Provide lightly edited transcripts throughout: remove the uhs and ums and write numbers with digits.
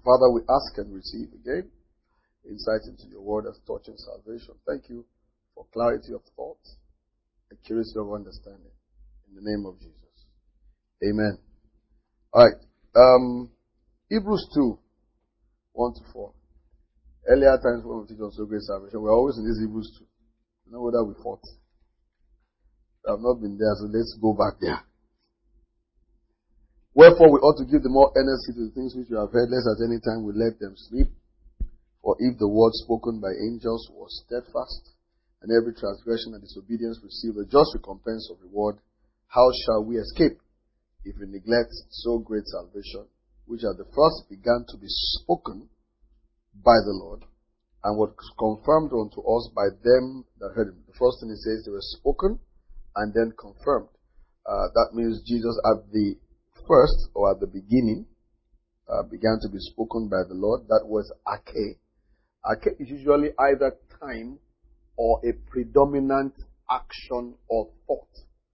Father, we ask and receive again insight into your word as touching salvation. Thank you for clarity of thought, accuracy of understanding. In the name of Jesus. Amen. Alright. Hebrews 2, 1 to 4. Earlier times when we teach on so great salvation, we're always in this Hebrews 2. You know whether we fought. I've not been there, so let's go back there. Wherefore we ought to give the more earnest heed to the things which you have heard, lest at any time we let them sleep. For if the word spoken by angels was steadfast, and every transgression and disobedience receive a just recompense of reward, how shall we escape if we neglect so great salvation, which at the first began to be spoken by the Lord, and was confirmed unto us by them that heard him? The first thing he says, they were spoken and then confirmed. That means Jesus at the first, or at the beginning, began to be spoken by the Lord. That was arche. Arche is usually either time or a predominant action or thought.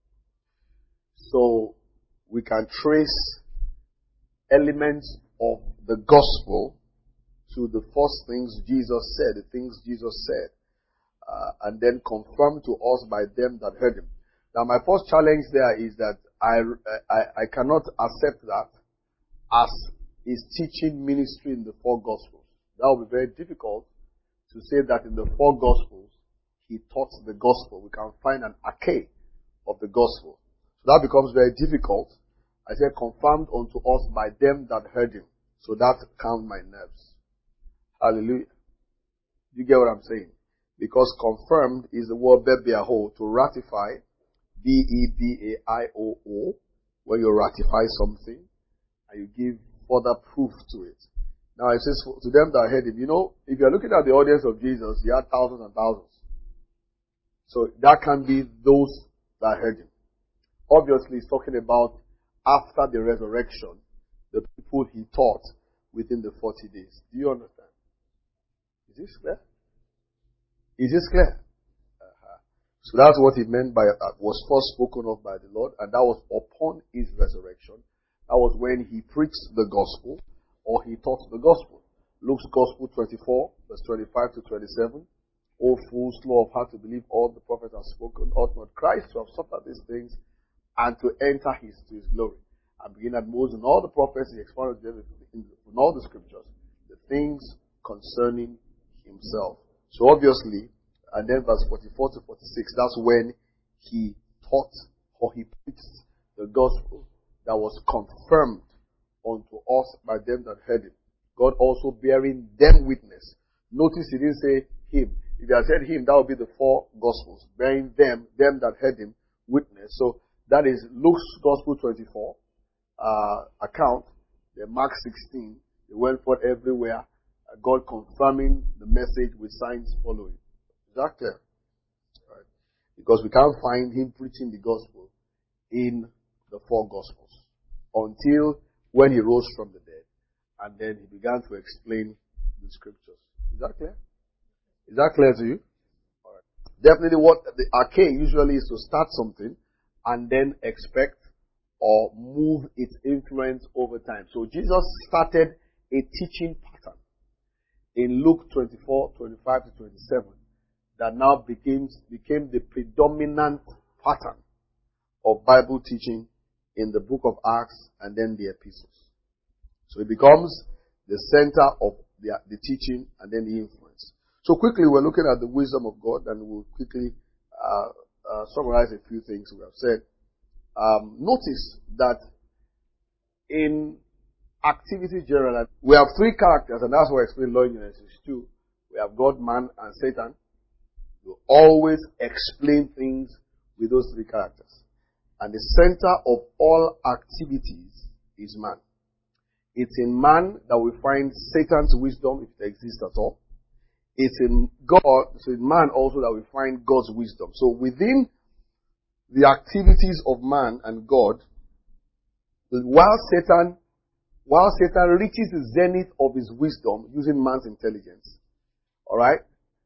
So we can trace elements of the gospel to the first things Jesus said, the things Jesus said, and then confirmed to us by them that heard him. Now my first challenge there is that I cannot accept that as his teaching ministry in the four gospels. That will be very difficult to say that in the four gospels he taught the gospel. We can find an arche of the gospel. So that becomes very difficult. I said confirmed unto us by them that heard him. So that calmed my nerves. Hallelujah. You get what I'm saying? Because confirmed is the word bebeaho, to ratify, B-E-B-A-I-O-O, when you ratify something and you give further proof to it. Now it says to them that heard him, you know, if you're looking at the audience of Jesus, he had thousands and thousands. So that can be those that heard him. Obviously, he's talking about after the resurrection, the people he taught within the 40 days. Do you understand? Is this clear? Is this clear? So that's what he meant by was first spoken of by the Lord, and that was upon his resurrection. That was when he preached the gospel, or he taught the gospel. Luke's Gospel 24, verse 25 to 27. O fools, slow of heart to believe all the prophets have spoken, ought not Christ to have suffered these things, and to enter to his glory. And begin at Moses and all the prophets, he expounded them in all the scriptures, the things concerning himself. So obviously, and then verse 44 to 46, that's when he taught or he preached the gospel that was confirmed unto us by them that heard it. God also bearing them witness. Notice he didn't say him. If he had said him, that would be the four gospels. Bearing them that heard him, witness. So that is Luke's Gospel 24 account. The Mark 16, they went forth everywhere. God confirming the message with signs following. Is that clear? Right. Because we can't find him preaching the gospel in the four gospels until when he rose from the dead, and then he began to explain the scriptures. Is that clear? Is that clear to you? All right. Definitely what the arche usually is to start something and then expect or move its influence over time. So Jesus started a teaching pattern in Luke 24, 25 to 27 that now became the predominant pattern of Bible teaching in the book of Acts and then the epistles. So it becomes the center of the teaching and then the influence. So quickly we're looking at the wisdom of God, and we'll quickly summarize a few things we have said. Notice that in activity general, we have three characters, and that's what I explained in Genesis 2. We have God, man, and Satan. You always explain things with those three characters. And the center of all activities is man. It's in man that we find Satan's wisdom, if it exists at all. It's in God, so in man also that we find God's wisdom. So within the activities of man and God, while Satan reaches the zenith of his wisdom using man's intelligence, alright,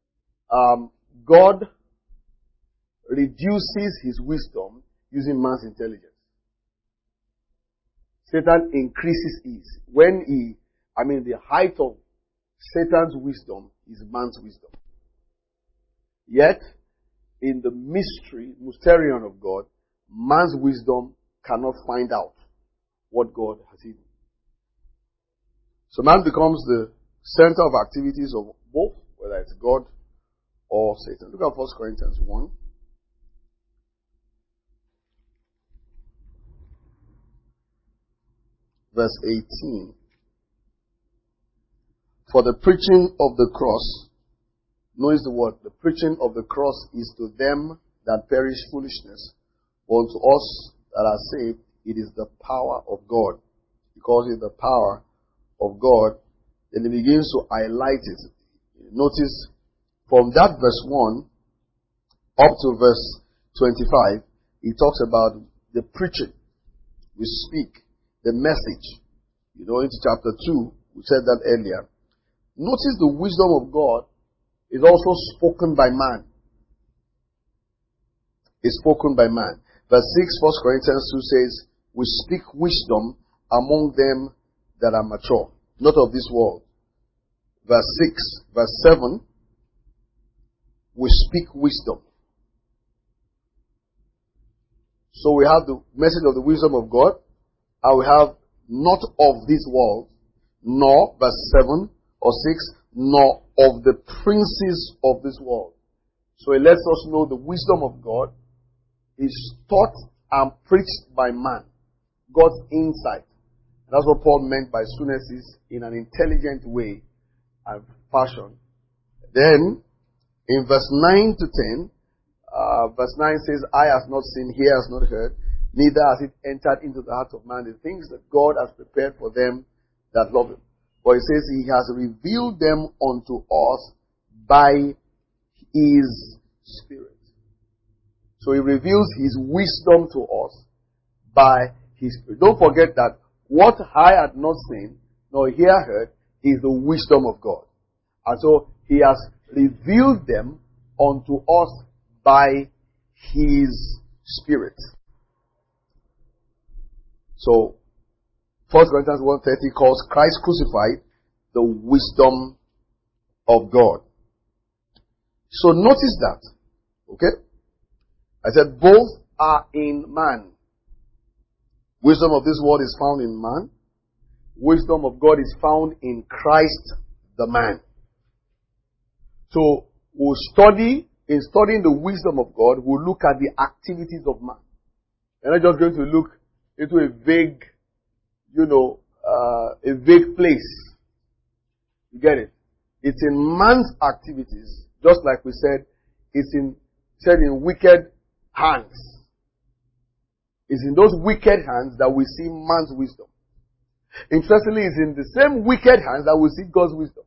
God reduces his wisdom using man's intelligence. Satan increases his. When I mean, the height of Satan's wisdom is man's wisdom. Yet, in the mysterion of God, man's wisdom cannot find out what God has hidden. So man becomes the center of activities of both, whether it's God or Satan. Look at 1 Corinthians 1. Verse 18. For the preaching of the cross, notice the word, the preaching of the cross is to them that perish foolishness, but unto us that are saved, it is the power of God. Because it's the power of God, then he begins to highlight it. Notice from that verse 1 up to verse 25, he talks about the preaching. We speak the message. Into chapter 2, we said that earlier. Notice the wisdom of God is also spoken by man. It's spoken by man. Verse 6, 1 Corinthians 2 says, we speak wisdom among them that are mature, not of this world. Verse 6, verse 7, we speak wisdom. So we have the message of the wisdom of God, and we have not of this world, nor, verse 7 or 6, nor of the princes of this world. So it lets us know the wisdom of God is taught and preached by man. God's insight. And that's what Paul meant by sunesis, in an intelligent way and fashion. Then, in verse 9 to 10, verse 9 says, eye has not seen, ear has not heard, neither has it entered into the heart of man the things that God has prepared for them that love him. But it says he has revealed them unto us by his Spirit. So he reveals his wisdom to us by his Spirit. Don't forget that what eye had not seen, nor ear heard, is the wisdom of God. And so he has revealed them unto us by his Spirit. So, 1 Corinthians 1:30 calls Christ crucified the wisdom of God. So notice that. Okay? I said both are in man. Wisdom of this world is found in man. Wisdom of God is found in Christ the man. So we'll study, in studying the wisdom of God, we'll look at the activities of man. We're not just going to look into a vague, a vague place. You get it? It's in man's activities, just like we said, it's in wicked hands. It's in those wicked hands that we see man's wisdom. Interestingly, it's in the same wicked hands that we see God's wisdom.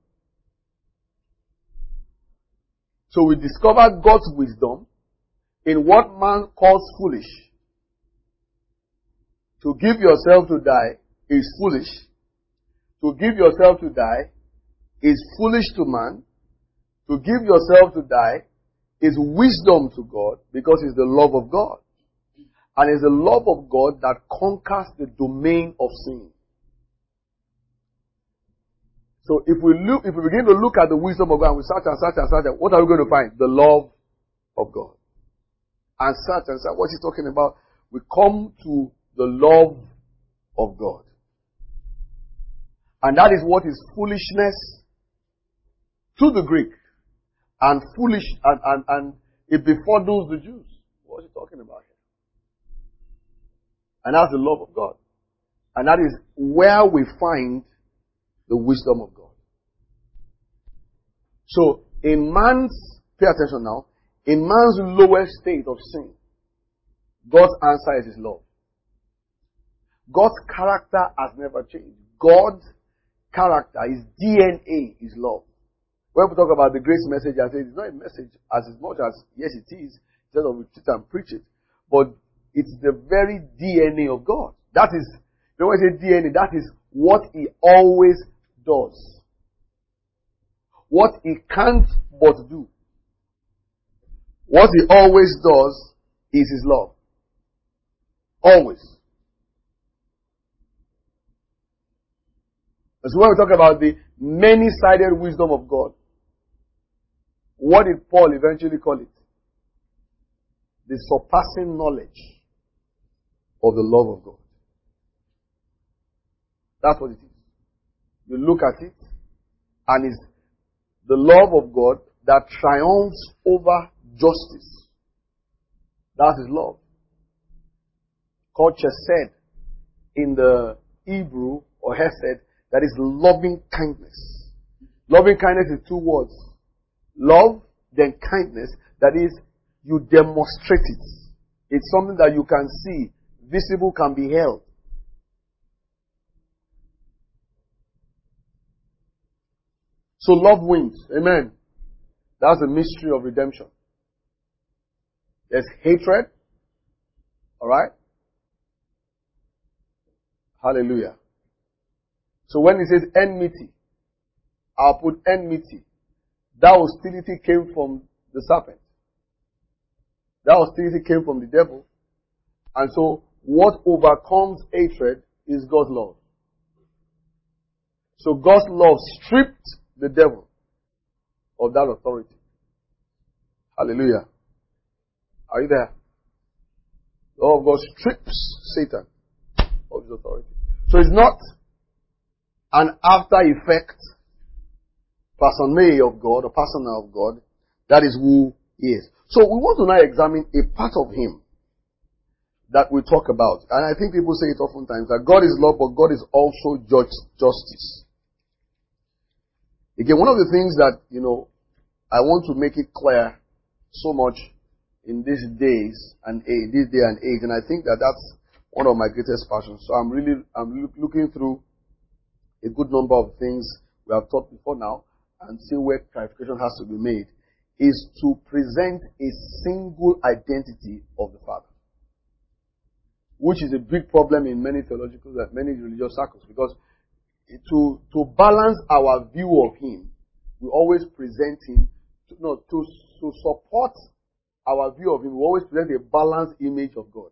So we discover God's wisdom in what man calls foolish. To give yourself to die is foolish. To give yourself to die is foolish to man. To give yourself to die is wisdom to God, because it's the love of God. And it's the love of God that conquers the domain of sin. So if we begin to look at the wisdom of God, and we search and search and search, what are we going to find? The love of God. And search and search. What he's talking about, we come to the love of God. And that is what is foolishness to the Greek. And foolish, and it befuddles the Jews. What is he talking about here? And that's the love of God. And that is where we find the wisdom of God. So, in man's, pay attention now, in man's lowest state of sin, God's answer is his love. God's character has never changed. God's character, his DNA is love. When we talk about the grace message, I say it's not a message as much as, yes it is, instead of we sit and preach it, but it's the very DNA of God. That is, when I say DNA, that is what he always does. What he can't but do. What he always does is his love. Always. And so when we talk about the many-sided wisdom of God, what did Paul eventually call it? The surpassing knowledge of the love of God. That's what it is. You look at it, and it's the love of God that triumphs over justice. That's His love. Called chesed in the Hebrew, or hesed, that is loving kindness. Loving kindness is two words. Love, then kindness. That is, you demonstrate it. It's something that you can see, visible, can be held. So love wins. Amen. That's the mystery of redemption. There's hatred. Alright? Hallelujah. So when it says enmity, I'll put enmity. That hostility came from the serpent. That hostility came from the devil. And so what overcomes hatred is God's love. So God's love stripped the devil of that authority. Hallelujah. Are you there? The love of God strips Satan of his authority. So it's not an after effect personae of God or persona of God. That is who He is. So we want to now examine a part of Him that we talk about. And I think people say it oftentimes, that God is love, but God is also justice. Again, one of the things that, I want to make it clear so much in these days and age, this day and age, and I think that that's one of my greatest passions. So I'm looking through a good number of things we have taught before now and see where clarification has to be made, is to present a single identity of the Father, which is a big problem in many theological and many religious circles, because to balance our view of Him, we always present Him, to support our view of Him, we always present a balanced image of God.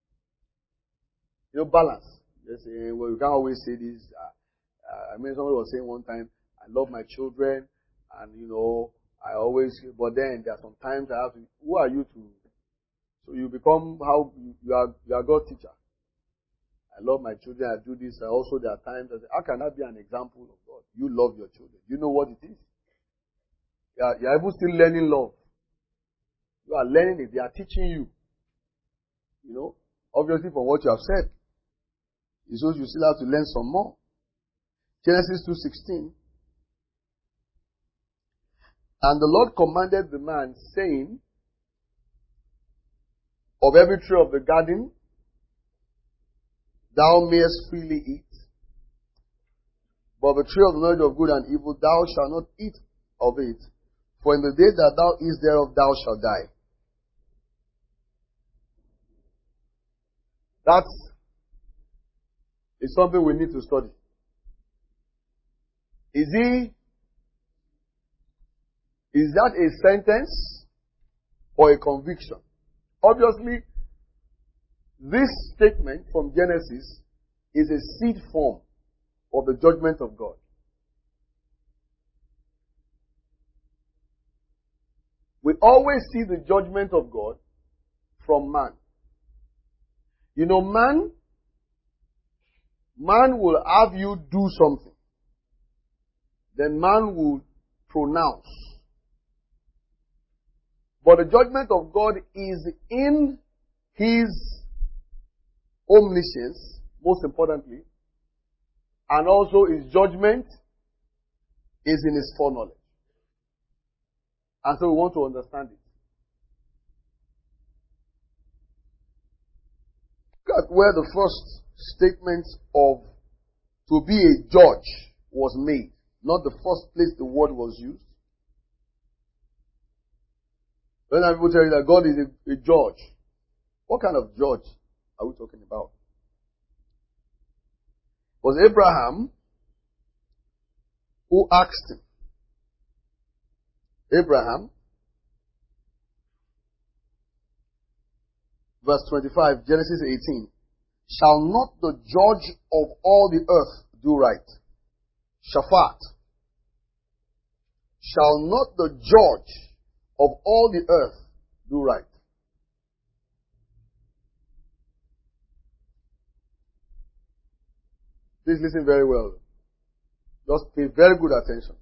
Balance. You say, well, you can't always say this. Somebody was saying one time, I love my children, and I always, but then there are some times I have to, who are you to? So you become you are God's teacher. I love my children, I do this, and also there are times I say, how can that be an example of God? You love your children. You know what it is? You're even still learning love. You are learning it. They are teaching you. Obviously from what you have said. It shows you still have to learn some more. Genesis 2:16. And the Lord commanded the man, saying, of every tree of the garden thou mayest freely eat, but the tree of the knowledge of good and evil thou shalt not eat of it, for in the day that thou eatest thereof thou shalt die. That is something we need to study. Is that a sentence or a conviction? Obviously, this statement from Genesis is a seed form of the judgment of God. We always see the judgment of God from man. Man will have you do something. Then man will pronounce. But the judgment of God is in His omniscience, most importantly, and also His judgment is in His foreknowledge. And so we want to understand it. Look at where the first statement of to be a judge was made, not the first place the word was used. When people tell you that God is a judge, what kind of judge are we talking about? It was Abraham who asked him. Abraham, verse 25, Genesis 18. Shall not the judge of all the earth do right? Shaphat. Shall not the judge of all the earth do right? Please listen very well. Just pay very good attention.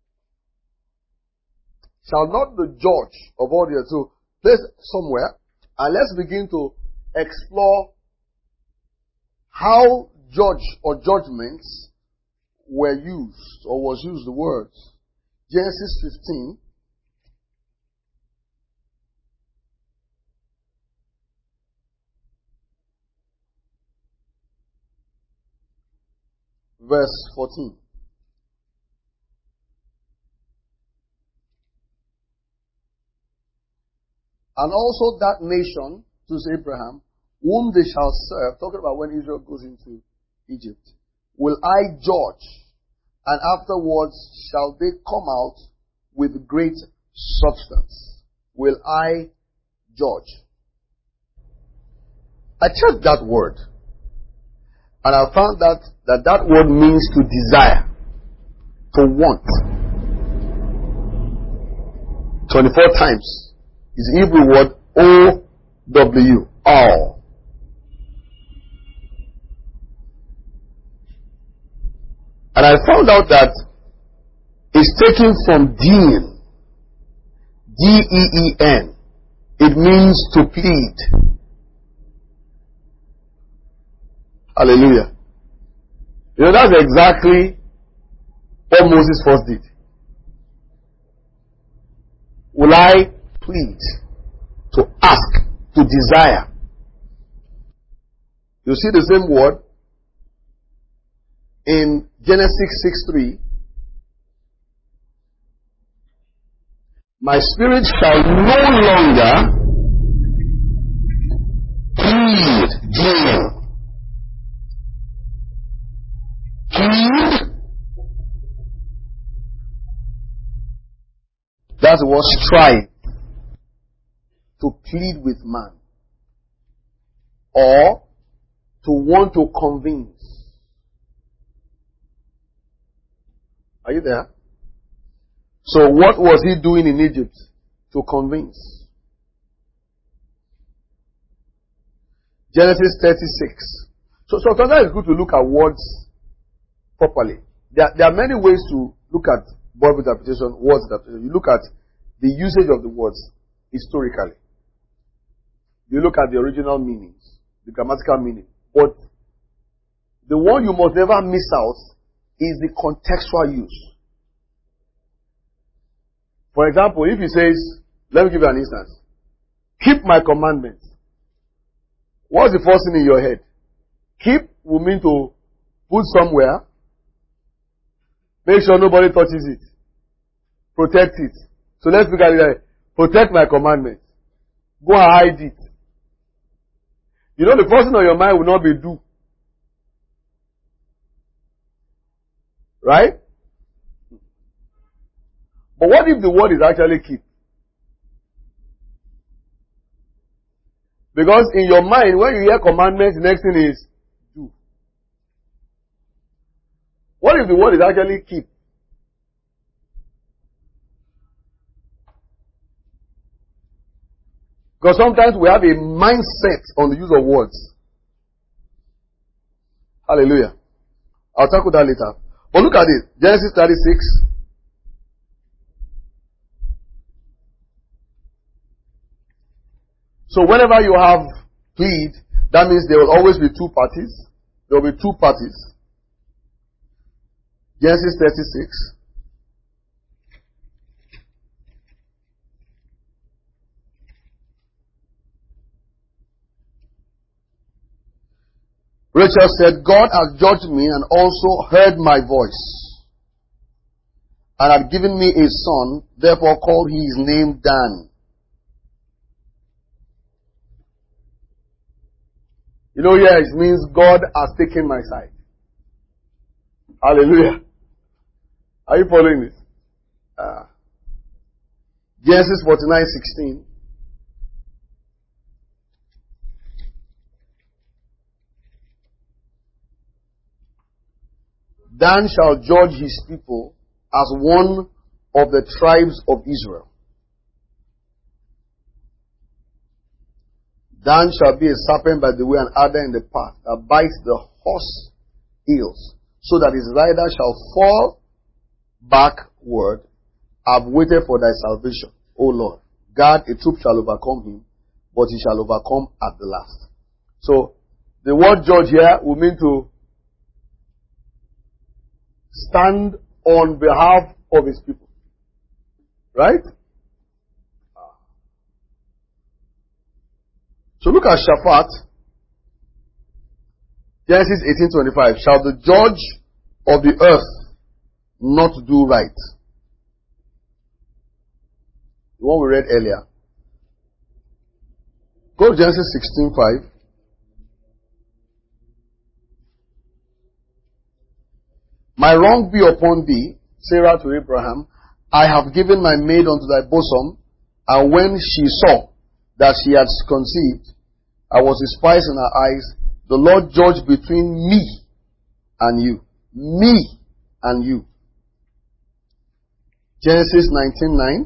Shall not the judge of all the earth? So, place somewhere, and let's begin to explore how judge or judgments were used, or was used, the words. Genesis 15. Verse 14. And also that nation, to Abraham, whom they shall serve, talking about when Israel goes into Egypt, will I judge, and afterwards shall they come out with great substance. Will I judge? I checked that word, and I found that word means to desire, to want. 24 times is the Hebrew word O-W, all. And I found out that it's taken from Deen, D-E-E-N. It means to plead. Hallelujah. You know, that's exactly what Moses first did. Will I plead? To ask, to desire. You see the same word in Genesis 6:3. My spirit shall no longer plead, deal. Plead. That's the word strive. To plead with man. Or to want to convince. Are you there? So what was he doing in Egypt? To convince. Genesis 36. So sometimes it's good to look at words properly. There are many ways to look at Bible interpretation, words interpretation. You look at the usage of the words historically. You look at the original meanings, the grammatical meaning. But the one you must never miss out is the contextual use. For example, if he says, let me give you an instance. Keep my commandments. What's the first thing in your head? Keep will mean to put somewhere. Make sure nobody touches it. Protect it. So let's look at it like, protect my commandments. Go and hide it. You know, the first thing on your mind will not be do. Right? But what if the word is actually keep? Because in your mind, when you hear commandments, the next thing is do. What if the word is actually keep? Because sometimes we have a mindset on the use of words. Hallelujah. I'll talk about that later. But look at it. Genesis 36. So whenever you have plead, that means there will always be two parties. There will be two parties. Genesis 36. Rachel said, God has judged me and also heard my voice, and had given me a son, therefore called he his name Dan. You know, here it means God has taken my side. Hallelujah. Are you following this? Genesis 49:16. Dan shall judge his people as one of the tribes of Israel. Dan shall be a serpent by the way, an adder in the path, that bites the horse heels, so that his rider shall fall backward. I've waited for thy salvation, O Lord. God, a troop shall overcome him, but he shall overcome at the last. So, the word judge here will mean to stand on behalf of his people. Right? So look at Shaphat. Genesis 18:25. Shall the judge of the earth not do right? The one we read earlier. Go to Genesis 16:5. My wrong be upon thee, Sarah to Abraham. I have given my maid unto thy bosom, and when she saw that she had conceived, I was despised in her eyes. The Lord judged between me and you. Me and you. Genesis 19:9.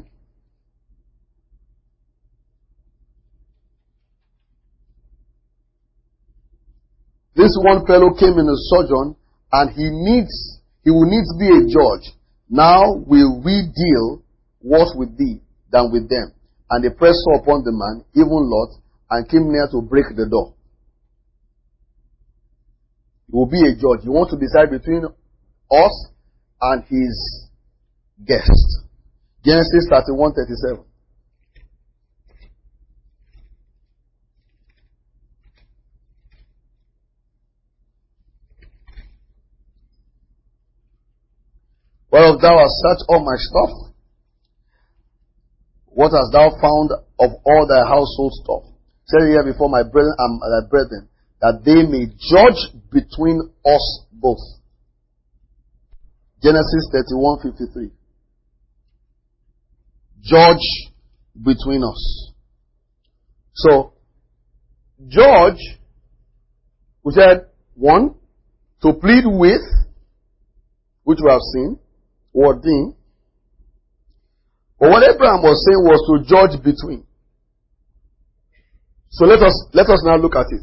This one fellow came in a sojourn, and he will needs be a judge. Now will we deal worse with thee than with them. And they pressed so upon the man, even Lot, and came near to break the door. He will be a judge. He wants to decide between us and his guest. Genesis 31:37. Whereof thou hast searched all my stuff, what hast thou found of all thy household stuff? Say here before my brethren and thy brethren, that they may judge between us both. Genesis 31:53. Judge between us. So, judge, we said, one, to plead with, which we have seen, ordain. But what Abraham was saying was to judge between. So let us now look at it.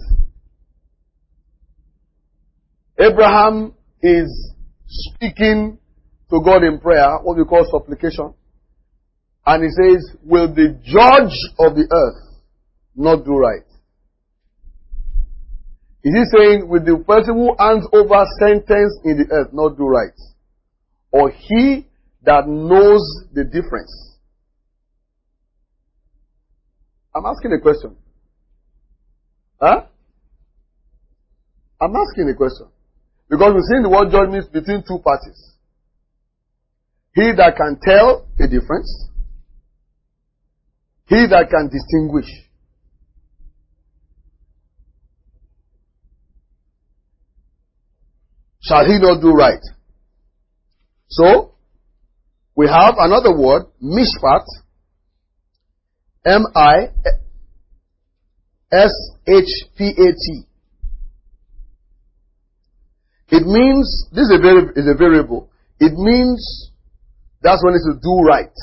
Abraham is speaking to God in prayer, what we call supplication. And he says, will the judge of the earth not do right? Is he saying, will the person who hands over sentence in the earth not do right? Or he that knows the difference? I'm asking a question. Huh? I'm asking a question. Because we've seen the word judge means between two parties. He that can tell a difference. He that can distinguish. Shall he not do right? So, we have another word, mishpat. M-I-S-H-P-A-T. It means, this is a variable. It means, that's when it's to do right.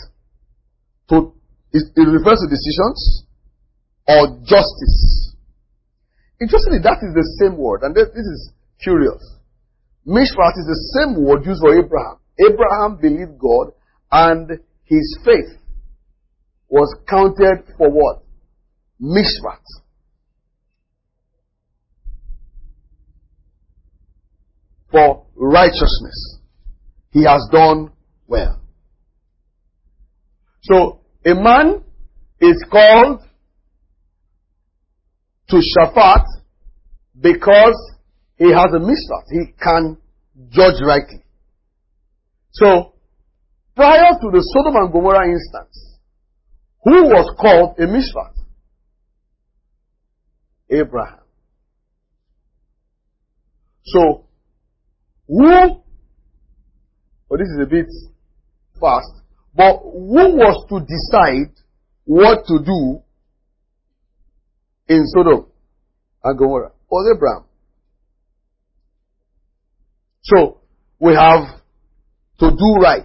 It refers to decisions or justice. Interestingly, that is the same word, and this is curious. Mishpat is the same word used for Abraham. Abraham believed God, and his faith was counted for what? Mishpat. For righteousness. He has done well. So, a man is called to Shaphat because he has a mishpat. He can judge rightly. So, prior to the Sodom and Gomorrah instance, who was called a mishpat? Abraham. So, this is a bit fast, but who was to decide what to do in Sodom and Gomorrah? Was Abraham. So, we have to do right.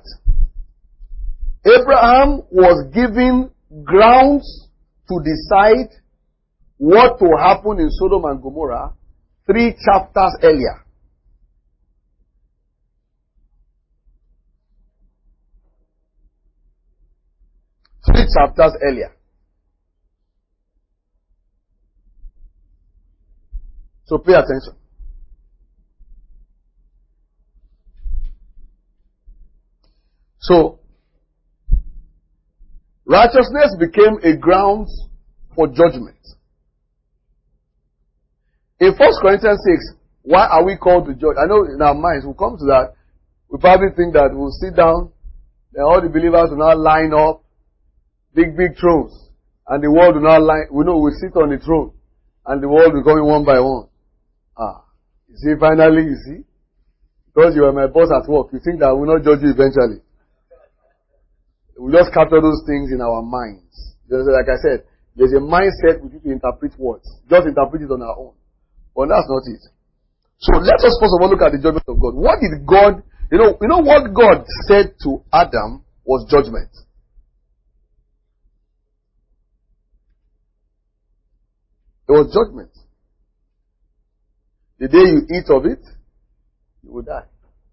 Abraham was given grounds to decide what will happen in Sodom and Gomorrah 3 chapters earlier. Three chapters earlier. So pay attention. So, righteousness became a ground for judgment. In 1 Corinthians 6, why are we called to judge? I know in our minds, we'll come to that. We probably think that we'll sit down, and all the believers will now line up, big thrones, and the world will now line, we sit on the throne, and the world will go in one by one. You see, finally, you see, because you are my boss at work, you think that I will not judge you eventually. We just capture those things in our minds. Like I said, there's a mindset we need to interpret words. Just interpret it on our own. But that's not it. So let us first of all look at the judgment of God. What did God, you know what God said to Adam was judgment. It was judgment. The day you eat of it, you will die.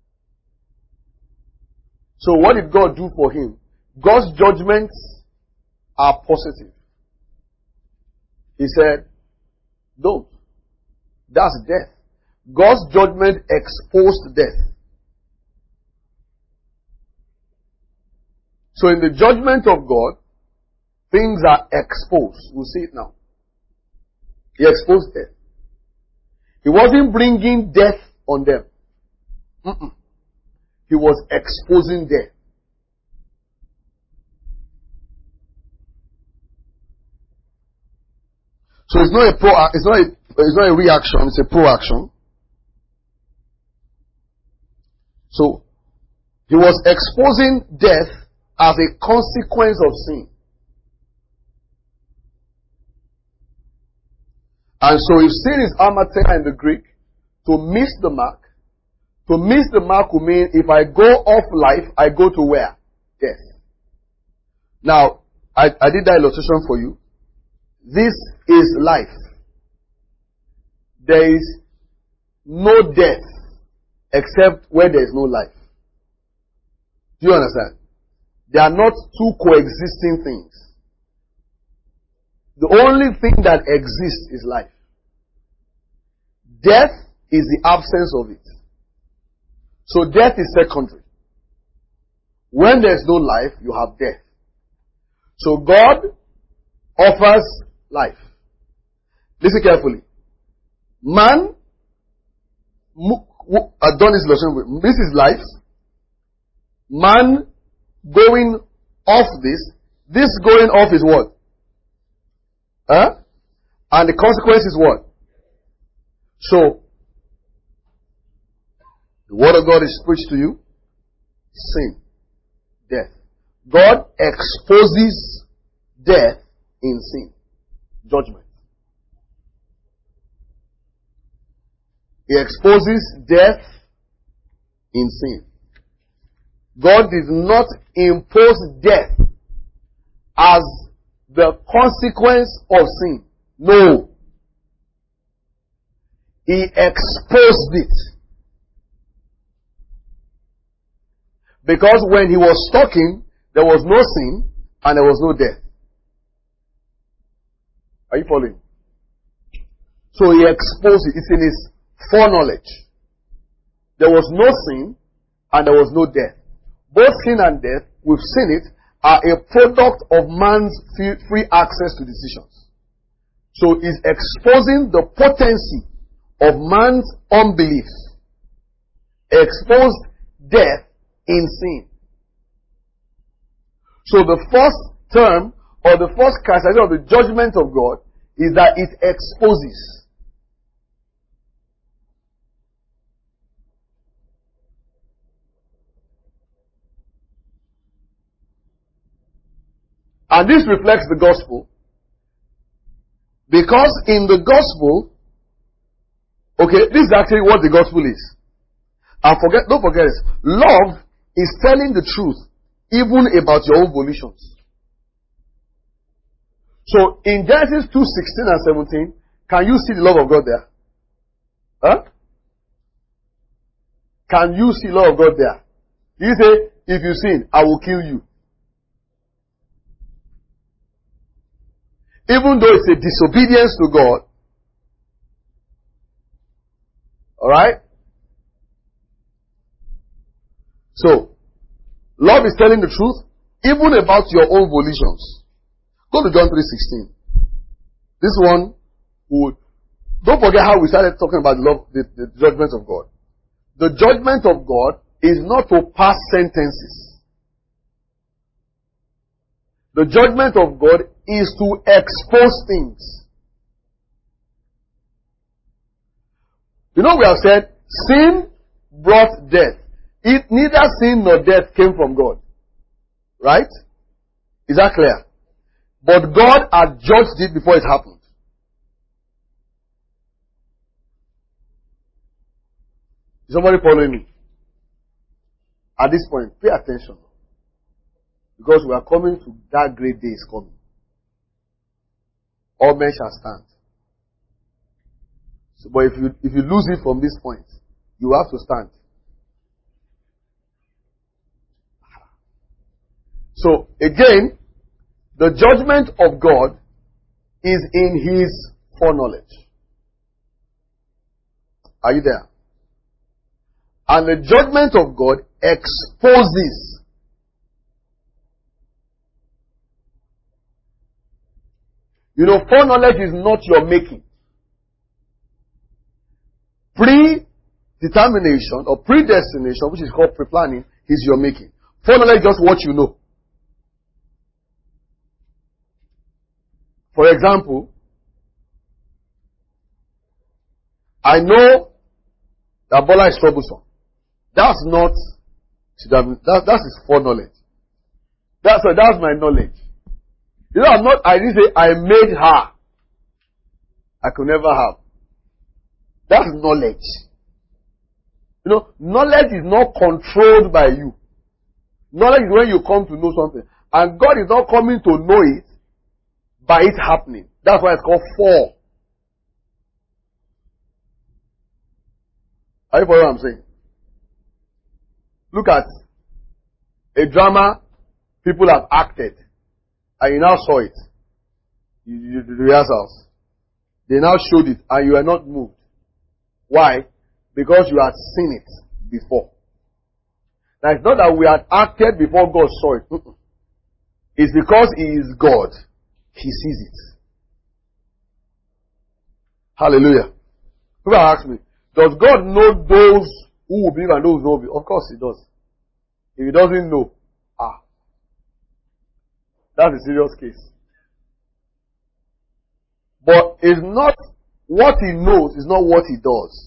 So what did God do for him? God's judgments are positive. He said, don't. That's death. God's judgment exposed death. So in the judgment of God, things are exposed. We'll see it now. He exposed death. He wasn't bringing death on them. He was exposing death. So it's not a reaction, it's a proaction. So he was exposing death as a consequence of sin. And so if sin is anathema in the Greek, to miss the mark will mean if I go off life, I go to where? Death. Now, I did that illustration for you. This is life. There is no death except where there is no life. Do you understand? They are not two coexisting things. The only thing that exists is life. Death is the absence of it. So death is secondary. When there is no life, you have death. So God offers life. Listen carefully. Man, I've done this illustration. This is life. Man going off this going off is what? And the consequence is what? So, the word of God is preached to you. Sin. Death. God exposes death in sin. Judgment. He exposes death in sin. God did not impose death as the consequence of sin. No. He exposed it. Because when he was talking, there was no sin and there was no death. Are you following? So he exposed it. It's in his foreknowledge. There was no sin and there was no death. Both sin and death, we've seen it, are a product of man's free access to decisions. So he's exposing the potency of man's unbelief. Exposed death in sin. So the first term or the first characteristic of the judgment of God is that it exposes. And this reflects the gospel. Because in the gospel, okay, this is actually what the gospel is. And don't forget this. Love is telling the truth, even about your own volitions. So, in Genesis 2:16 and 17, can you see the love of God there? Huh? Can you see the love of God there? He say, if you sin, I will kill you. Even though it's a disobedience to God. Alright? So, love is telling the truth, even about your own volitions. Go to John 3:16. This one would, don't forget how we started talking about love, the judgment of God. The judgment of God is not to pass sentences. The judgment of God is to expose things. You know, we have said, sin brought death. Neither sin nor death came from God. Right? Is that clear? But God had judged it before it happened. Is somebody following me? At this point, pay attention. Because we are coming to that great day is coming. All men shall stand. So, but if you lose it from this point, you have to stand. So, again, the judgment of God is in His foreknowledge. Are you there? And the judgment of God exposes. You know, foreknowledge is not your making. Predetermination or predestination, which is called pre-planning, is your making. Foreknowledge is just what you know. For example, I know that Bola is troublesome. That's not, that's his foreknowledge. That's my knowledge. You know, I didn't say I made her. I could never have. That's knowledge. You know, knowledge is not controlled by you. Knowledge is when you come to know something. And God is not coming to know it by it happening. That's why it's called fore. Are you following what I'm saying? Look at a drama people have acted. And you now saw it. You did the rehearsals. They now showed it and you are not moved. Why? Because you had seen it before. Now it's not that we had acted before God saw it. It's because He is God. He sees it. Hallelujah. People ask me, does God know those who will believe and those who will believe? Of course He does. If He doesn't know, that's a serious case. But it's not what He knows, is not what He does.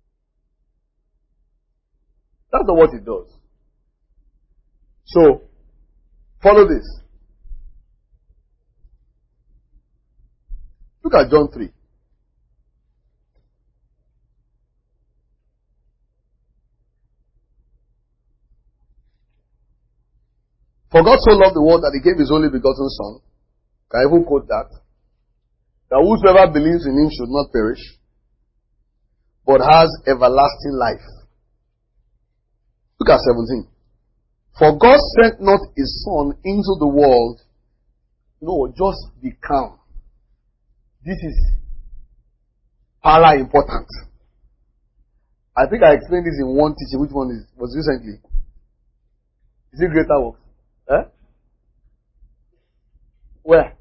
That's not what He does. So, follow this. Look at John 3. For God so loved the world that He gave His only begotten Son. Can I even quote that? That whosoever believes in Him should not perish, but has everlasting life. Look at 17. For God sent not His Son into the world. No, just be calm. This is para important. I think I explained this in one teaching. Which one was recently? Is it Greater Works? Eh? Where?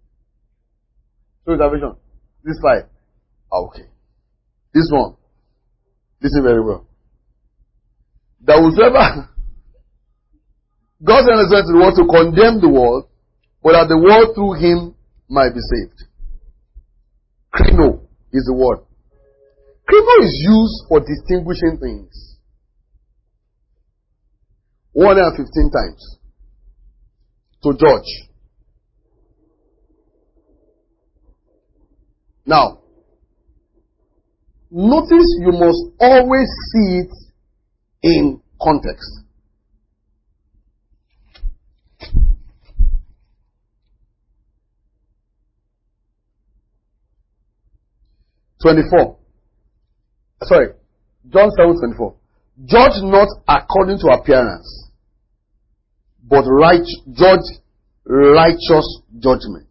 So observation. This slide. Okay. This one. Listen very well. That whosoever God sent His Son to the world to condemn the world, but that the world through Him might be saved. Krino is the word. Krino is used for distinguishing things. 115 times. To judge. Now, notice you must always see it in context. John 7:24. Judge not according to appearance, but judge righteous judgment.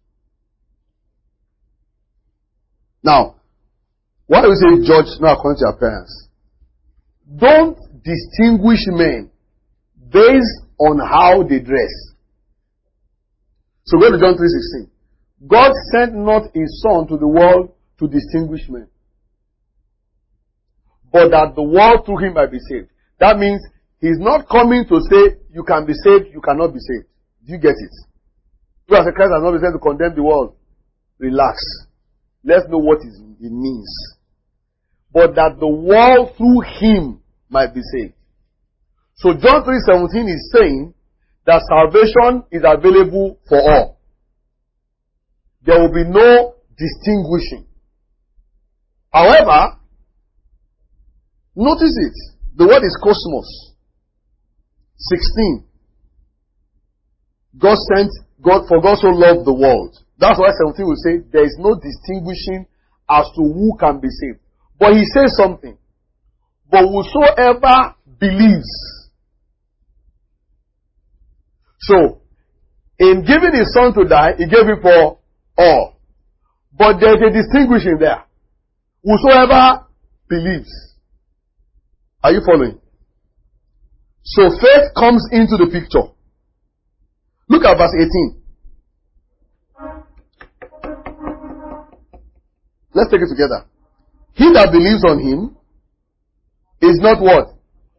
Now, why do we say judge not according to appearance? Don't distinguish men based on how they dress. So go to John 3:16. God sent not his Son to the world to distinguish men, but that the world through him might be saved. That means he's not coming to say you can be saved, you cannot be saved. Do you get it? Because Christ has not been sent to condemn the world. Relax. Let's know what it means. But that the world through him might be saved. So John 3:17 is saying that salvation is available for all. There will be no distinguishing. However, notice it. The word is cosmos. 16. For God so loved the world. That's why 17 will say there is no distinguishing as to who can be saved. But he says something. But whosoever believes. So, in giving his Son to die, he gave it for all. But there is a distinguishing there. Whosoever believes. Are you following? So faith comes into the picture. Look at verse 18. Let's take it together. He that believes on him is not what?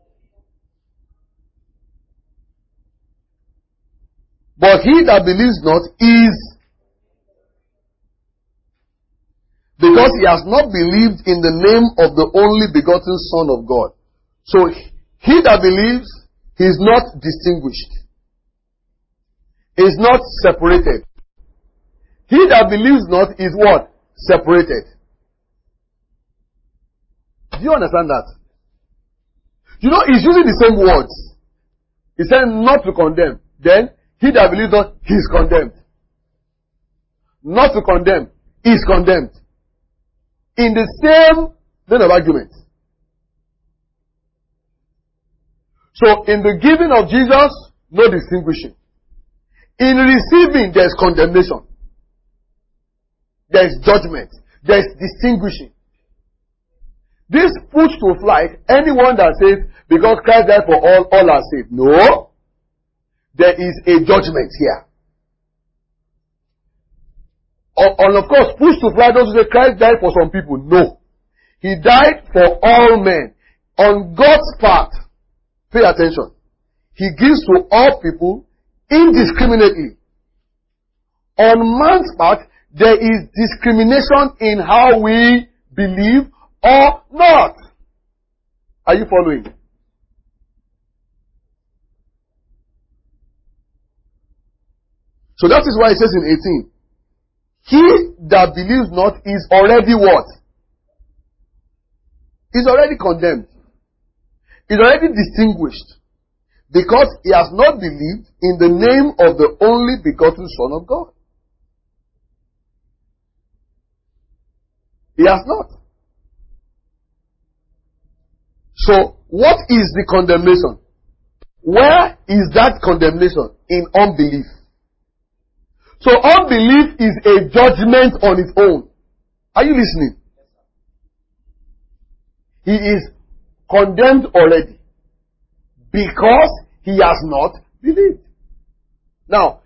But he that believes not is, because he has not believed in the name of the only begotten Son of God. So he that believes, he is not distinguished. He is not separated. He that believes not is what? Separated. Do you understand that? You know, he's using the same words. He said not to condemn. Then, he that believes not, he is condemned. Not to condemn, he is condemned. In the same line of argument. So, in the giving of Jesus, no distinguishing. In receiving, there is condemnation. There is judgment. There is distinguishing. This puts to flight anyone that says, because Christ died for all are saved. No. There is a judgment here. And of course, push to flight those who say Christ died for some people. No. He died for all men. On God's part, pay attention. He gives to all people indiscriminately. On man's part, there is discrimination in how we believe or not. Are you following? So that is why it says in 18, he that believes not is already what? Is already condemned. Is already distinguished. Because he has not believed in the name of the only begotten Son of God. He has not. So, what is the condemnation? Where is that condemnation? In unbelief. So, unbelief is a judgment on its own. Are you listening? He is condemned already. Because he has not believed. Now,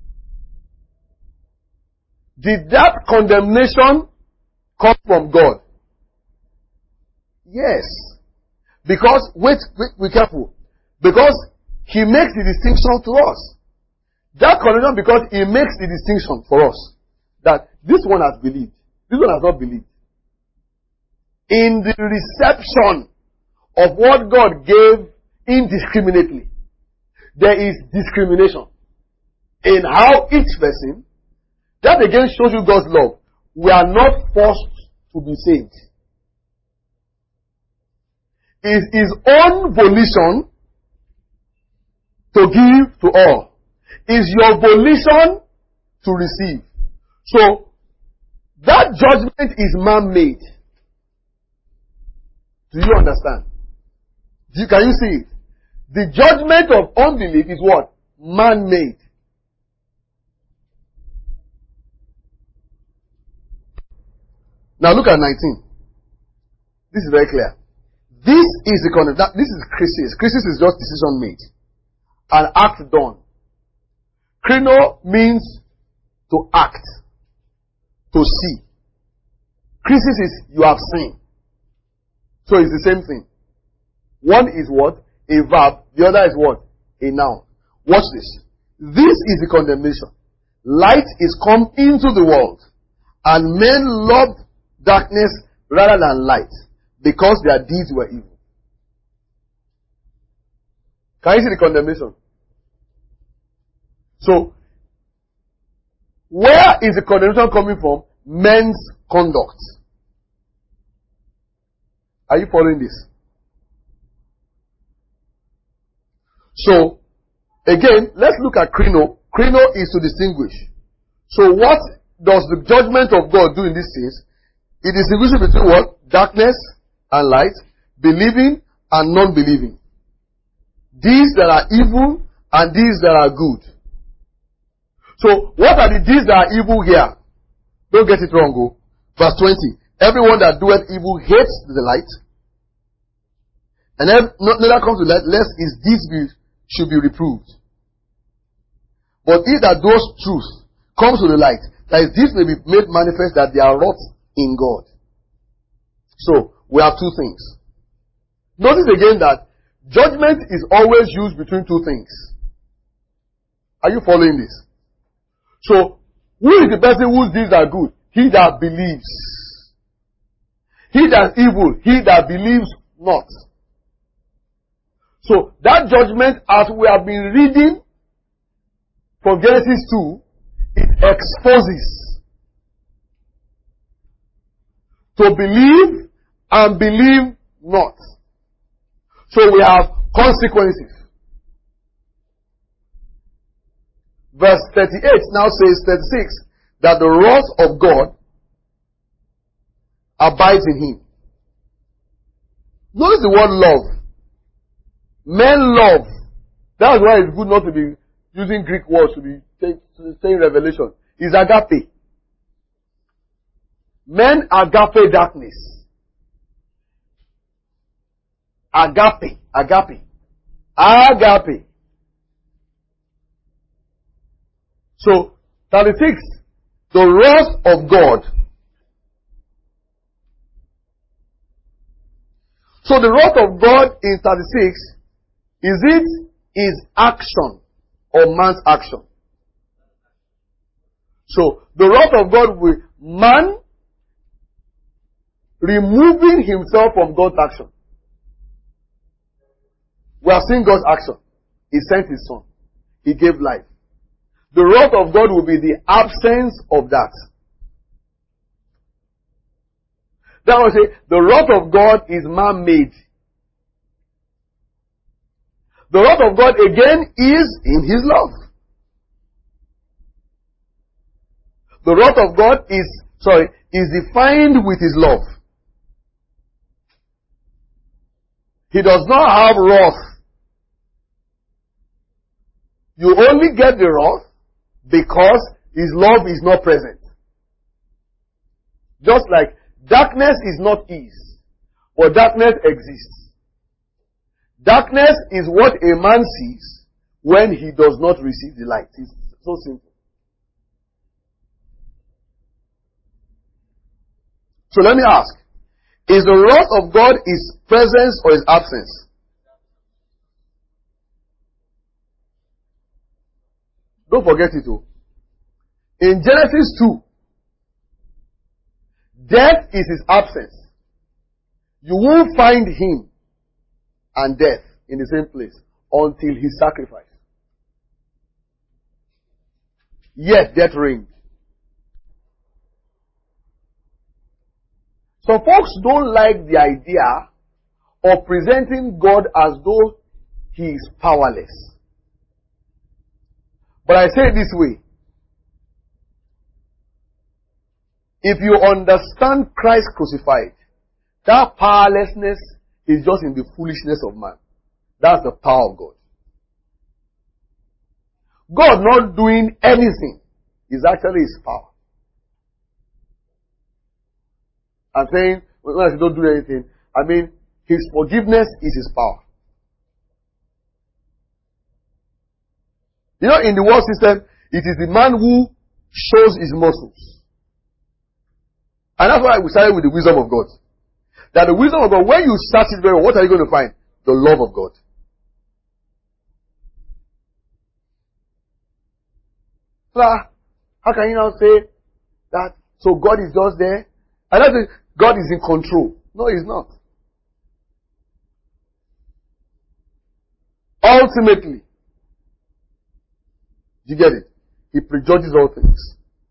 did that condemnation come from God? Yes. Because, wait, be careful. Because he makes the distinction to us. That condemnation because he makes the distinction for us. That this one has believed. This one has not believed. In the reception of what God gave indiscriminately, there is discrimination in how each person, that again shows you God's love. We are not forced to be saved. is his own volition to give to all. Is your volition to receive. So, that judgment is man-made. Do you understand? Can you see it? The judgment of unbelief is what? Man-made. Now look at 19. This is very clear. This is the concept. This is crisis. Crisis is just decision made. An act done. Krino means to act. To see. Crisis is you have seen. So it's the same thing. One is what? A verb. The other is what? A noun. Watch this. This is the condemnation. Light is come into the world, and men loved darkness rather than light, because their deeds were evil. Can you see the condemnation? So, where is the condemnation coming from? Men's conduct. Are you following this? So, again, let's look at krino. Krino is to distinguish. So what does the judgment of God do in these things? It distinguishes between what? Darkness and light, believing and non-believing. Deeds that are evil and deeds that are good. So, what are the deeds that are evil here? Don't get it wrong, go. Verse 20. Everyone that doeth evil hates the light, and neither comes to light, lest his deeds should be reproved. But he that does truth comes to the light, that his deeds may be made manifest that they are wrought in God. So, we have two things. Notice again that judgment is always used between two things. Are you following this? So, who is the person whose deeds are good? He that believes. He that is evil, he that believes not. So, that judgment, as we have been reading from Genesis 2, it exposes to believe and believe not. So we have consequences. Verse 38 now says 36, that the wrath of God abides in him. Notice the word love. Men love. That's why it's good not to be using Greek words to be saying revelation. It's agape. Men agape darkness. Agape. Agape. Agape. So, 36. The wrath of God. So the wrath of God in 36, is it his action or man's action? So, the wrath of God with man removing himself from God's action. We have seen God's action. He sent his son. He gave life. The wrath of God will be the absence of that. That will say, the wrath of God is man-made. The wrath of God again is in his love. The wrath of God is defined with his love. He does not have wrath. You only get the wrath because his love is not present. Just like darkness is not ease, but darkness exists. Darkness is what a man sees when he does not receive the light. It's so simple. So let me ask, is the wrath of God his presence or his absence? Don't forget it too. In Genesis 2, death is his absence. You won't find him and death in the same place until his sacrifice. Yet death reigned. Some folks don't like the idea of presenting God as though He is powerless. But I say it this way. If you understand Christ crucified, that powerlessness is just in the foolishness of man. That's the power of God. God not doing anything is actually His power. I'm saying, when I say don't do anything, I mean His forgiveness is His power. You know, in the world system, it is the man who shows his muscles. And that's why we started with the wisdom of God. That the wisdom of God, when you search it very well, what are you going to find? The love of God. So, how can you now say that, so God is just there? And that's it, God is in control. No, He's not. Ultimately, you get it? He prejudges all things.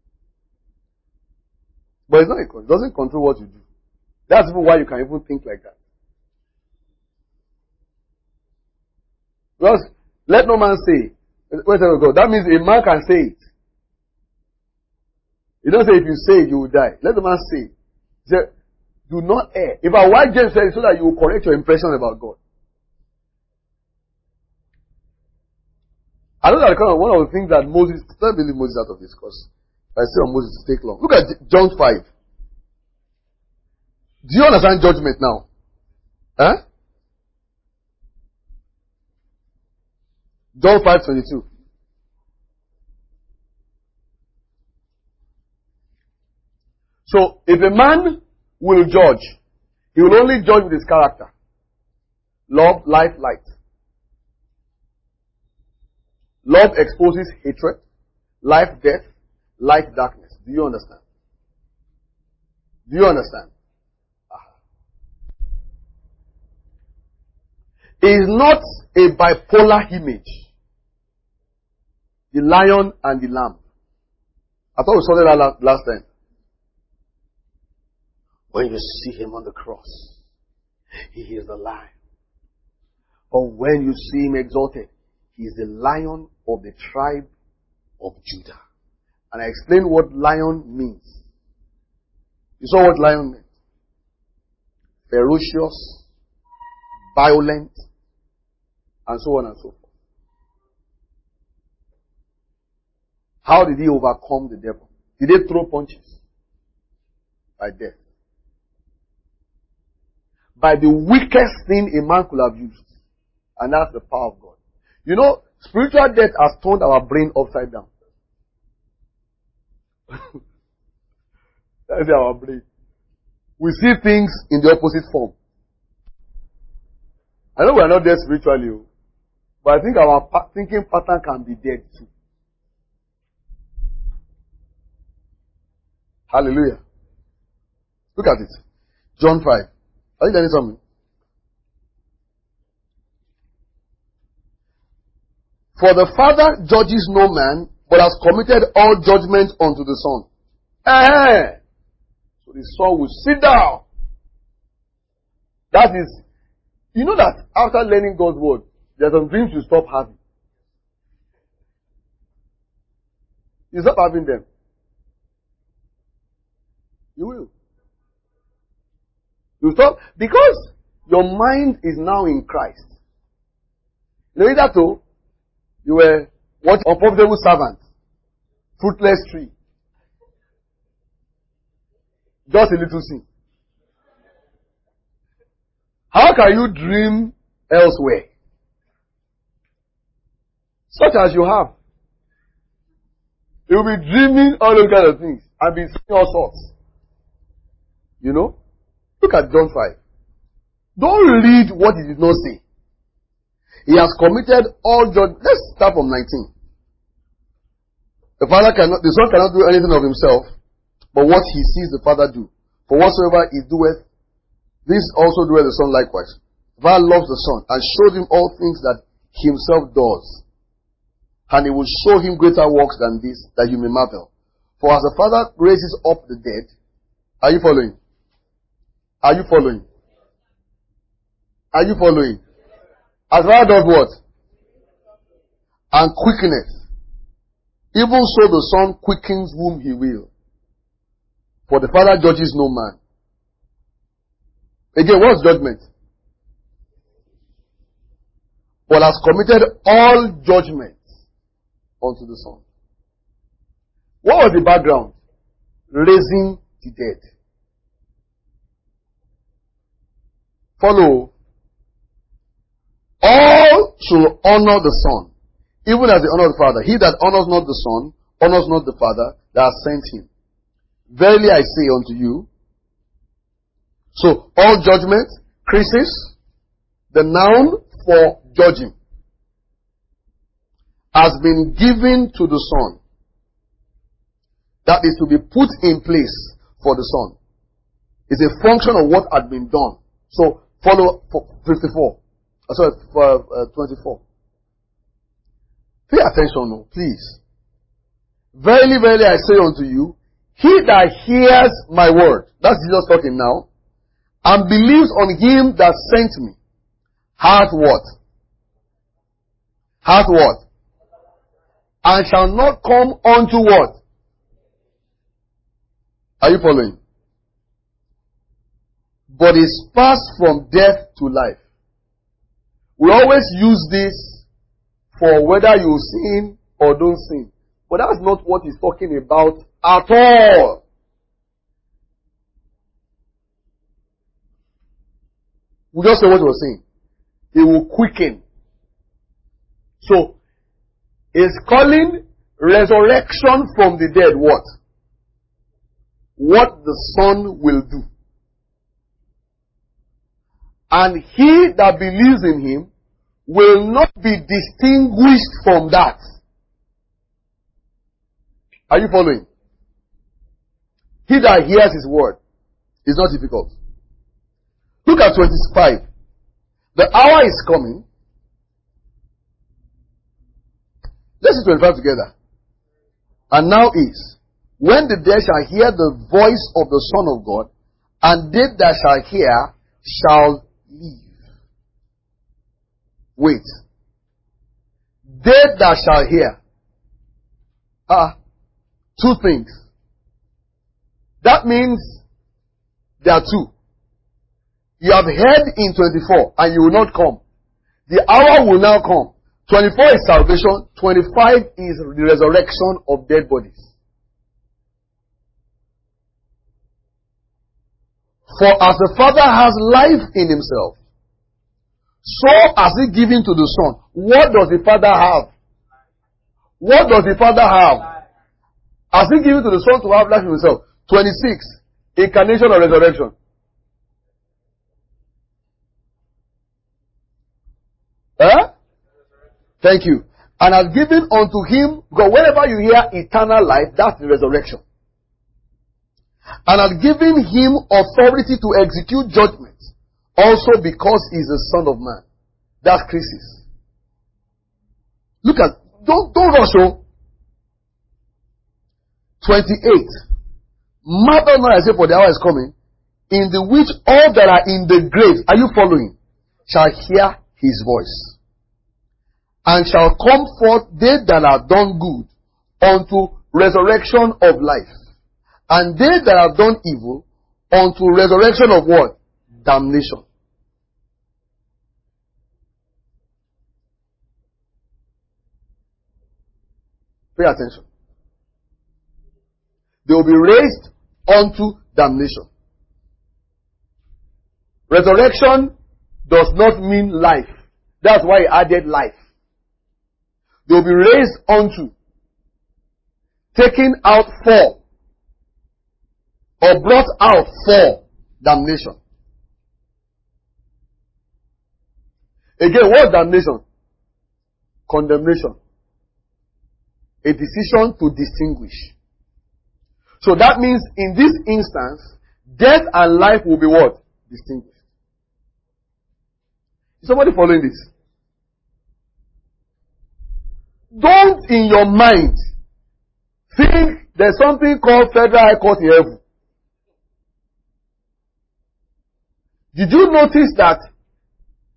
But it's not in control. It doesn't control what you do. That's even why you can even think like that. Because let no man say, wait a minute, that means a man can say it. He doesn't say if you say it, you will die. Let the man say it. He said, do not err. If I why James said it, so that you will correct your impression about God. I know that kind of one of the things that Moses, don't believe Moses out of this because if I say on Moses to take long. Look at John 5. Do you understand judgment now? Huh? John 5:22. So, if a man will judge, he will only judge with his character. Love, life, light. Love exposes hatred. Life, death. Light, darkness. Do you understand? Do you understand? It is not a bipolar image. The lion and the lamb. I thought we saw that last time. When you see Him on the cross, He is the lion. But when you see Him exalted, He is the Lion of the tribe of Judah. And I explained what lion means. You saw what lion meant? Ferocious, violent, and so on and so forth. How did He overcome the devil? Did they throw punches? By death. By the weakest thing a man could have used. And that's the power of God. You know, spiritual death has turned our brain upside down. That's our brain. We see things in the opposite form. I know we are not there spiritually, but I think our thinking pattern can be dead too. Hallelujah. Look at it. John 5. Are you learning something? For the Father judges no man, but has committed all judgment unto the Son. So the Son will sit down. That is, you know that after learning God's word, there are some dreams you stop having. You stop having them. You will. You stop, because your mind is now in Christ. You know that too? You were what unprofitable servant, fruitless tree, just a little sin. How can you dream elsewhere? Such as you have. You will be dreaming all those kind of things and be seeing all sorts. You know? Look at John 5. Don't read what He did not say. He has committed all judgment. Let's start from 19. The Son cannot do anything of Himself, but what He sees the Father do. For whatsoever He doeth, this also doeth the Son likewise. The Father loves the Son and shows Him all things that He Himself does. And He will show Him greater works than this, that you may marvel. For as the Father raises up the dead, are you following? Are you following? Are you following? As far does what? And quickeneth. Even so the Son quickens whom he will. For the Father judges no man. Again, what's judgment? But has committed all judgment unto the Son. What was the background? Raising the dead. Follow. All should honor the Son, even as they honor the Father. He that honors not the Son, honors not the Father that has sent him. Verily I say unto you. So, all judgment, krisis, the noun for judging, has been given to the Son. That is to be put in place for the Son. It's a function of what had been done. So, follow 54. Sorry, 24. Pay attention now, please. Verily, verily, I say unto you, he that hears my word, that's Jesus talking now, and believes on him that sent me, hath what? Hath what? And shall not come unto what? Are you following? But is passed from death to life. We always use this for whether you sin or don't sin. But that's not what he's talking about at all. We just say what he was saying. He will quicken. So, he's calling resurrection from the dead what? What the Son will do. And he that believes in him will not be distinguished from that. Are you following? He that hears his word is not difficult. Look at 25. The hour is coming. Let's see 25 together. And now is, when the dead shall hear the voice of the Son of God, and they that shall hear shall live. Wait. They that shall hear. Two things. That means there are two. You have heard in 24 and you will not come. The hour will now come. 24 is salvation. 25 is the resurrection of dead bodies. For as the Father has life in himself, so has he given to the Son. What does the Father have? What does the Father have? Has he given to the Son to have life in himself? 26. Incarnation or resurrection? Thank you. And has given unto him, because whenever you hear eternal life, that's the resurrection. And has given him authority to execute judgment, also because he is the Son of Man. That's crisis. Look at, don't rush. 28. Marvel not, I say, for the hour is coming, in the which all that are in the grave, are you following, shall hear his voice. And shall come forth they that are done good unto resurrection of life. And they that have done evil unto resurrection of what? Damnation. Pay attention. They will be raised unto damnation. Resurrection does not mean life. That's why he added life. They will be raised unto, taken out for, or brought out for damnation. Again, what damnation? Condemnation. A decision to distinguish. So that means in this instance, death and life will be what? Distinguished. Is somebody following this? Don't in your mind think there's something called Federal High Court in heaven. Did you notice that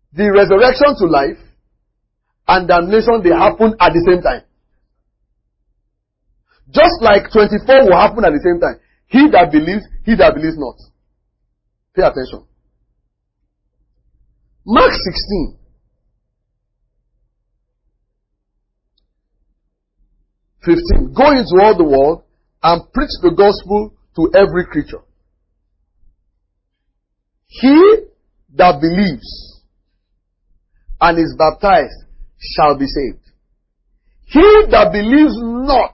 The resurrection to life and damnation, they happen at the same time. Just like 24 will happen at the same time. He that believes not. Pay attention. Mark 16. 15. Go into all the world and preach the gospel to every creature. He that believes and is baptized shall be saved. He that believes not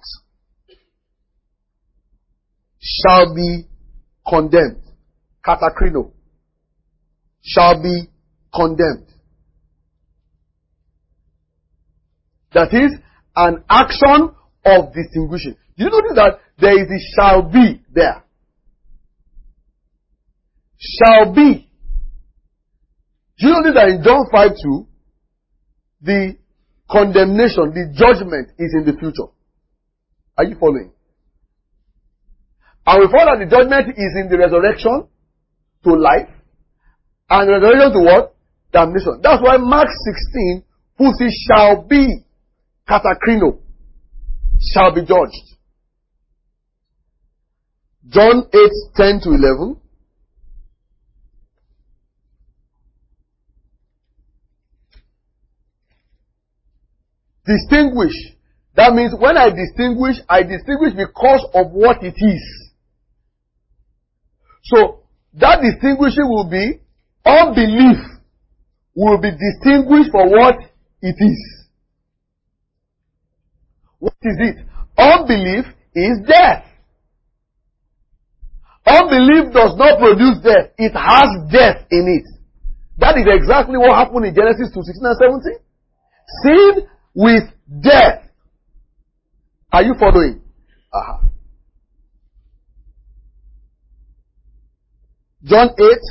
shall be condemned. Katakrino. Shall be condemned. That is an action of distinguishing. Do you notice that there is a shall be there? Shall be. Do you notice that in John 5:2, the condemnation, the judgment is in the future? Are you following? And we find that the judgment is in the resurrection to life, and the resurrection to what? Damnation. That's why Mark 16 puts it shall be, katakrino, shall be judged. John 8:10-11. Distinguish. That means when I distinguish because of what it is. So, that distinguishing will be, unbelief will be distinguished for what it is. What is it? Unbelief is death. Unbelief does not produce death. It has death in it. That is exactly what happened in Genesis 2:16 and 17. Sin with death. Are you following? John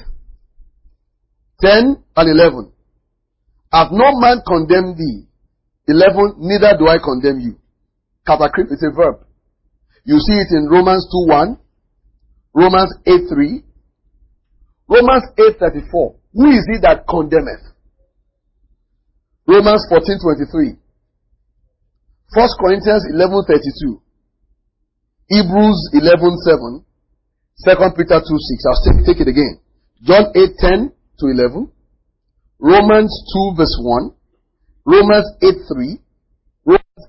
8:10 and 11. Hath no man condemned thee? 11. Neither do I condemn you. Katakrit is a verb. You see it in Romans 2:1, Romans 8:3, Romans 8:34. Who is he that condemneth? Romans 14:23. 1 Corinthians 11:32. Hebrews 11:7. 2 Peter 2:6. I'll take it again. John 8:10-11. Romans 2 verse 1. Romans 8:3. Romans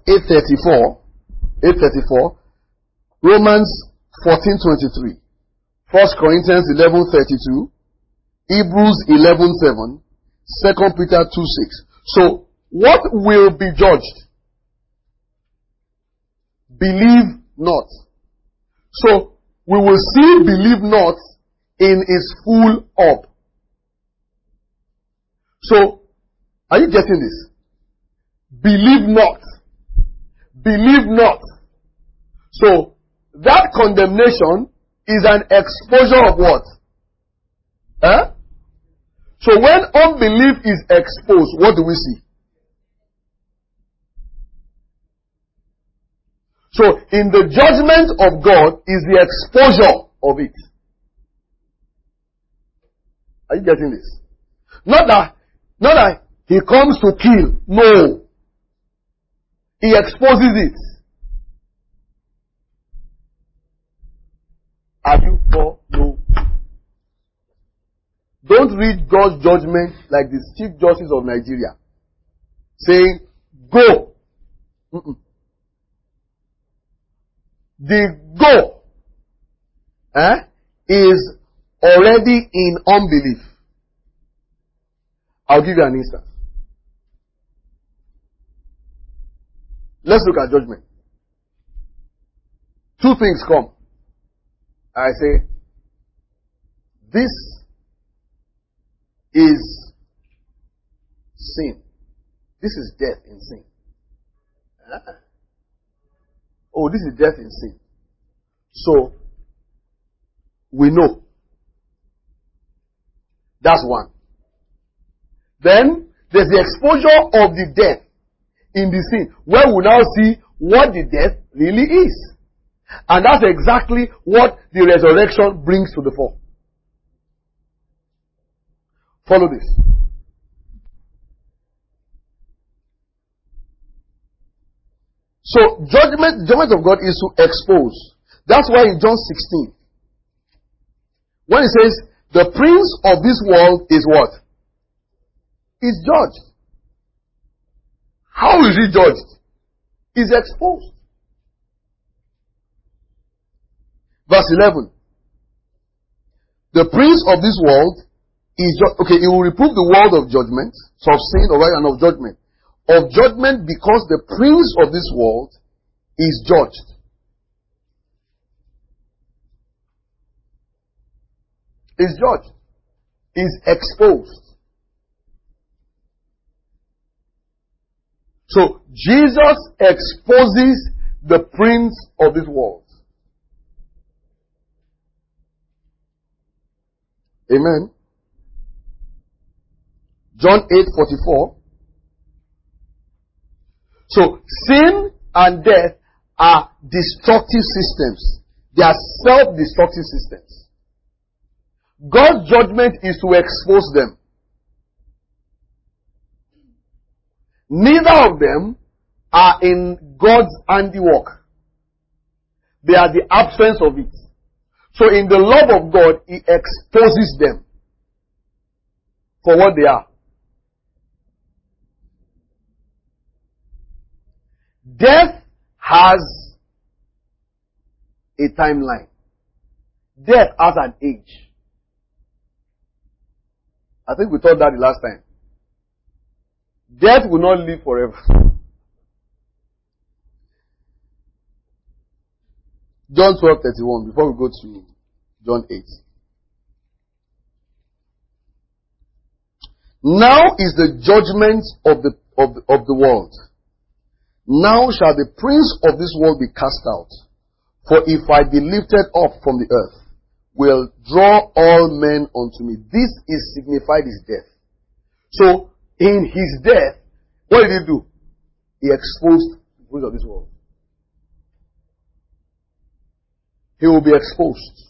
8:34. Romans 14:23. 1 Corinthians 11:32. Hebrews 11:7. 2 Peter 2:6. So, what will be judged? Believe not. So, we will see believe not in its full orb. So, are you getting this? Believe not. Believe not. So, that condemnation is an exposure of what? So, when unbelief is exposed, what do we see? So, in the judgment of God is the exposure of it. Are you getting this? Not that he comes to kill. No. He exposes it. Are you for? No. Don't read God's judgment like the Chief Justice of Nigeria saying, go. The go is already in unbelief. I'll give you an instance. Let's look at judgment. Two things come. I say, this is sin. This is death in sin. Oh, this is death in sin. So, we know. That's one. Then, there's the exposure of the death in the sin, where we now see what the death really is. And that's exactly what the resurrection brings to the fore. Follow this. So judgment of God is to expose. That's why in John 16, when it says, the prince of this world is what? Is judged. How is he judged? Is exposed. Verse 11. The prince of this world is okay, he will reprove the world of judgment, so of sin, of right, and of judgment. Of judgment because the prince of this world is judged. Is judged. Is exposed. So Jesus exposes the prince of this world. Amen. John 8:44. So sin and death are destructive systems. They are self-destructive systems. God's judgment is to expose them. Neither of them are in God's handiwork. They are the absence of it. So in the love of God, He exposes them for what they are. Death has a timeline. Death has an age. I think we thought that the last time. Death will not live forever. John 12:31, before we go to John 8. Now is the judgment of the world. Now shall the prince of this world be cast out. For if I be lifted up from the earth, will draw all men unto me. This is signified his death. So, in his death, what did he do? He exposed the prince of this world. He will be exposed.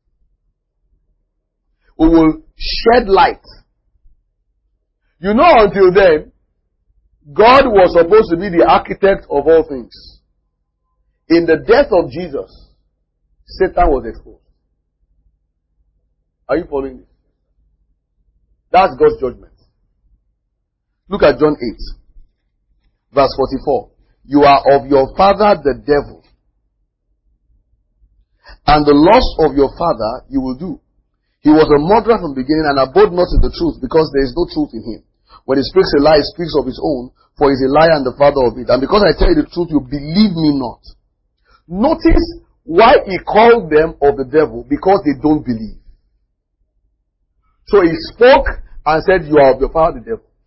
We will shed light. You know, until then, God was supposed to be the architect of all things. In the death of Jesus, Satan was exposed. Are you following this? That's God's judgment. Look at John 8, verse 44. You are of your father the devil, and the lust of your father you will do. He was a murderer from the beginning and abode not in the truth, because there is no truth in him. When he speaks a lie, he speaks of his own, for he is a liar and the father of it. And because I tell you the truth, you believe me not. Notice why he called them of the devil, because they don't believe. So he spoke and said, you are of your father the devil.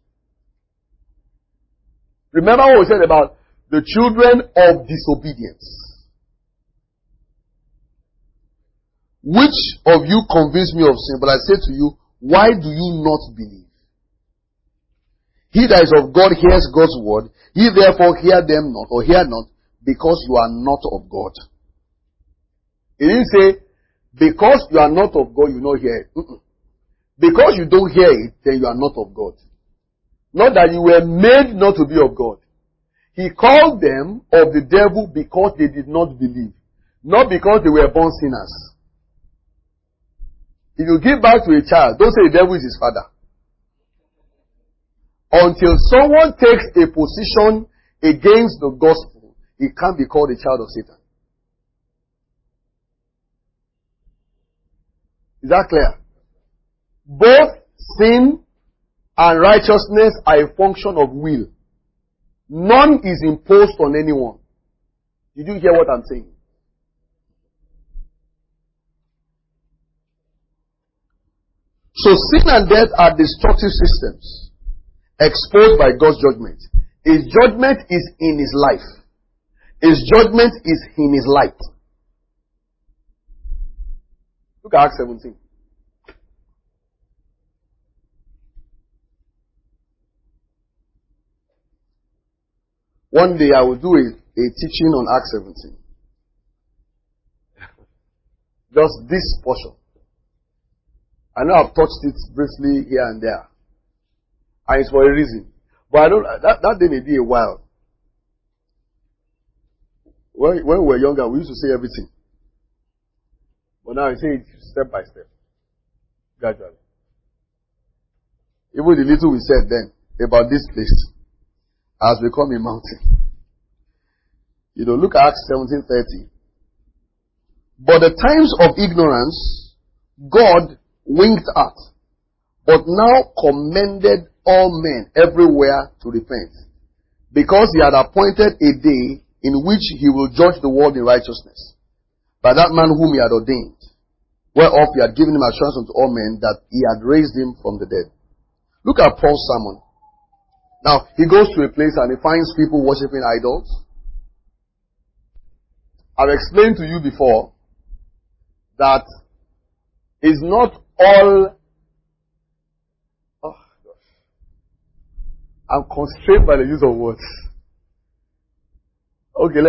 Remember what we said about the children of disobedience. Which of you convinced me of sin? But I say to you, why do you not believe? He that is of God hears God's word. Ye therefore hear them not, or hear not, because you are not of God. He didn't say, because you are not of God, you don't hear it. Because you don't hear it, then you are not of God. Not that you were made not to be of God. He called them of the devil because they did not believe. Not because they were born sinners. If you give birth to a child, don't say the devil is his father. Until someone takes a position against the gospel, he can't be called a child of Satan. Is that clear? Both sin and righteousness are a function of will. None is imposed on anyone. Did you hear what I'm saying? So sin and death are destructive systems exposed by God's judgment. His judgment is in his life. His judgment is in his light. Look at Acts 17. One day I will do a teaching on Acts 17. Just this portion. I know I've touched it briefly here and there. And it's for a reason. But I don't, that day may be a while. When we were younger, we used to say everything. But now we say it step by step. Gradually. Even the little we said then about this place has become a mountain. Look at Acts 17:30. But the times of ignorance God winked at, but now commended all men everywhere to repent, because he had appointed a day in which he will judge the world in righteousness, by that man whom he had ordained, whereof he had given him assurance unto all men that he had raised him from the dead. Look at Paul's sermon. Now, he goes to a place and he finds people worshipping idols. I've explained to you before that it's not all... Oh, gosh. I'm constrained by the use of words. Okay,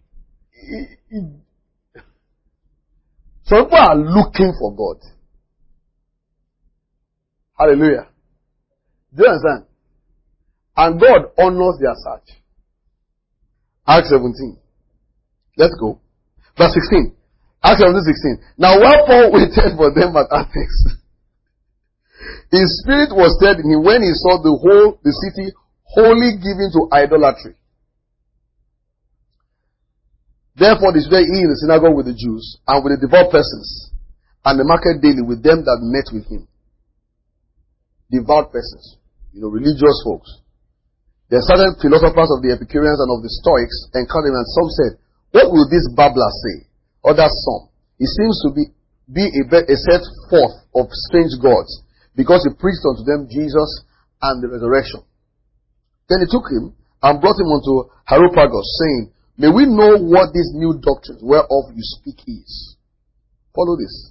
some people are looking for God. Hallelujah. Do you understand? And God honors their search. Acts 17. Let's go. Verse 16. Acts 17:16. Now while Paul waited for them at Athens, his spirit was stirred in him when he saw the city wholly given to idolatry. Therefore disputed he in the synagogue with the Jews and with the devout persons, and the market daily with them that met with him. Devout persons, religious folks. There are certain philosophers of the Epicureans and of the Stoics encountered him, and some said, "What will this babbler say?" Others some. He seems to be a set forth of strange gods, because he preached unto them Jesus and the resurrection. Then he took him and brought him unto Areopagus, saying, "May we know what these new doctrines whereof you speak is." Follow this.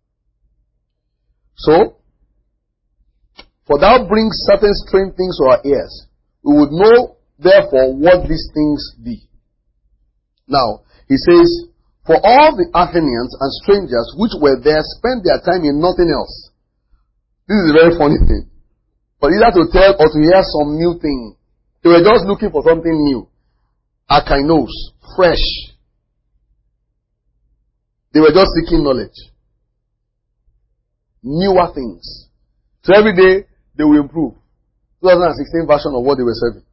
So, for thou brings certain strange things to our ears. We would know, therefore, what these things be. Now, he says, for all the Athenians and strangers which were there spent their time in nothing else. This is a very funny thing. But either to tell or to hear some new thing. They were just looking for something new. Akainos, fresh. They were just seeking knowledge. Newer things. So every day they will improve. 2016 version of what they were serving.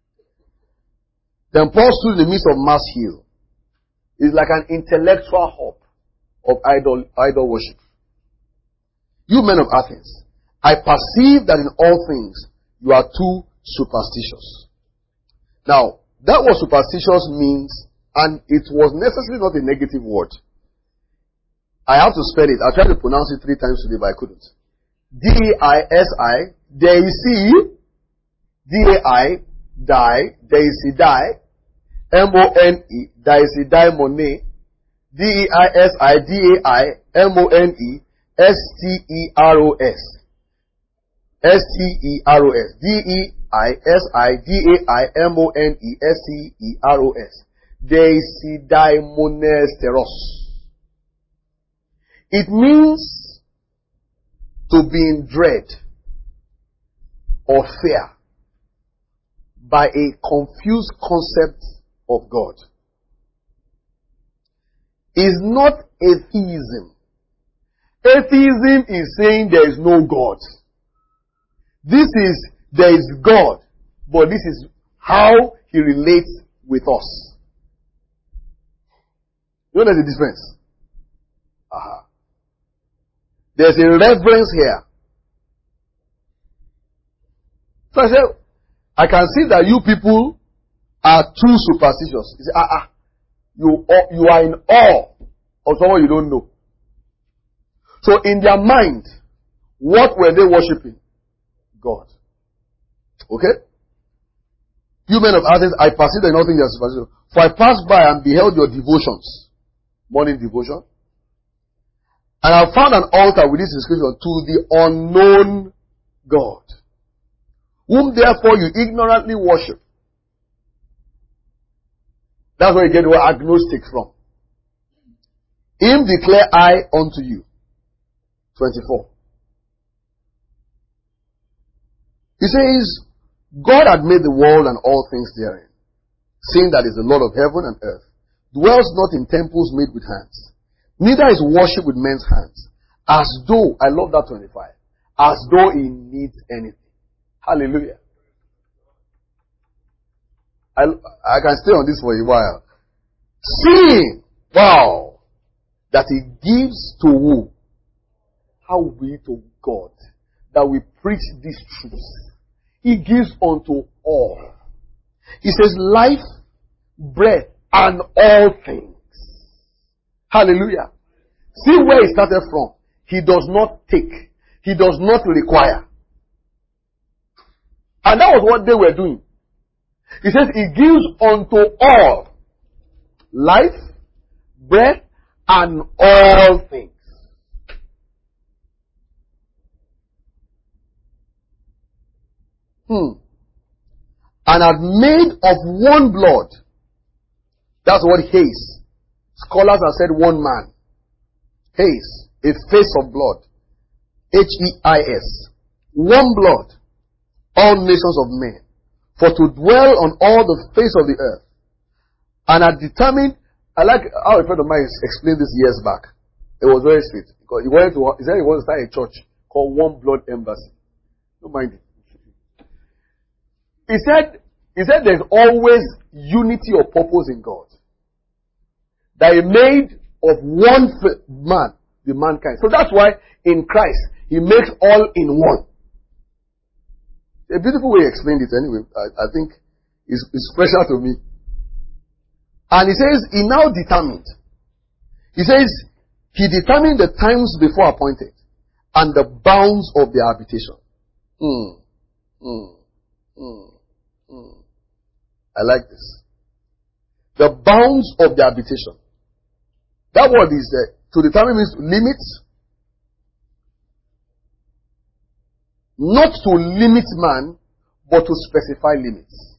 Then Paul stood in the midst of Mars Hill. It's like an intellectual hub of idol worship. You men of Athens, I perceive that in all things you are too superstitious. Now, that what superstitious means, and it was necessarily not a negative word. I have to spell it. I tried to pronounce it 3 times today, but I couldn't. D-I-S-I, Deisi, D-A-I, die, Deisi, die, M-O-N-E, Deisi, daimone, D-E-I-S-I, D-A-I, M-O-N-E, S-T-E-R-O-S, S-T-E-R-O-S, D-E-I-S-I, D-A-I, M-O-N-E, S-T-E-R-O-S, Deisi, daimones. It means to be in dread or fear by a confused concept of God. Is not atheism. Atheism is saying there is no God. This is, there is God, but this is how He relates with us. You know there's a difference? There's a reverence here. So I said, I can see that you people are too superstitious. You say, you are in awe of someone you don't know. So in their mind, what were they worshipping? God. Okay? You men of Athens, I perceive that nothing is superstitious. For I passed by and beheld your devotions. Morning devotion. And I found an altar with this inscription, to the unknown God, whom therefore you ignorantly worship. That's where you get the word agnostic from. Him declare I unto you. 24. He says, God had made the world and all things therein, seeing that is the Lord of heaven and earth. dwells not in temples made with hands, neither is worship with men's hands, as though, I love that 25, as though he needs anything. Hallelujah. I can stay on this for a while. Seeing, wow, that he gives to who? How we to God, that we preach these truths. He gives unto all. He says life, bread, and all things. Hallelujah. See where he started from. He does not take. He does not require. And that was what they were doing. He says he gives unto all life, bread, and all things. And are made of one blood. That's what Hayes. Scholars have said one man. Hayes, a face of blood. H-E-I-S. One blood. All nations of men. For to dwell on all the face of the earth. And are determined. I like how a friend of mine explained this years back. It was very sweet. Because he said he wanted to start a church called One Blood Embassy. Don't mind it. He said there's always unity of purpose in God. That he made of one man, the mankind. So that's why in Christ, he makes all in one. A beautiful way he explained it anyway. I think it's special to me. And he says, he now determined. He says, he determined the times before appointed and the bounds of their habitation. I like this. The bounds of the habitation. That word is to determine means limits. Not to limit man, but to specify limits.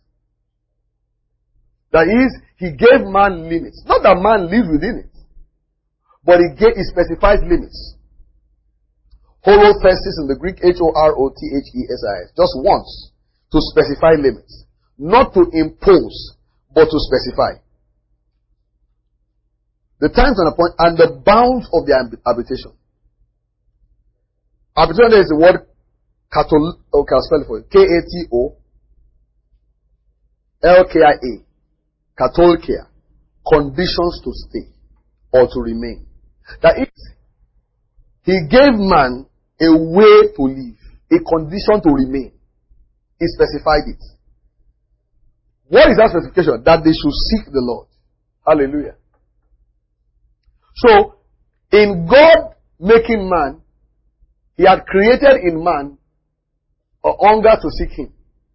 That is, he gave man limits. Not that man lives within it, but he specifies limits. Horothesis in the Greek, H-O-R-O-T-H-E-S-I-S. Just once. To specify limits. Not to impose, but to specify. The times and the point and the bounds of their habitation. Habitation is the word Katol. Okay, I'll spell it for you. K-A-T-O-L-K-I-A. Katolkia. Conditions to stay or to remain. That is, he gave man a way to live, a condition to remain. He specified it. What is that specification? That they should seek the Lord. Hallelujah. So, in God making man, he had created in man a hunger to seek him.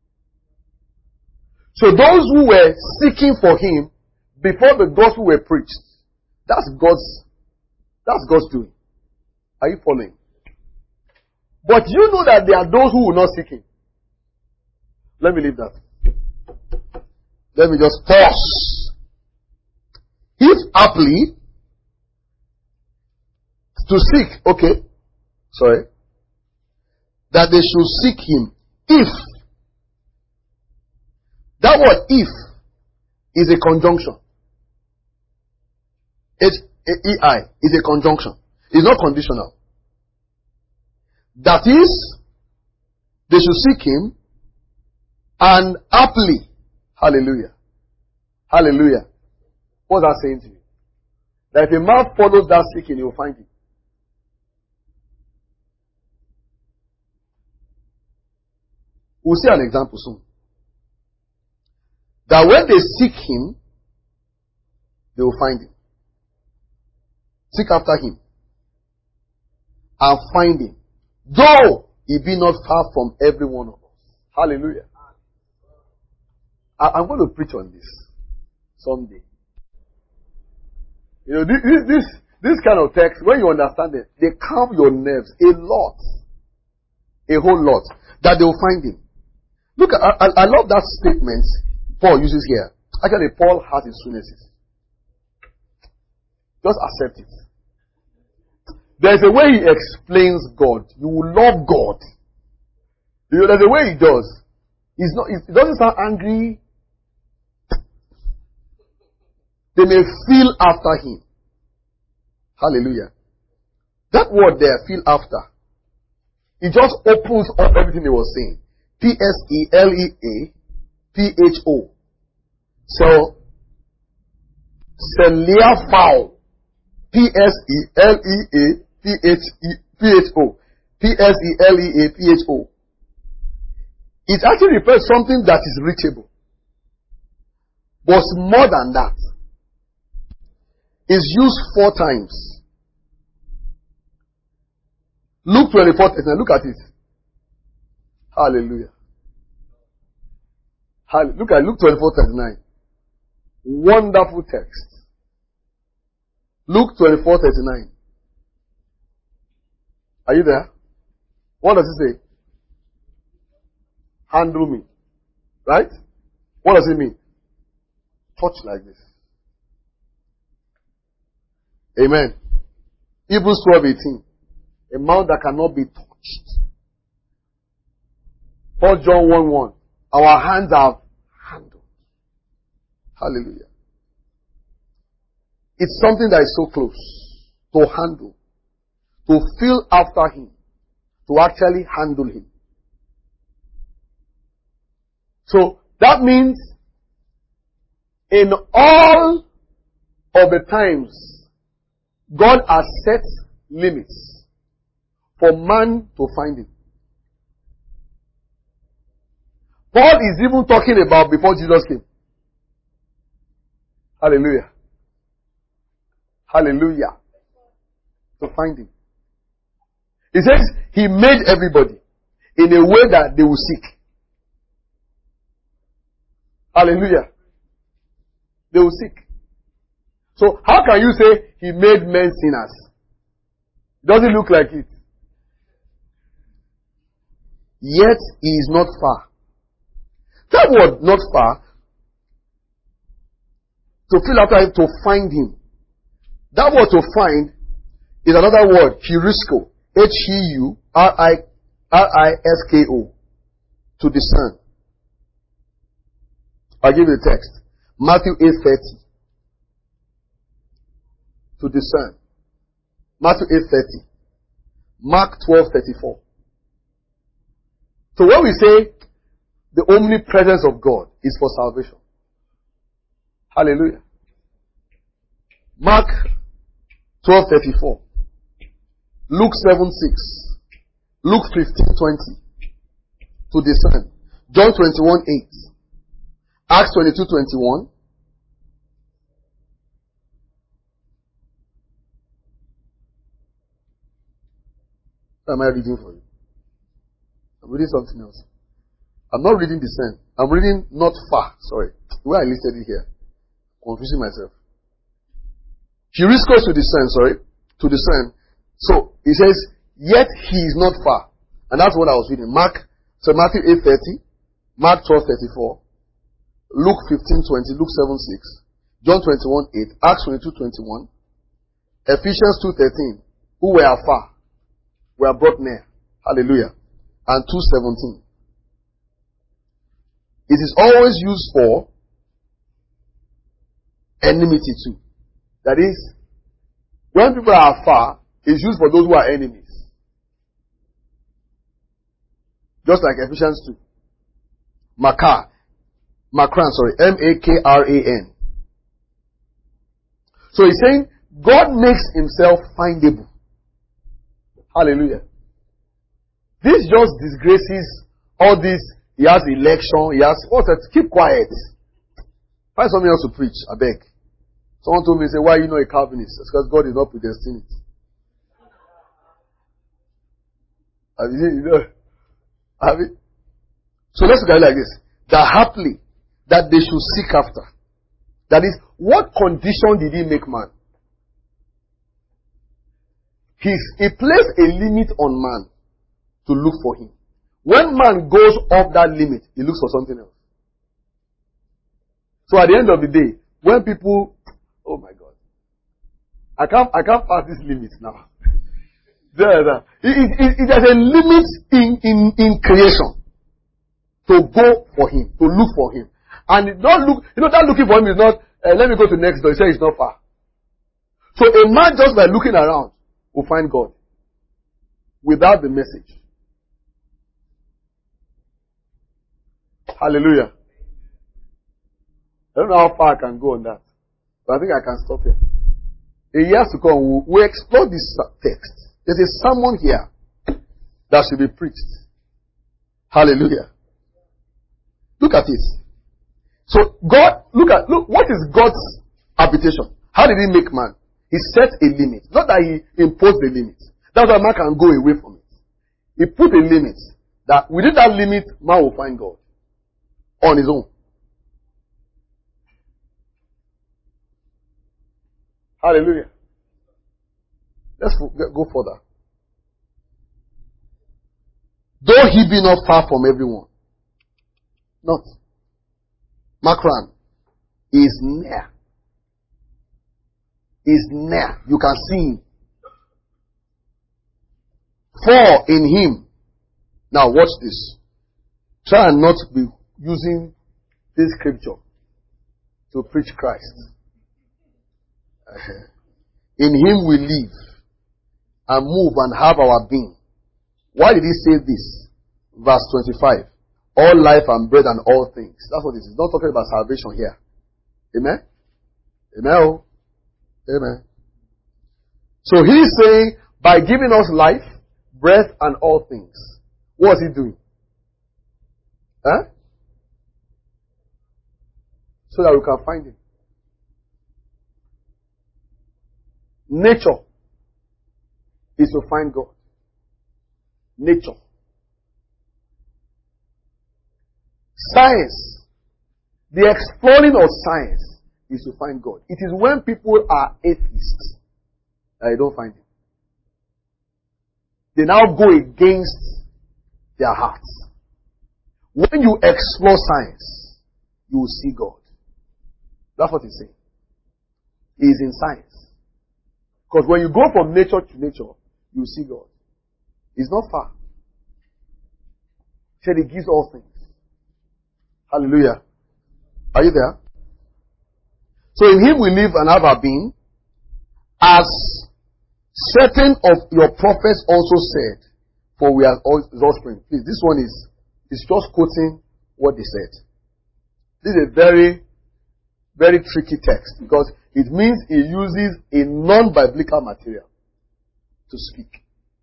So those who were seeking for him before the gospel were preached, that's God's doing. Are you following? But you know that there are those who will not seek him. Let me leave that. Let me just pause. If aptly to seek, that they should seek him if. That word if is a conjunction. H-E-I is a conjunction. It's not conditional. That is, they should seek him and aptly. Hallelujah. Hallelujah. What's that saying to you? That if a man follows that seeking, he will find it. We'll see an example soon. That when they seek him, they will find him. Seek after him. And find him. Though he be not far from every one of us. Hallelujah. I'm going to preach on this someday. You know, this kind of text, when you understand it, they calm your nerves a lot. A whole lot. That they will find him. Look, I love that statement Paul uses here. Actually, Paul has his weaknesses. Just accept it. There's a way he explains God. You will love God. You know, there's a way he does. He doesn't sound angry. they may feel after him. Hallelujah. That word there, feel after, it just opens up everything he was saying. P-S-E-L-E-A-P-H-O. So, Seleafao. P-S-E-L-E-A-P-H-O. P-S-E-L-E-A-P-H-O. It actually refers something that is reachable. But more than that. It's used 4 times. Luke 24:39. Look at it. Hallelujah. Look at Luke 24:39. Wonderful text. Luke 24:39. Are you there? What does it say? Handle me. Right? What does it mean? Touch like this. Amen. Hebrews 12:18. A mouth that cannot be touched. 1 John 1:1. Our hands have handled. Hallelujah. It's something that is so close to handle, to feel after him, to actually handle him. So that means in all of the times, God has set limits for man to find him. Paul is even talking about before Jesus came. Hallelujah. Hallelujah. To find him. He says he made everybody in a way that they will seek. Hallelujah. They will seek. So how can you say he made men sinners? Doesn't look like it. Yet he is not far. That word, not far, to feel after him, to find him. That word to find is another word, heurisco. H-E-U-R-I-S-K-O. To discern. I'll give you the text. Matthew 8:30. To discern. Matthew 8:30. Mark 12:34. So when we say the omnipresence of God is for salvation. Hallelujah. Mark 12:34. Luke 7:6. Luke 15:20. To discern. John 21:8. Acts 22:21. What am I reading for you? I'm reading something else. I'm not reading discern. I'm reading not far. Sorry. Where I listed it here. Confusing myself. Heuriscos to discern, sorry. To discern. So, he says, yet he is not far. And that's what I was reading. Matthew 8:30. Mark 12:34. Luke 15:20. Luke 7:6. John 21:8. Acts 22:21. Ephesians 2:13. Who were afar were brought near. Hallelujah. And 2:17. It is always used for enmity too. That is, when people are far, it's used for those who are enemies. Just like Ephesians 2. Makran, M-A-K-R-A-N. So he's saying, God makes himself findable. Hallelujah. This just disgraces all this. He has election. He has what? Keep quiet. Find something else to preach. I beg. Someone told me, say, why are you not a Calvinist? It's because God is not predestined. Have it? So let's look at it like this. That haply that they should seek after. That is, what condition did he make man? He placed a limit on man to look for him. When man goes off that limit, he looks for something else. So at the end of the day, when people, oh my God, I can't pass this limit now. There's a limit in creation to go for him, to look for him. And don't look, that looking for him is not, Let me go to next door. He said it's not far. So a man just by looking around will find God without the message. Hallelujah. I don't know how far I can go on that, but I think I can stop here. In years to come, we'll explore this text. There's a sermon here that should be preached. Hallelujah. Look at it. So God, look, what is God's habitation? How did He make man? He set a limit. Not that He imposed the limit. That's why man can go away from it. He put a limit that within that limit, man will find God on his own. Hallelujah. Let's go further. Though He be not far from everyone. Not. Makran is near. Is near. You can see Him. For in Him. Now watch this. Try and not be using this scripture to preach Christ. In Him we live and move and have our being. Why did He say this? Verse 25. All life and bread and all things. That's what it is. It's not talking about salvation here. Amen? Amen. Amen. So He's saying, by giving us life, breath, and all things. What is He doing? Huh? So that we can find Him. Nature is to find God. Nature. Science. The exploring of science is to find God. It is when people are atheists that they don't find Him. They now go against their hearts. When you explore science, you will see God. That's what He's saying. He is in science. Because when you go from nature to nature, you will see God. He's not far. He said He gives all things. Hallelujah. Are you there? So in Him we live and have our being, as certain of your prophets also said, for we are all His offspring. Please, this one is just quoting what they said. This is a very, very tricky text because it means He uses a non-biblical material to speak.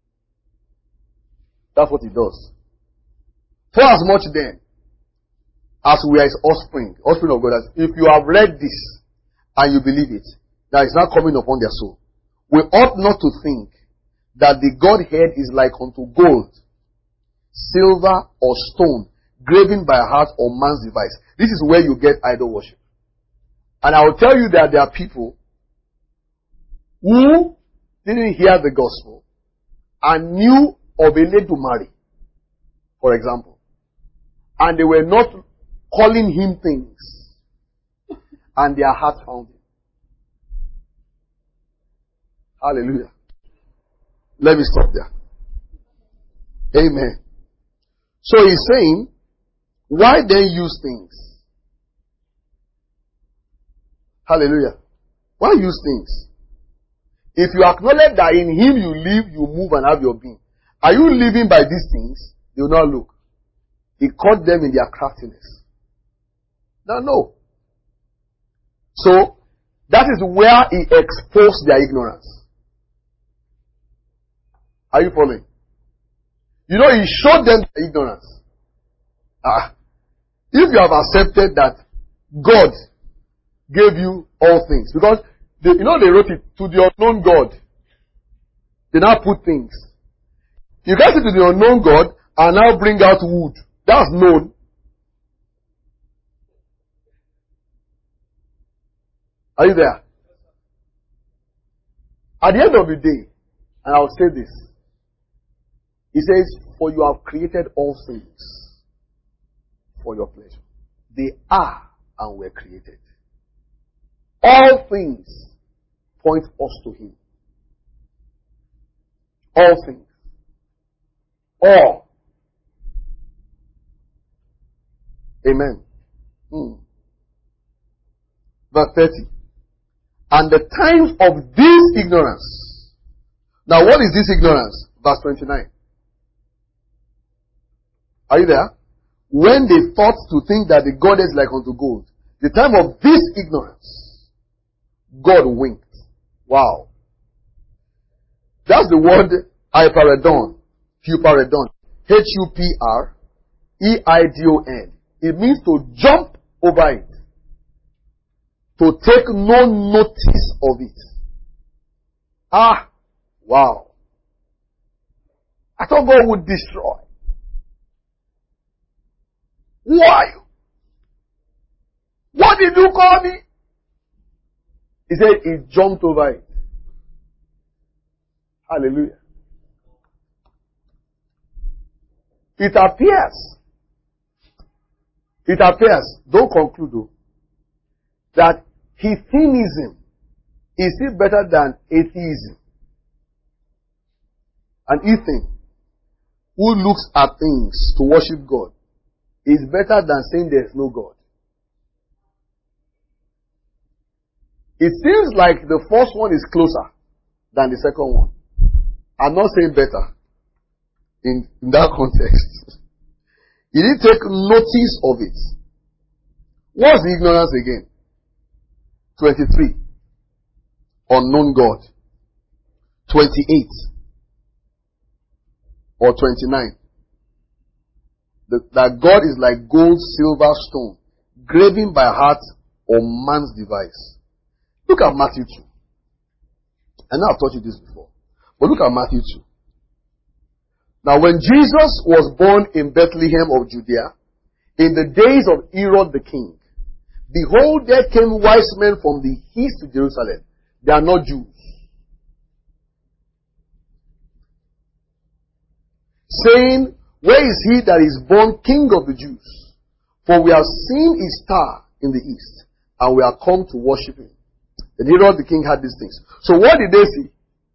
That's what He does. For as much then as we are His offspring of God, as if you have read this and you believe it, that is not coming upon their soul. We ought not to think that the Godhead is like unto gold, silver, or stone, graven by heart or man's device. This is where you get idol worship. And I will tell you that there are people who didn't hear the gospel and knew of Eledumare, for example, and they were not calling Him things, and their heart found Him. Hallelujah. Let me stop there. Amen. So He's saying, why then use things? Hallelujah. Why use things? If you acknowledge that in Him you live, you move, and have your being, are you living by these things? They will not look. He caught them in their craftiness. Now, no. So, that is where He exposed their ignorance. Are you following? You know, He showed them their ignorance. If you have accepted that God gave you all things, because they wrote it to the unknown God. They now put things. You get it to the unknown God and now bring out wood. That's known. Are you there? At the end of the day, and I'll say this, He says, for you have created all things for your pleasure. They are and were created. All things point us to Him. All things. All. Amen. Verse 30. And the times of this ignorance. Now what is this ignorance? Verse 29. Are you there? When they thought to think that the God is like unto gold. The time of this ignorance. God winked. Wow. That's the word hyperedon. Huperedon. Hupereidon. It means to jump over it. To take no notice of it. Ah, wow. I thought God would destroy. Who are you? What did you call me? He said he jumped over it. Hallelujah. It appears, don't conclude though, that Heathenism is still better than atheism. An Heathen who looks at things to worship God is better than saying there is no God. It seems like the first one is closer than the second one. I'm not saying better in that context. He didn't take notice of it. What's the ignorance again? 23. Unknown God. 28. Or 29. That God is like gold, silver, stone, graven by heart or man's device. Look at Matthew 2. I know I've taught you this before. But look at Matthew 2. Now when Jesus was born in Bethlehem of Judea, in the days of Herod the king, behold, there came wise men from the east to Jerusalem. They are not Jews. Saying, where is he that is born King of the Jews? For we have seen his star in the east, and we are come to worship him. Then Herod the king had these things. So what did they see?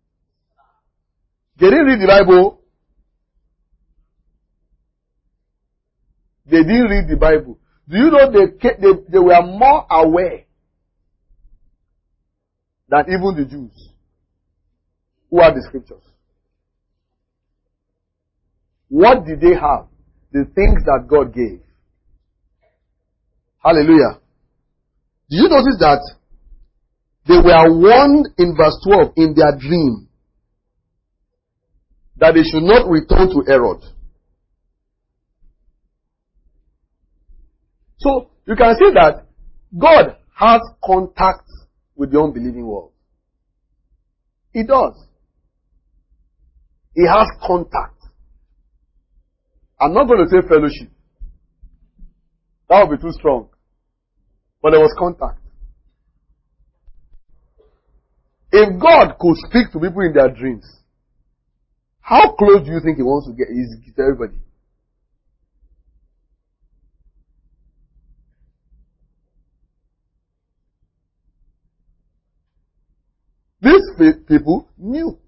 They didn't read the Bible. They didn't read the Bible. Do you know they were more aware than even the Jews who had the scriptures? What did they have? The things that God gave. Hallelujah. Do you notice that they were warned in verse 12 in their dream that they should not return to Herod? So you can see that God has contact with the unbelieving world. He does. He has contact. I'm not going to say fellowship. That would be too strong. But there was contact. If God could speak to people in their dreams, how close do you think he wants to get to everybody? These people knew.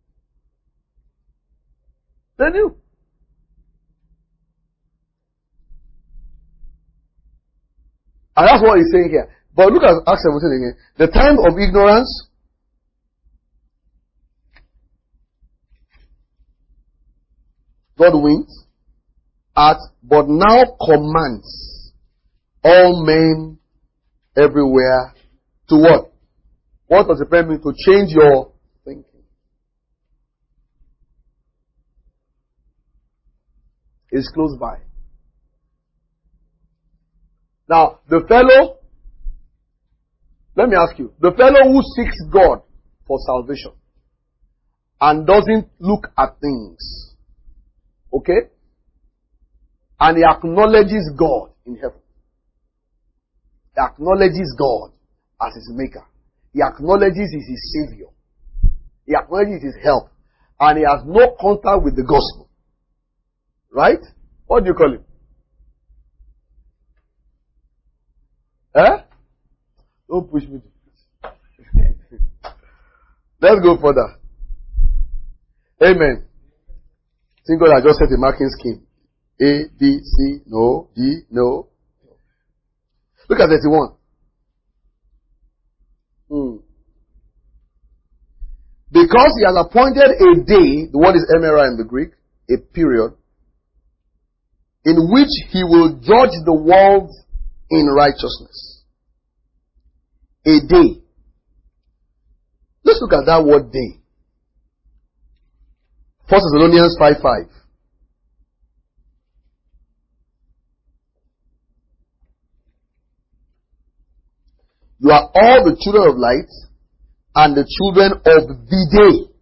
They knew. And that's what he's saying here. But look at Acts 17 again. The time of ignorance. God wins but now commands all men everywhere to what? What does it mean? To change your thinking. It's close by. Now, the fellow, let me ask you, the fellow who seeks God for salvation and doesn't look at things, okay? And he acknowledges God in heaven. He acknowledges God as his maker. He acknowledges he's his savior. He acknowledges his help. And he has no contact with the gospel. Right? What do you call him? Don't push me to Let's go further. Amen. Think God has just set a marking scheme. A, B, C, no, D, no. Look at 31. Because he has appointed a day, the word is emera in the Greek, a period, in which he will judge the world in righteousness. A day. Let's look at that word day. 1 Thessalonians 5:5. You are all the children of light and the children of the day.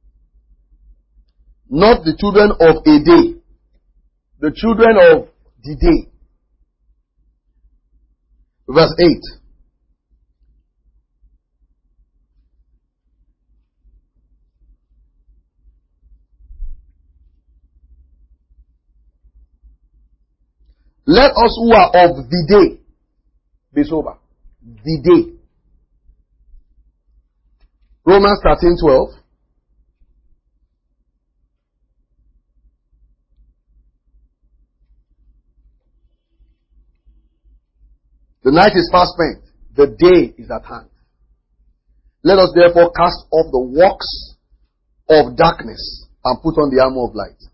Not the children of a day. The children of the day. Verse 8. Let us who are of the day be sober. The day. Romans 13:12. The night is fast spent. The day is at hand. Let us therefore cast off the works of darkness and put on the armor of light.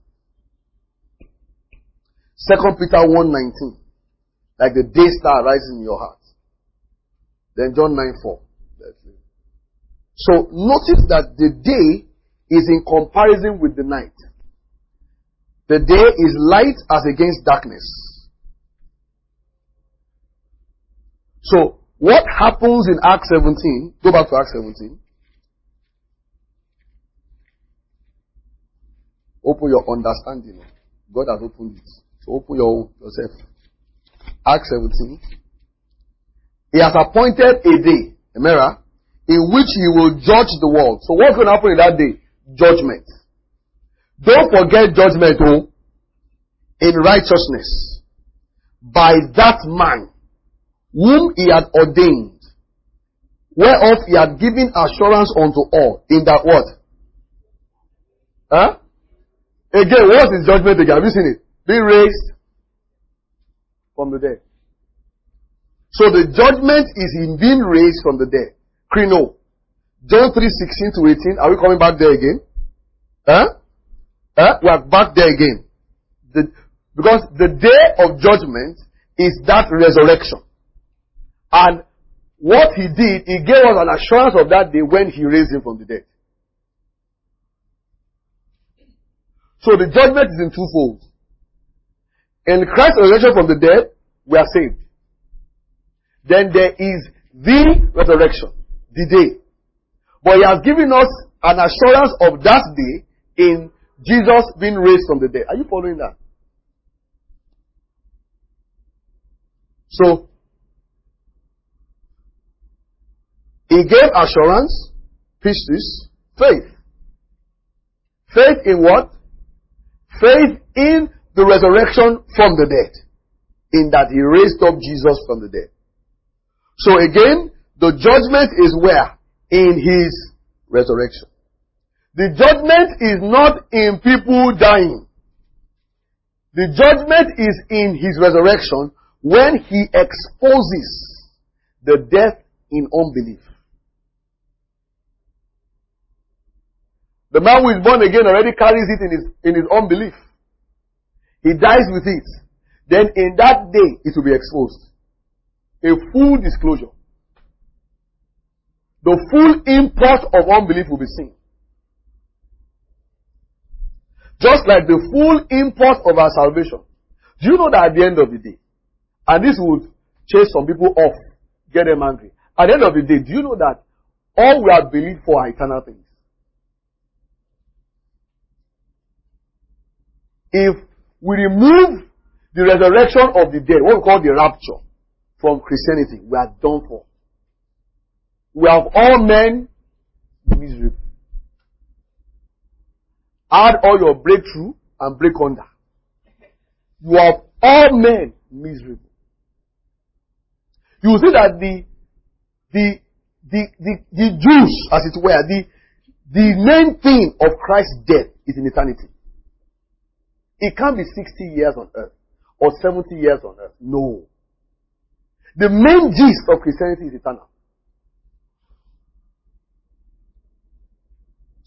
2 Peter 1:19. Like the day star rises in your heart. Then John 9:4. So notice that the day is in comparison with the night. The day is light as against darkness. So what happens in Acts 17? Go back to Acts 17. Open your understanding. God has opened it. So open yourself. Acts 17. He has appointed a day, Emera, in which he will judge the world. So what's going to happen in that day? Judgment. Don't forget judgment, in righteousness. By that man whom he had ordained, whereof he had given assurance unto all. In that what? Again, what is judgment again? Have you seen it? Being raised from the dead. So the judgment is in being raised from the dead. Krino. John 3:16 to 18. Are we coming back there again? We are back there again. Because the day of judgment is that resurrection. And what he did, he gave us an assurance of that day when he raised him from the dead. So the judgment is in twofold. In Christ's resurrection from the dead, we are saved. Then there is the resurrection, the day. But he has given us an assurance of that day in Jesus being raised from the dead. Are you following that? So, he gave assurance, pistis, faith. Faith in what? Faith in the resurrection from the dead. In that he raised up Jesus from the dead. So again, the judgment is where? In his resurrection. The judgment is not in people dying. The judgment is in his resurrection when he exposes the death in unbelief. The man who is born again already carries it in his unbelief. He dies with it. Then in that day, it will be exposed. A full disclosure. The full import of unbelief will be seen. Just like the full import of our salvation. Do you know that at the end of the day, and this would chase some people off, get them angry. At the end of the day, do you know that all we have believed for are eternal things? If we remove the resurrection of the dead, what we call the rapture, from Christianity, we are done for. We have all men miserable. Add all your breakthrough and break under. You have all men miserable. You will see that the Jews, as it were, the main thing of Christ's death is in eternity. It can't be 60 years on earth or 70 years on earth. No. The main gist of Christianity is eternal.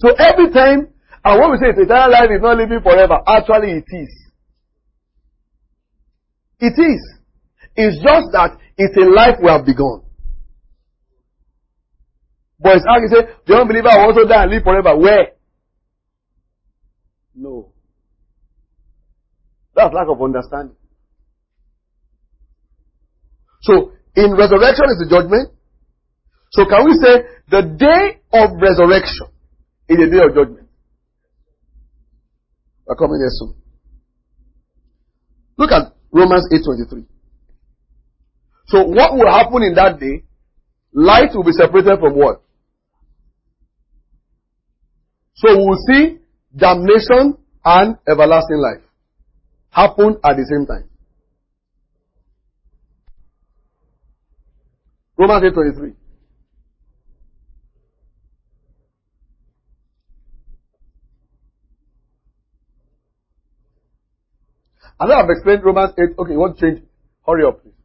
So every time, and when we say eternal life is not living forever, actually it is. It is. It's just that it's a life we have begun. But it's hard to say, the unbeliever will also die and live forever. Where? No. That's lack of understanding. So, in resurrection is the judgment. So can we say the day of resurrection is the day of judgment? We're coming there soon. Look at Romans 8:23. So what will happen in that day? Light will be separated from what? So we will see damnation and everlasting life happen at the same time. Romans 8:23. I know I've explained Romans 8. Okay, you want to change? Hurry up, please.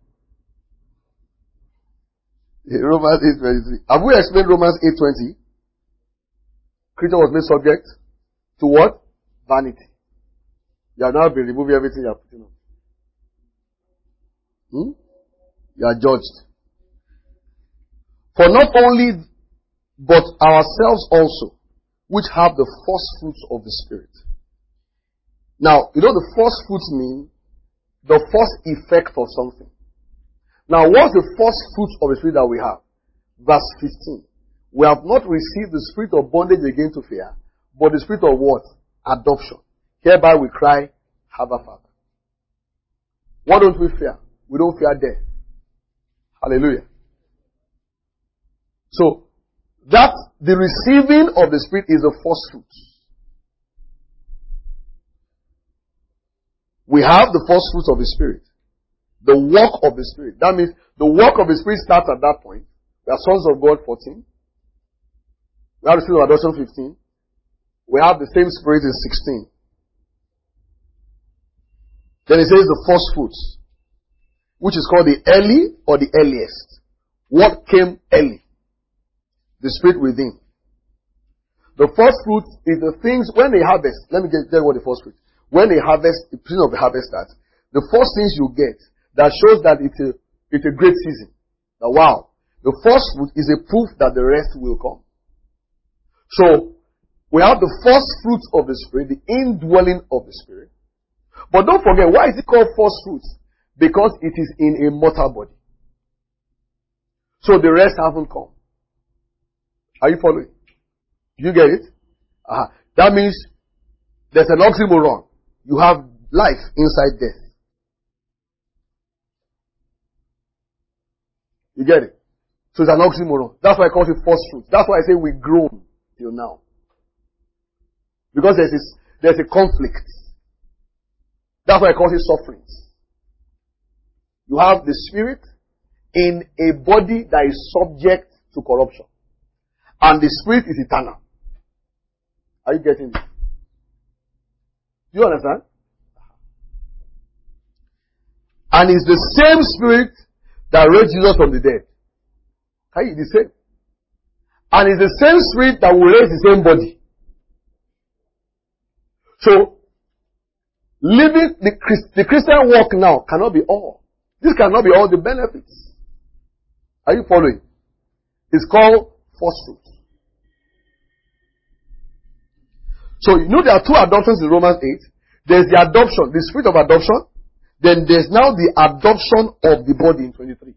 Romans 8:23. Have we explained Romans 8:20? Creature was made subject to what? Vanity. You have now been removing everything you are putting on. You are judged. For not only, but ourselves also, which have the first fruits of the Spirit. Now, you know the first fruits mean the first effect of something. Now, what's the first fruits of the Spirit that we have? Verse 15. We have not received the spirit of bondage again to fear, but the spirit of what? Adoption. Hereby we cry, Abba, Father. What don't we fear? We don't fear death. Hallelujah. So, that the receiving of the Spirit is the first fruits. We have the first fruits of the Spirit. The work of the Spirit. That means the work of the Spirit starts at that point. We are sons of God 14. We have the Spirit of adoption 15. We have the same Spirit in 16. Then it says the first fruits, which is called the early or the earliest. What came early? The Spirit within. The first fruit is the things, when they harvest, let me tell you what the first fruit. When they harvest, the season of the harvest starts, the first things you get that shows that it's a great season. Now wow, the first fruit is a proof that the rest will come. So, we have the first fruits of the Spirit, the indwelling of the Spirit. But don't forget, why is it called first fruits? Because it is in a mortal body. So the rest haven't come. Are you following? You get it? That means there's an oxymoron. You have life inside death. You get it? So it's an oxymoron. That's why I call it first fruits. That's why I say we grown till now. Because there's a conflict. That's why I call it sufferings. You have the Spirit in a body that is subject to corruption. And the Spirit is eternal. Are you getting it? Do you understand? And it's the same Spirit that raised Jesus from the dead. Okay, it's the same. And it's the same Spirit that will raise the same body. So, living the Christian walk now cannot be all. This cannot be all the benefits. Are you following? It's called first fruits. So, you know there are two adoptions in Romans 8. There's the adoption, the spirit of adoption. Then there's now the adoption of the body in 23.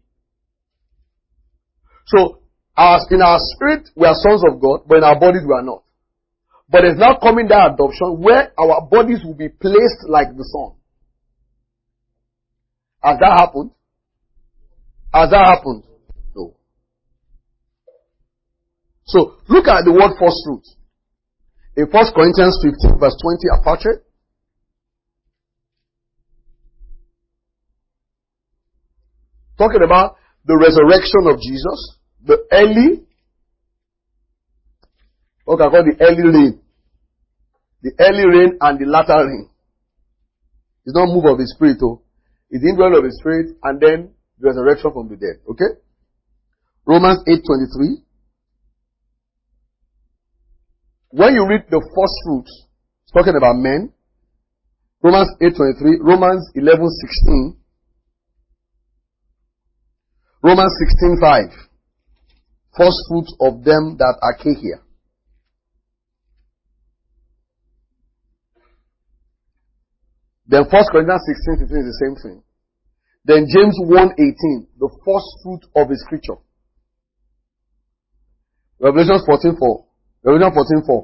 So, in our spirit, we are sons of God, but in our bodies we are not. But there's now coming that adoption where our bodies will be placed like the Son. Has that happened? Has that happened? No. So, look at the word first fruit. In 1 Corinthians 15 verse 20, Apache. Talking about the resurrection of Jesus, the early, what I call the early rain. The early rain and the latter rain. It's not move of the Spirit, though. It's the indwelling of the Spirit and then the resurrection from the dead. Okay? Romans 8:23. When you read the first fruits, it's talking about men. Romans 8:23, Romans 11:16, Romans 16:5. First fruits of them that are here. Then 1 Corinthians 16:15 is the same thing. Then James 1:18, the first fruit of his creature. Revelation 14:4. Revelation 14:4.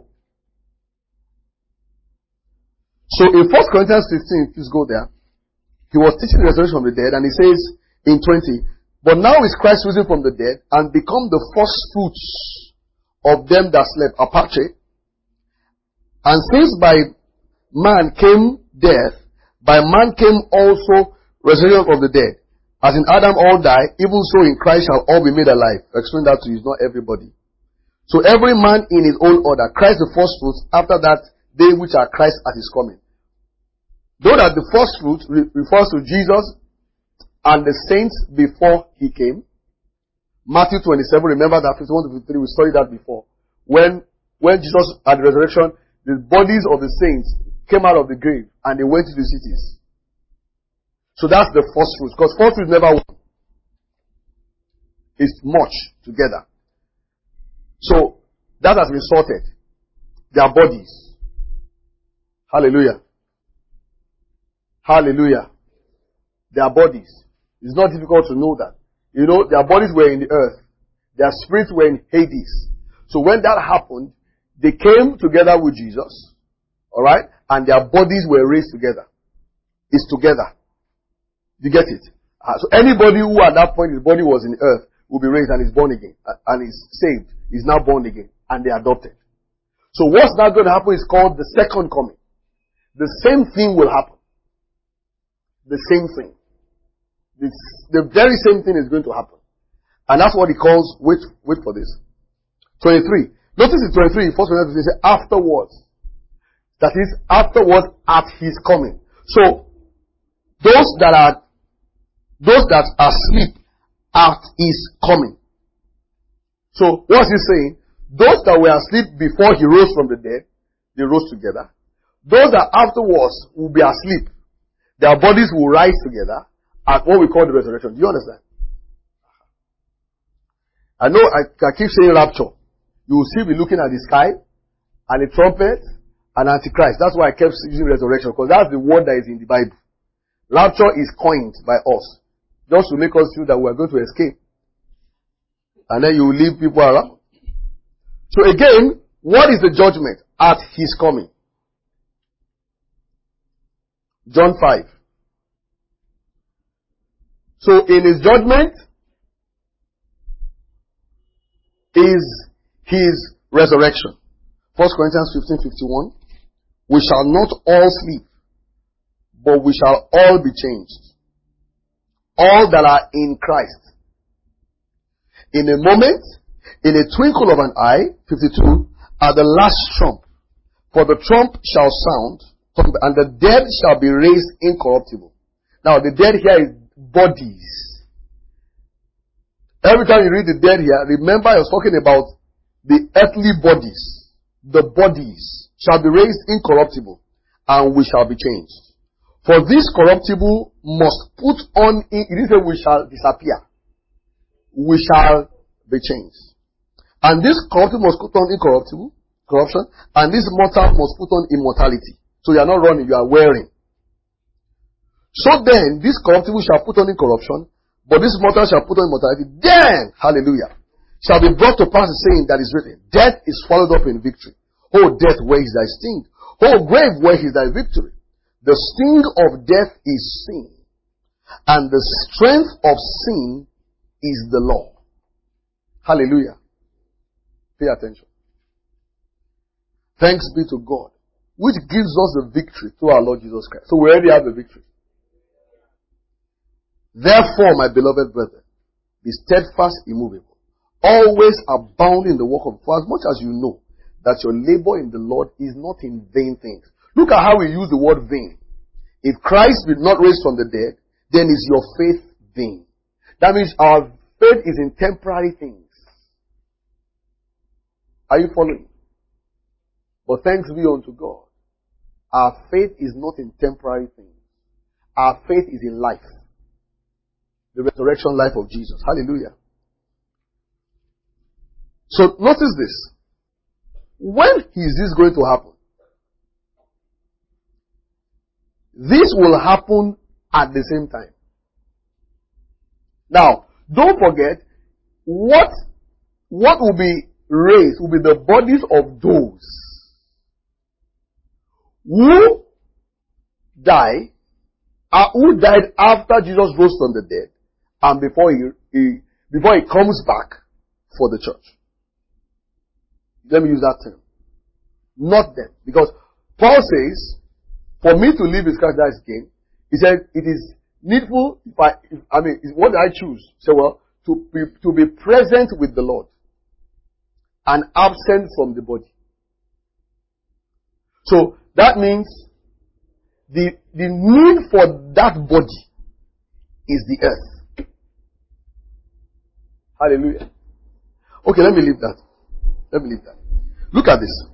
So in 1 Corinthians 15, please go there. He was teaching the resurrection from the dead, and he says in 20, but now is Christ risen from the dead and become the first fruits of them that slept, Apache. And since by man came death, by man came also resurrection of the dead. As in Adam all die, even so in Christ shall all be made alive. I explain that to you, it's not everybody. So every man in his own order, Christ the first fruits, after that they which are Christ at his coming. Though that the first fruit refers to Jesus and the saints before he came. Matthew 27, remember that 51 to 53, we studied that before. When Jesus at the resurrection, the bodies of the saints came out of the grave and they went to the cities. So that's the first fruit. Because first fruit is never one. It's much together. So that has been sorted. Their bodies. Hallelujah. Hallelujah. Their bodies. It's not difficult to know that. You know, their bodies were in the earth. Their spirits were in Hades. So when that happened, they came together with Jesus. Alright? And their bodies were raised together. It's together. You get it? So anybody who at that point his body was in the earth will be raised and is born again. And is saved. Is now born again. And they are adopted. So what's now going to happen is called the second coming. The same thing will happen. The same thing. The very same thing is going to happen. And that's what he calls, wait for this. 23. Notice in 23, first Corinthians 15 says afterwards. That is, afterwards at his coming. So, those that are asleep at his coming. So, what's he saying? Those that were asleep before he rose from the dead, they rose together. Those that afterwards will be asleep, their bodies will rise together at what we call the resurrection. Do you understand? I know I keep saying rapture. You will still be looking at the sky and the trumpet and Antichrist. That's why I kept using resurrection, because that's the word that is in the Bible. Rapture is coined by us just to make us feel that we are going to escape. And then you will leave people around. So again, what is the judgment at his coming? John 5. So in his judgment is his resurrection. 1 Corinthians 15:51. We shall not all sleep, but we shall all be changed. All that are in Christ. In a moment, in a twinkle of an eye, 52, at the last trump. For the trump shall sound, and the dead shall be raised incorruptible. Now the dead here is bodies. Every time you read the dead here, remember I was talking about the earthly bodies. The bodies shall be raised incorruptible, and we shall be changed. For this corruptible must put on, it didn't say we shall disappear. We shall be changed. And this corruptible must put on corruption, and this mortal must put on immortality. So you are not running, you are wearing. So then, this corruptible shall put on incorruption, but this mortal shall put on immortality. Then, hallelujah, shall be brought to pass the saying that is written, death is swallowed up in victory. O death, where is thy sting? O grave, where is thy victory? The sting of death is sin, and the strength of sin is the law. Hallelujah. Pay attention. Thanks be to God, which gives us the victory through our Lord Jesus Christ. So we already have the victory. Therefore, my beloved brethren, be steadfast, immovable, always abound in the work of God, as much as you know that your labor in the Lord is not in vain things. Look at how we use the word vain. If Christ did not raise from the dead, then is your faith vain. That means our faith is in temporary things. Are you following? But thanks be unto God. Our faith is not in temporary things. Our faith is in life. The resurrection life of Jesus. Hallelujah. So notice this. When is this going to happen? This will happen at the same time. Now, don't forget, what will be raised will be the bodies of those who died after Jesus rose from the dead and before he comes back for the church. Let me use that term. Not them. Because Paul says, for me to live is Christ, that is gain. He said, it is needful, what do I choose? Say, well, to be present with the Lord and absent from the body. So, that means the need for that body is the earth. Hallelujah. Okay, let me leave that. Look at this.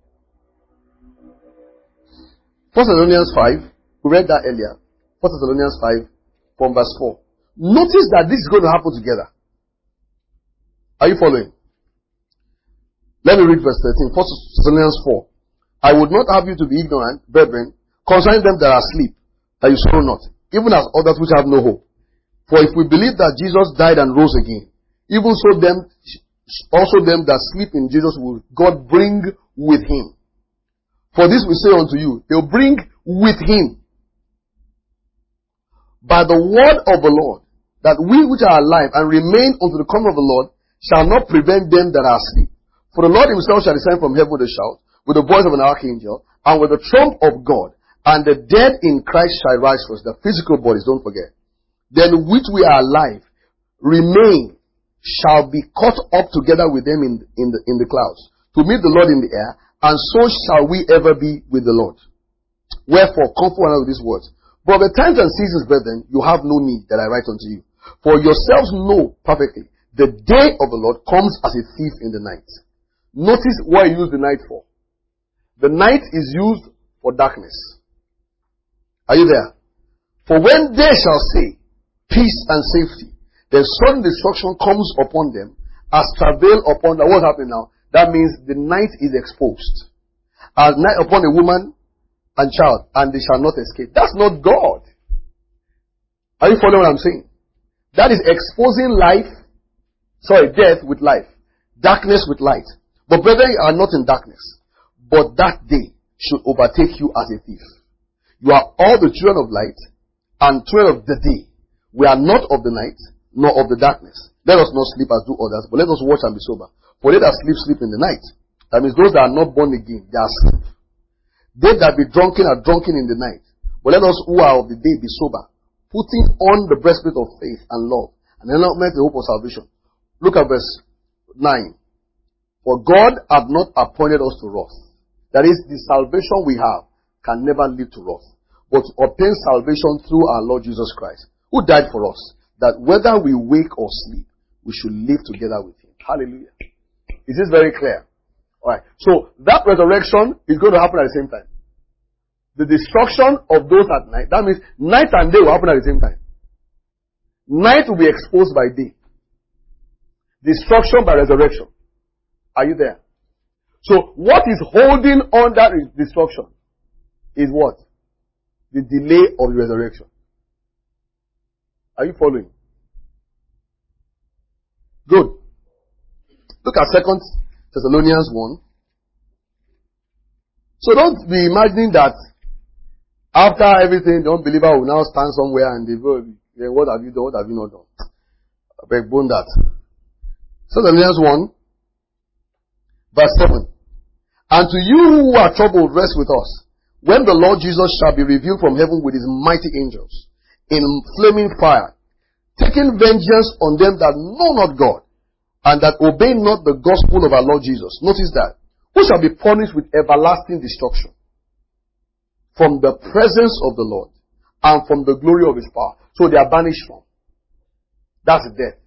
1 Thessalonians 5, we read that earlier. 1 Thessalonians 5 from verse 4. Notice that this is going to happen together. Are you following? Let me read verse 13. 1 Thessalonians 4. I would not have you to be ignorant, brethren, concerning them that are asleep, that you sorrow not, even as others which have no hope. For if we believe that Jesus died and rose again, even so also them that sleep in Jesus will God bring with him. For this we say unto you, he'll bring with him by the word of the Lord, that we which are alive and remain unto the coming of the Lord shall not prevent them that are asleep. For the Lord himself shall descend from heaven with a shout, with the voice of an archangel, and with the trump of God, and the dead in Christ shall rise first. The physical bodies, don't forget. Then which we are alive, remain, shall be caught up together with them in the clouds, to meet the Lord in the air, and so shall we ever be with the Lord. Wherefore, comfort one another with these words. But the times and seasons, brethren, you have no need that I write unto you. For yourselves know perfectly, the day of the Lord comes as a thief in the night. Notice what he used the night for. The night is used for darkness. Are you there? For when they shall say, peace and safety, then sudden destruction comes upon them, as travail upon them. What's happening now? That means the night is exposed. As night upon a woman and child, and they shall not escape. That's not God. Are you following what I'm saying? That is exposing death with life. Darkness with light. But brethren, you are not in darkness. But that day should overtake you as a thief. You are all the children of light and children of the day. We are not of the night, nor of the darkness. Let us not sleep as do others, but let us watch and be sober. For they that sleep, sleep in the night. That means those that are not born again, they are asleep. They that be drunken are drunken in the night. But let us who are of the day be sober, putting on the breastplate of faith and love, and then not the hope of salvation. Look at verse 9. For God hath not appointed us to wrath. That is, the salvation we have can never lead to wrath, but to obtain salvation through our Lord Jesus Christ, who died for us, that whether we wake or sleep, we should live together with him. Hallelujah. Is this very clear? Alright. So, that resurrection is going to happen at the same time. The destruction of those at night, that means night and day will happen at the same time. Night will be exposed by day. Destruction by resurrection. Are you there? So, what is holding on that destruction is what? The delay of the resurrection. Are you following? Good. Look at 2 Thessalonians 1. So don't be imagining that after everything, the unbeliever will now stand somewhere and they go, what have you done? What have you not done? I beg bone that. 2 Thessalonians 1, verse 7. And to you who are troubled, rest with us, when the Lord Jesus shall be revealed from heaven with his mighty angels, in flaming fire, taking vengeance on them that know not God, and that obey not the gospel of our Lord Jesus. Notice that. Who shall be punished with everlasting destruction from the presence of the Lord and from the glory of his power. So they are banished from. That's death.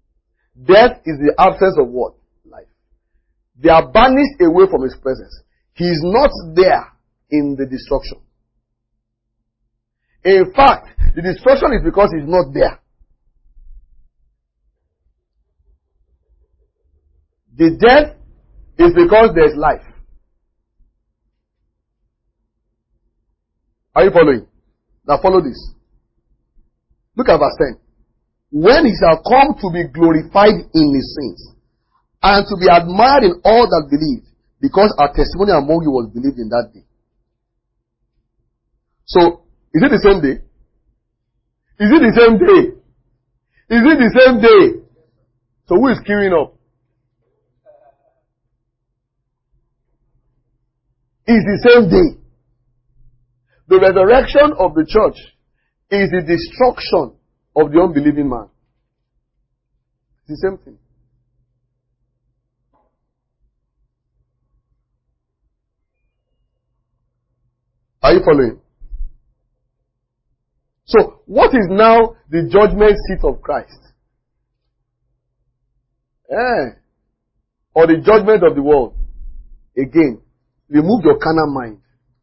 Death is the absence of what? Life. They are banished away from his presence. He is not there in the destruction. In fact, the destruction is because he's not there. The death is because there's life. Are you following? Now follow this. Look at verse 10. When he shall come to be glorified in his saints, and to be admired in all that believe, because our testimony among you was believed in that day. So, is it the same day? Is it the same day? Is it the same day? So who is queuing up? It's the same day. The resurrection of the church is the destruction of the unbelieving man. It's the same thing. Are you following? So, what is now the judgment seat of Christ? Or the judgment of the world? Again, remove your carnal mind.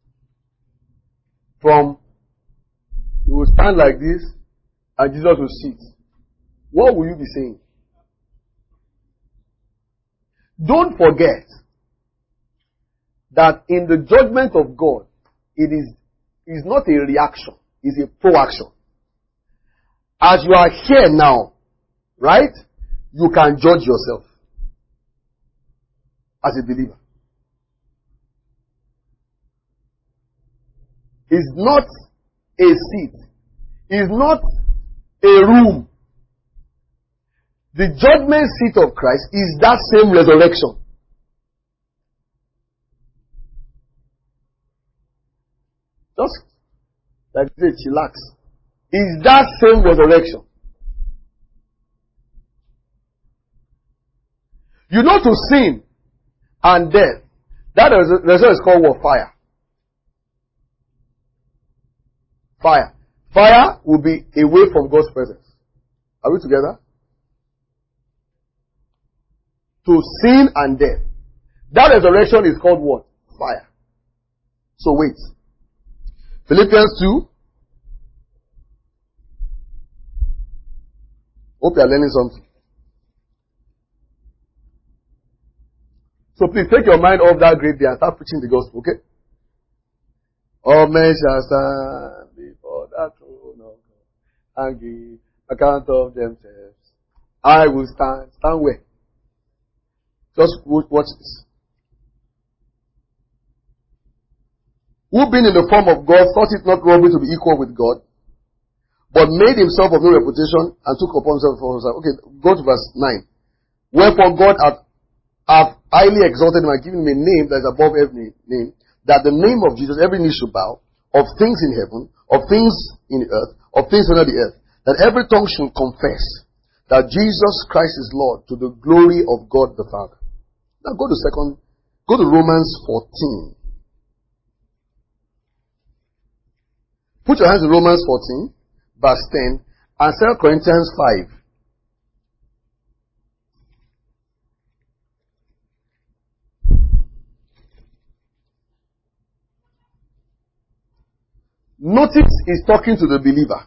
From, you will stand like this, and Jesus will sit. What will you be saying? Don't forget that in the judgment of God, it is not a reaction, it's a proaction. As you are here now, right, you can judge yourself as a believer. It's not a seat. It's not a room. The judgment seat of Christ is that same resurrection. Just like this, chillax. Is that same resurrection. You know, to sin and death, that resurrection is called what? Fire. Fire. Fire will be away from God's presence. Are we together? To sin and death. That resurrection is called what? Fire. So wait. Philippians 2. Hope you are learning something. So please take your mind off that great day and start preaching the gospel, okay? All men shall stand before that throne of God and give account of themselves. I will stand. Stand where? Just watch this. Who being in the form of God thought it not robbery to be equal with God, but made himself of no reputation and took upon himself for himself. Okay, go to verse 9. Wherefore God hath highly exalted him and given him a name that is above every name, that the name of Jesus every knee should bow, of things in heaven, of things in the earth, of things under the earth, that every tongue should confess that Jesus Christ is Lord, to the glory of God the Father. Now go to Romans 14. Put your hands in Romans 14, verse 10, and 2 Corinthians 5. Notice he's talking to the believer.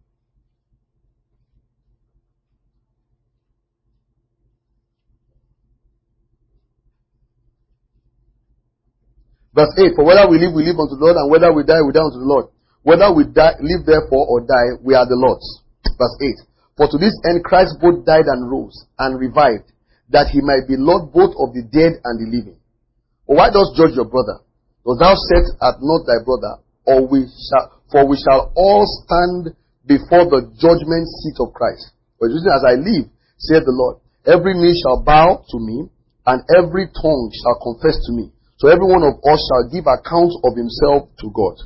Verse 8, for whether we live unto the Lord, and whether we die unto the Lord. Whether we live therefore or die, we are the Lord's. Verse 8, for to this end Christ both died and rose and revived, that he might be Lord both of the dead and the living. Or why dost judge your brother? Dost thou set at not thy brother? For we shall all stand before the judgment seat of Christ. For as I live, saith the Lord, every knee shall bow to me, and every tongue shall confess to me. So every one of us shall give account of himself to God.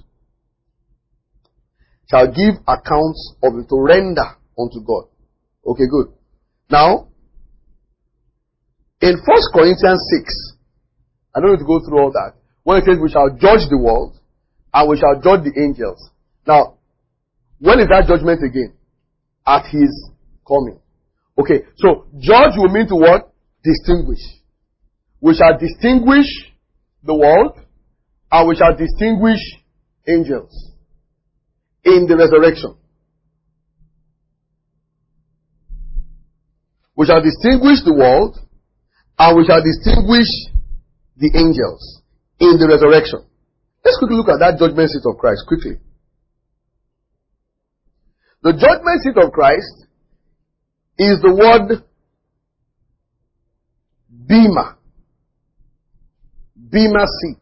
Shall give accounts of it, to render unto God. Okay, good. Now, in 1 Corinthians 6, I don't need to go through all that. When it says we shall judge the world, and we shall judge the angels. Now, when is that judgment again? At his coming. Okay, so judge will mean to what? Distinguish. We shall distinguish the world, and we shall distinguish angels in the resurrection. We shall distinguish the world, and we shall distinguish the angels in the resurrection. Let's quickly look at that judgment seat of Christ, quickly. The judgment seat of Christ is the word bema. Bema seat.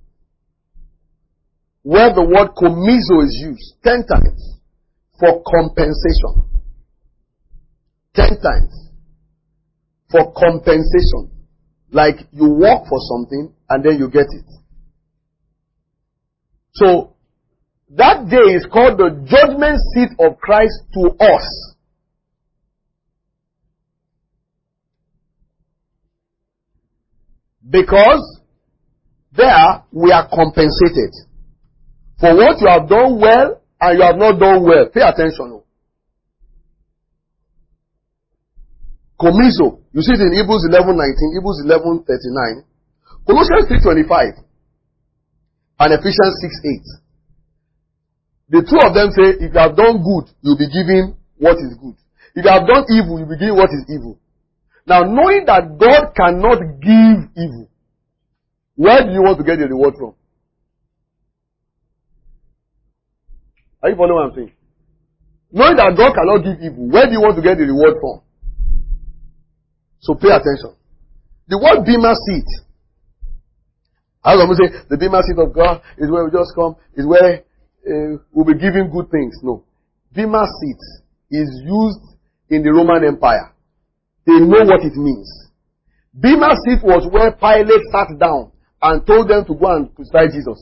Where the word komizo is used 10 times for compensation. 10 times for compensation. Like you work for something and then you get it. So, that day is called the judgment seat of Christ to us. Because there we are compensated for what you have done well and you have not done well. Pay attention. Komizo. You see it in Hebrews 11:19, Hebrews 11:39, Colossians 3:25, and Ephesians 6:8. The two of them say, if you have done good, you'll be given what is good. If you have done evil, you'll be given what is evil. Now, knowing that God cannot give evil, where do you want to get the reward from? Are you following what I'm saying? Knowing that God cannot give evil, where do you want to get the reward from? So pay attention. The word bema seat. As I'm say, the bema seat of God is where we just come, is where we'll be given good things. No. Bema seat is used in the Roman Empire. They know what it means. Bema seat was where Pilate sat down and told them to go and crucify Jesus.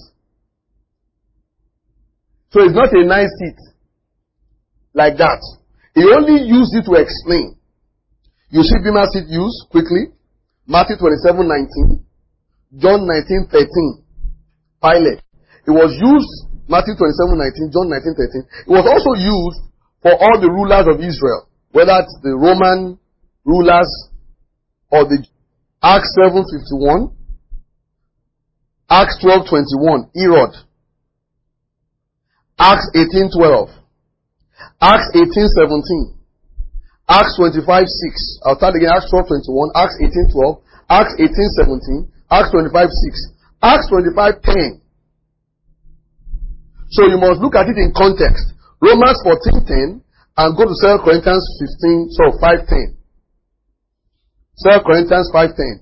So it's not a nice seat like that. He only used it to explain. You see Bema seat used quickly. Matthew 27:19, John 19:13. Pilate. It was used Matthew 27:19, John 19:13. It was also used for all the rulers of Israel, whether it's the Roman rulers or the Acts 7:51, Acts 12:21, Herod, Acts 18:12, Acts 18:17, Acts 25:6. I'll start again. Acts 12:21, Acts 18:12, Acts 18:17, Acts 25:6, Acts 25:10. So you must look at it in context. Romans 14:10 and go to 2 Corinthians 5:10. 2 Corinthians 5:10.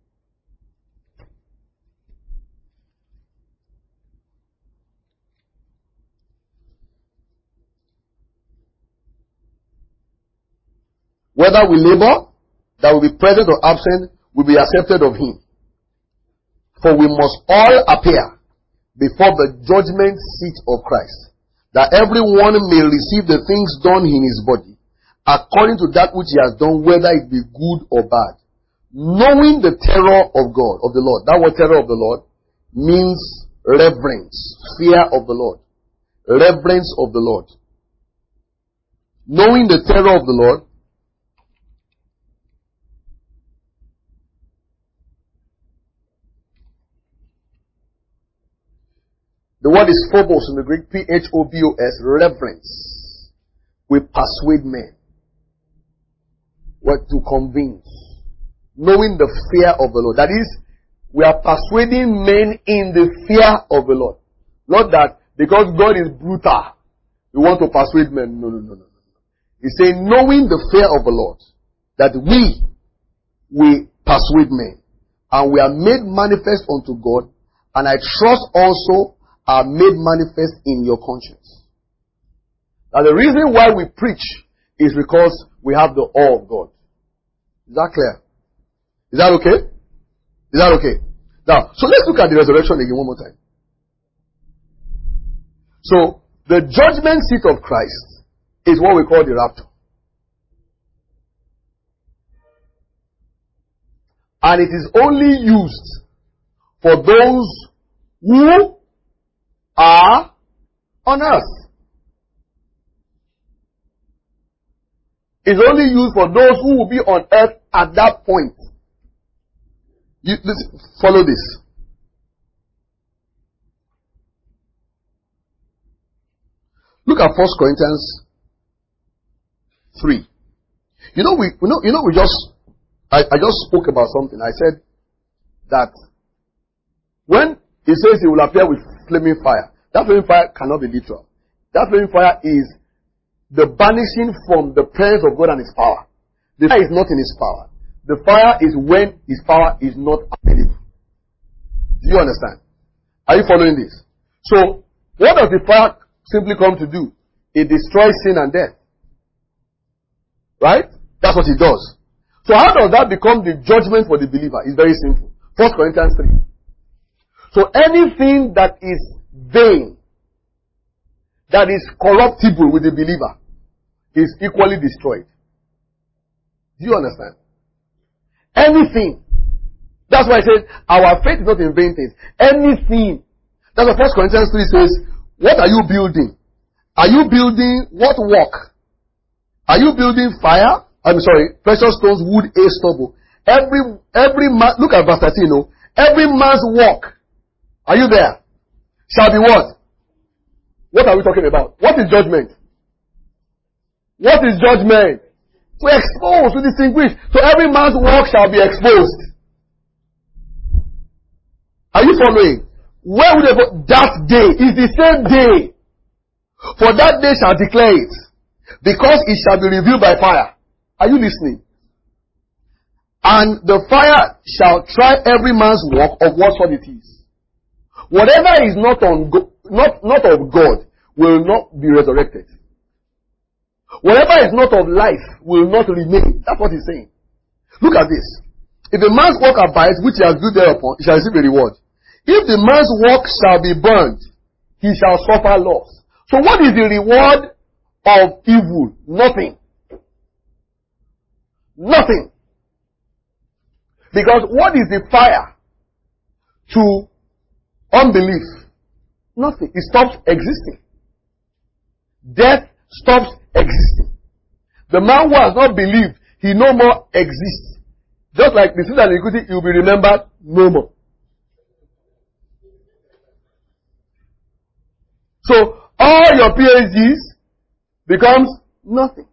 Whether we labor, that will be present or absent, will be accepted of him. For we must all appear before the judgment seat of Christ, that everyone may receive the things done in his body, according to that which he has done, whether it be good or bad. Knowing the terror of God, of the Lord. That word terror of the Lord means reverence, fear of the Lord. Reverence of the Lord. Knowing the terror of the Lord, the word is phobos in the Greek, P-H-O-B-O-S, reverence. We persuade men. What to convince. Knowing the fear of the Lord. That is, we are persuading men in the fear of the Lord. Not that because God is brutal, we want to persuade men. No. He's saying, knowing the fear of the Lord, that we persuade men. And we are made manifest unto God, and I trust also are made manifest in your conscience. Now the reason why we preach is because we have the awe of God. Is that clear? Is that okay? Is that okay? Now, so let's look at the resurrection again one more time. So, the judgment seat of Christ is what we call the rapture. And it is only used for those who are on earth. It's only used for those who will be on earth at that point. Follow this. at 1 Corinthians 3. I just spoke about something. I said that when he says he will appear with flaming fire, that flaming fire cannot be literal. That flaming fire is the banishing from the presence of God and His power. The fire is not in His power. The fire is when His power is not available. Do you understand? Are you following this? So, what does the fire simply come to do? It destroys sin and death. Right? That's what it does. So how does that become the judgment for the believer? It's very simple. 1 Corinthians 3. So anything that is vain, that is corruptible with the believer, is equally destroyed. Do you understand? Anything. That's why I said, our faith is not in vain things. Anything. That's what 1 Corinthians 3 says, what are you building? Are you building what work? Are you building fire? Precious stones, wood, hay, stubble. Every man, look at verse 13, every man's work, are you there? Shall be what? What are we talking about? What is judgment? What is judgment? To expose, to distinguish. So every man's work shall be exposed. Are you following? Where would they go? That day is the same day. For that day shall declare it, because it shall be revealed by fire. Are you listening? And the fire shall try every man's work of what sort it is. Whatever is not of God will not be resurrected. Whatever is not of life will not remain. That's what he's saying. Look at this. If a man's work abides, which he has built thereupon, he shall receive a reward. If the man's work shall be burned, he shall suffer loss. So what is the reward of evil? Nothing. Nothing. Because what is the fire to unbelief? Nothing. It stops existing. Death stops existing. The man who has not believed, he no more exists. Just like the sin and iniquity, he will be remembered no more. So all your PhDs becomes nothing.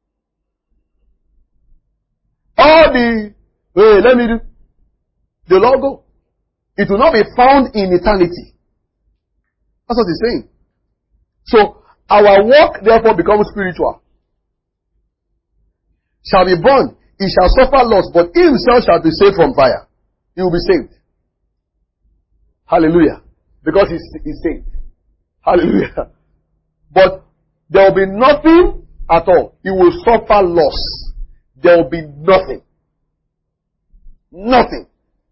All the logo, it will not be found in eternity. That's what he's saying. So our work therefore becomes spiritual. Shall be burned, he shall suffer loss, but he himself shall be saved from fire. He will be saved. Hallelujah. Because he's saved. Hallelujah. But there will be nothing at all. He will suffer loss. There will be nothing. Nothing.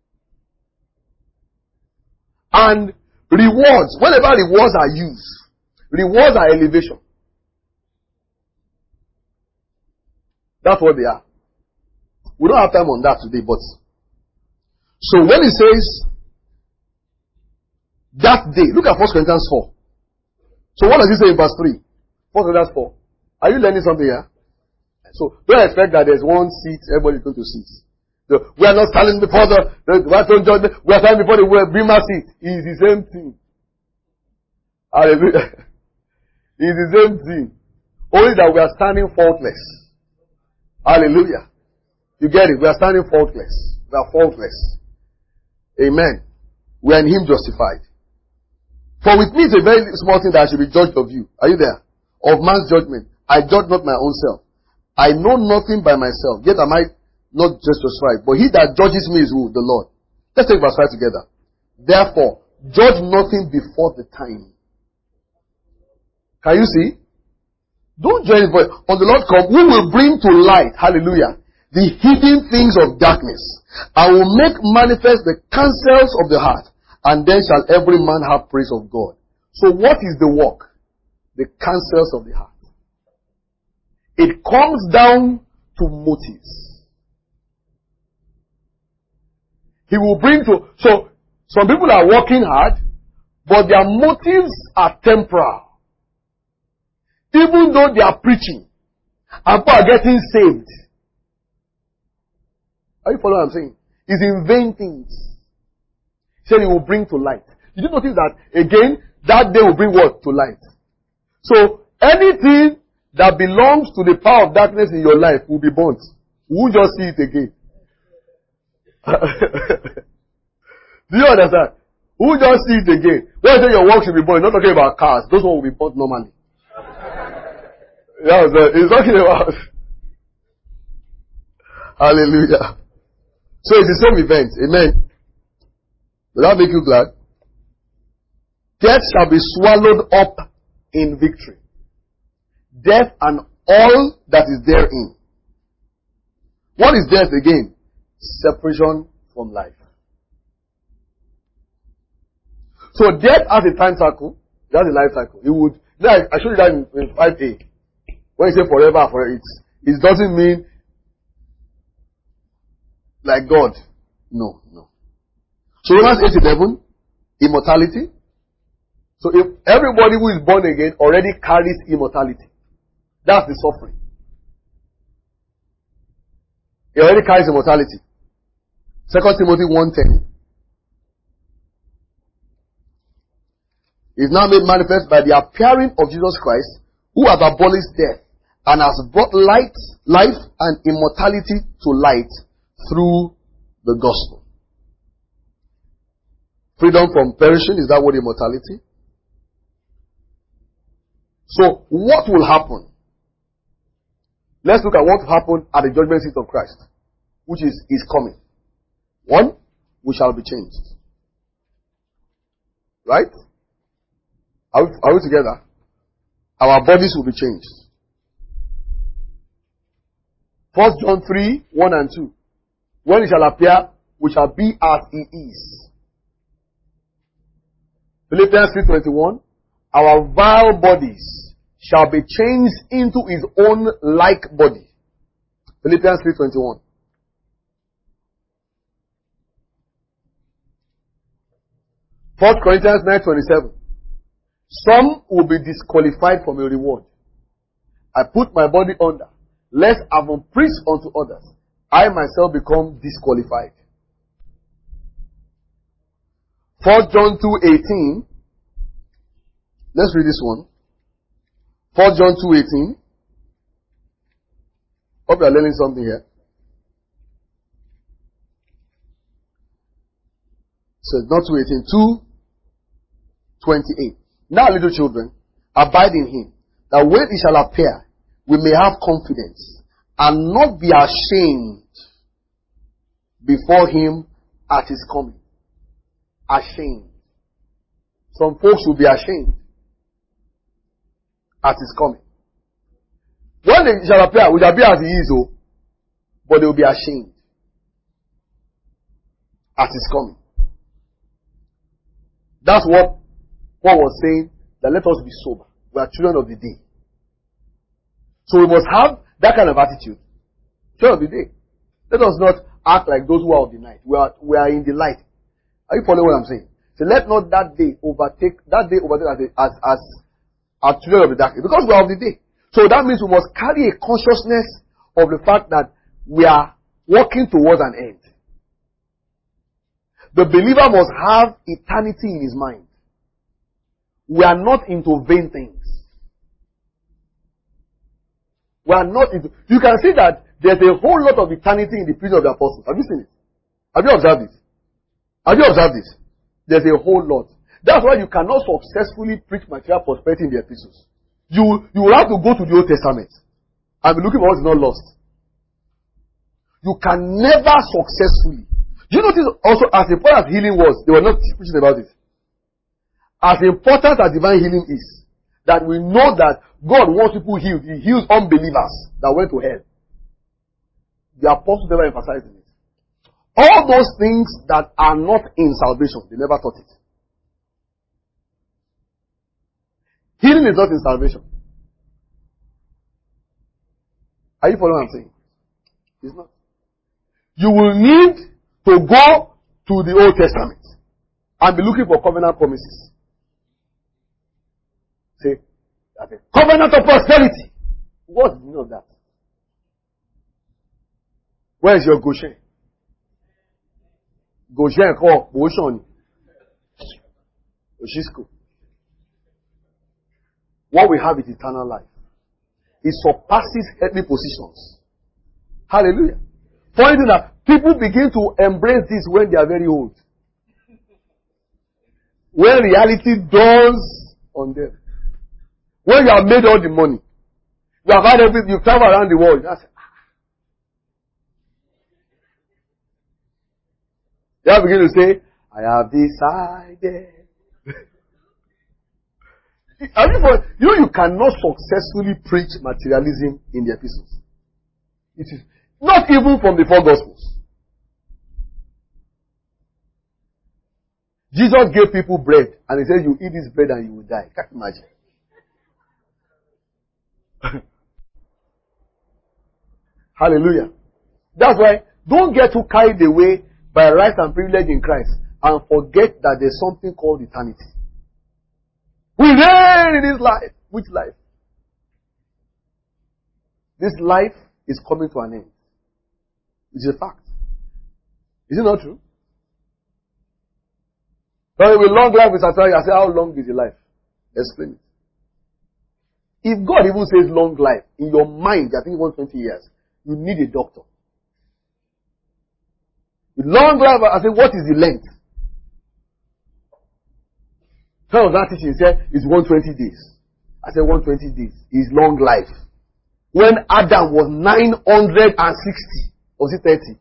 And rewards, whenever rewards are used, rewards are elevation. That's what they are. We don't have time on that today, but so when it says that day, look at 1 Corinthians 4. So what does it say in verse 3? 1 Corinthians 4. Are you learning something here? So don't expect that there's one seat, everybody is going to sit. We are not standing before the judgment. We are standing before the Bema seat. It is the same thing. Hallelujah. It is the same thing. Only that we are standing faultless. Hallelujah. You get it? We are standing faultless. We are faultless. Amen. We are in Him justified. For with me it's a very small thing that I should be judged of you. Are you there? Of man's judgment. I judge not my own self. I know nothing by myself, yet am I not justified. But he that judges me is who? The Lord. Let's take verse 5 together. Therefore, judge nothing before the time. Can you see? Don't judge it, but on the Lord come, who will bring to light, hallelujah, the hidden things of darkness, and will make manifest the counsels of the heart, and then shall every man have praise of God. So what is the work? The counsels of the heart. It comes down to motives. He will bring to, so some people are working hard, but their motives are temporal. Even though they are preaching, and people are getting saved. Are you following what I'm saying? He's in vain things. He said he will bring to light. Did you notice that, again, that day will bring what? To light. So, Anything that belongs to the power of darkness in your life will be burnt. You won't just see it again. Do you understand? You won't just see it again. When I say your work should be burnt, not talking about cars. Those ones will be burnt normally. Yeah, he's talking about. Hallelujah. So it's the same event. Amen. Will that make you glad? Death shall be swallowed up in victory. Death and all that is therein. What is death again? Separation from life. So death has a time cycle. It has a life cycle. It would. I showed you that in 5a. When you say forever, it doesn't mean like God. No. So Romans 8:11, immortality. So if everybody who is born again already carries immortality. That's the suffering. He already carries immortality. 2 Timothy 1:10. Is now made manifest by the appearing of Jesus Christ, who has abolished death and has brought life and immortality to light through the gospel. Freedom from perishing, is that what immortality? So, what will happen? Let's look at what will happen at the judgment seat of Christ, which is coming. 1, we shall be changed. Right? Are we together? Our bodies will be changed. 1 John 3:1-2. When he shall appear, we shall be as he is. Philippians 3:21. Our vile bodies shall be changed into his own like body. Philippians 3:21. First Corinthians 9:27. Some will be disqualified from a reward. I put my body under, lest having preached unto others, I myself become disqualified. 1 John 2:18. Let's read this one. 1 John 2:18. Hope you are learning something here. So not 2:18, 2:28. Now, little children, abide in him, that when he shall appear, we may have confidence and not be ashamed before him at his coming. Ashamed. Some folks will be ashamed at his coming. When he shall appear, we shall be as he is, but they will be ashamed at his coming. That's what Paul was saying, that let us be sober. We are children of the day. So we must have that kind of attitude. Children of the day. Let us not act like those who are of the night. We are in the light. Are you following what I'm saying? So let not that day overtake as our children of the darkness. Because we are of the day. So that means we must carry a consciousness of the fact that we are walking towards an end. The believer must have eternity in his mind. We are not into vain things. We are not into... You can see that there's a whole lot of eternity in the preaching of the apostles. Have you seen it? Have you observed it? Have you observed it? There's a whole lot. That's why you cannot successfully preach material prosperity in the epistles. You will have to go to the Old Testament and be looking for what is not lost. You can never successfully... Do you notice also, as important as healing was, they were not preaching about it. As important as divine healing is, that we know that God wants people healed. He heals unbelievers that went to hell. The apostles never emphasized it. All those things that are not in salvation, they never taught it. Healing is not in salvation. Are you following what I'm saying? It's not. You will need to go to the Old Testament and be looking for covenant promises. Say, that's a covenant of prosperity. What's the meaning of that? Where is your Goshen? Goshen called Goshen. Oshisco. what we have is eternal life. It surpasses earthly positions. Hallelujah. Funny thing that people begin to embrace this when they are very old. When reality dawns on them. When you have made all the money. You have had everything, you've traveled around the world. You have begin to say, I have decided. You cannot successfully preach materialism in the epistles. It is not even from the four gospels. Jesus gave people bread and he said, you eat this bread and you will die. Can't imagine. Hallelujah. That's why don't get too carried away by rights and privilege in Christ and forget that there's something called eternity. We reign in this life. Which life? This life is coming to an end. It's a fact. Is it not true? But with long life is actually, I say, how long is your life? Explain it. If God even says long life, in your mind, I think 120 years, you need a doctor. With long life, I say, what is the length? Some of that teaching said, it's 120 days. I said, 120 days is long life. When Adam was 960, was it 30?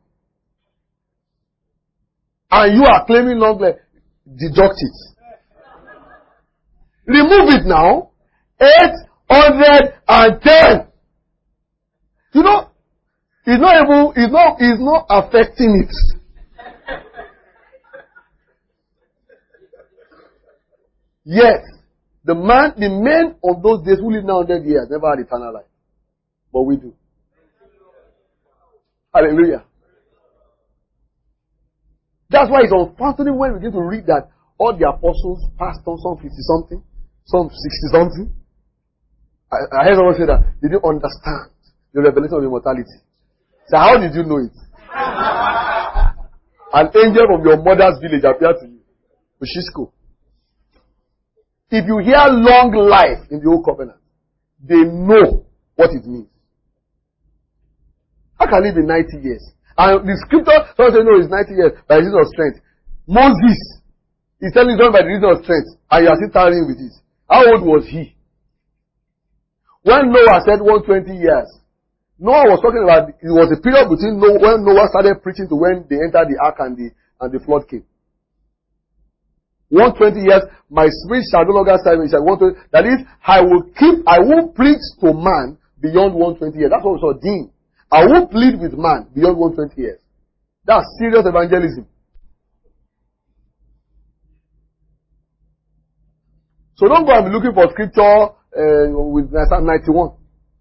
And you are claiming long life. Deduct it. Remove it now. 810. You know, it's not affecting it. Yes, the men of those days who live now 100 years never had eternal life. But we do. Hallelujah. That's why it's unfortunate when we begin to read that all the apostles passed on, some 50 something, some 60 something. I heard someone say that they didn't understand the revelation of immortality. So how did you know it? An angel from your mother's village appeared to you. Ushisko. If you hear long life in the old covenant, they know what it means. How can it be 90 years? And the scripture, someone say, no, it's 90 years by the reason of strength. Moses is telling you by the reason of strength, and you are still tarrying with it. How old was he? When Noah said 120 years, Noah was talking about, it was a period between when Noah started preaching to when they entered the ark and the flood came. 120 years, my spirit shall no longer serve me. That is, I will preach to man beyond 120 years. That's what was ordained. I will plead with man beyond 120 years. That's serious evangelism. So don't go and be looking for scripture with Psalm 91.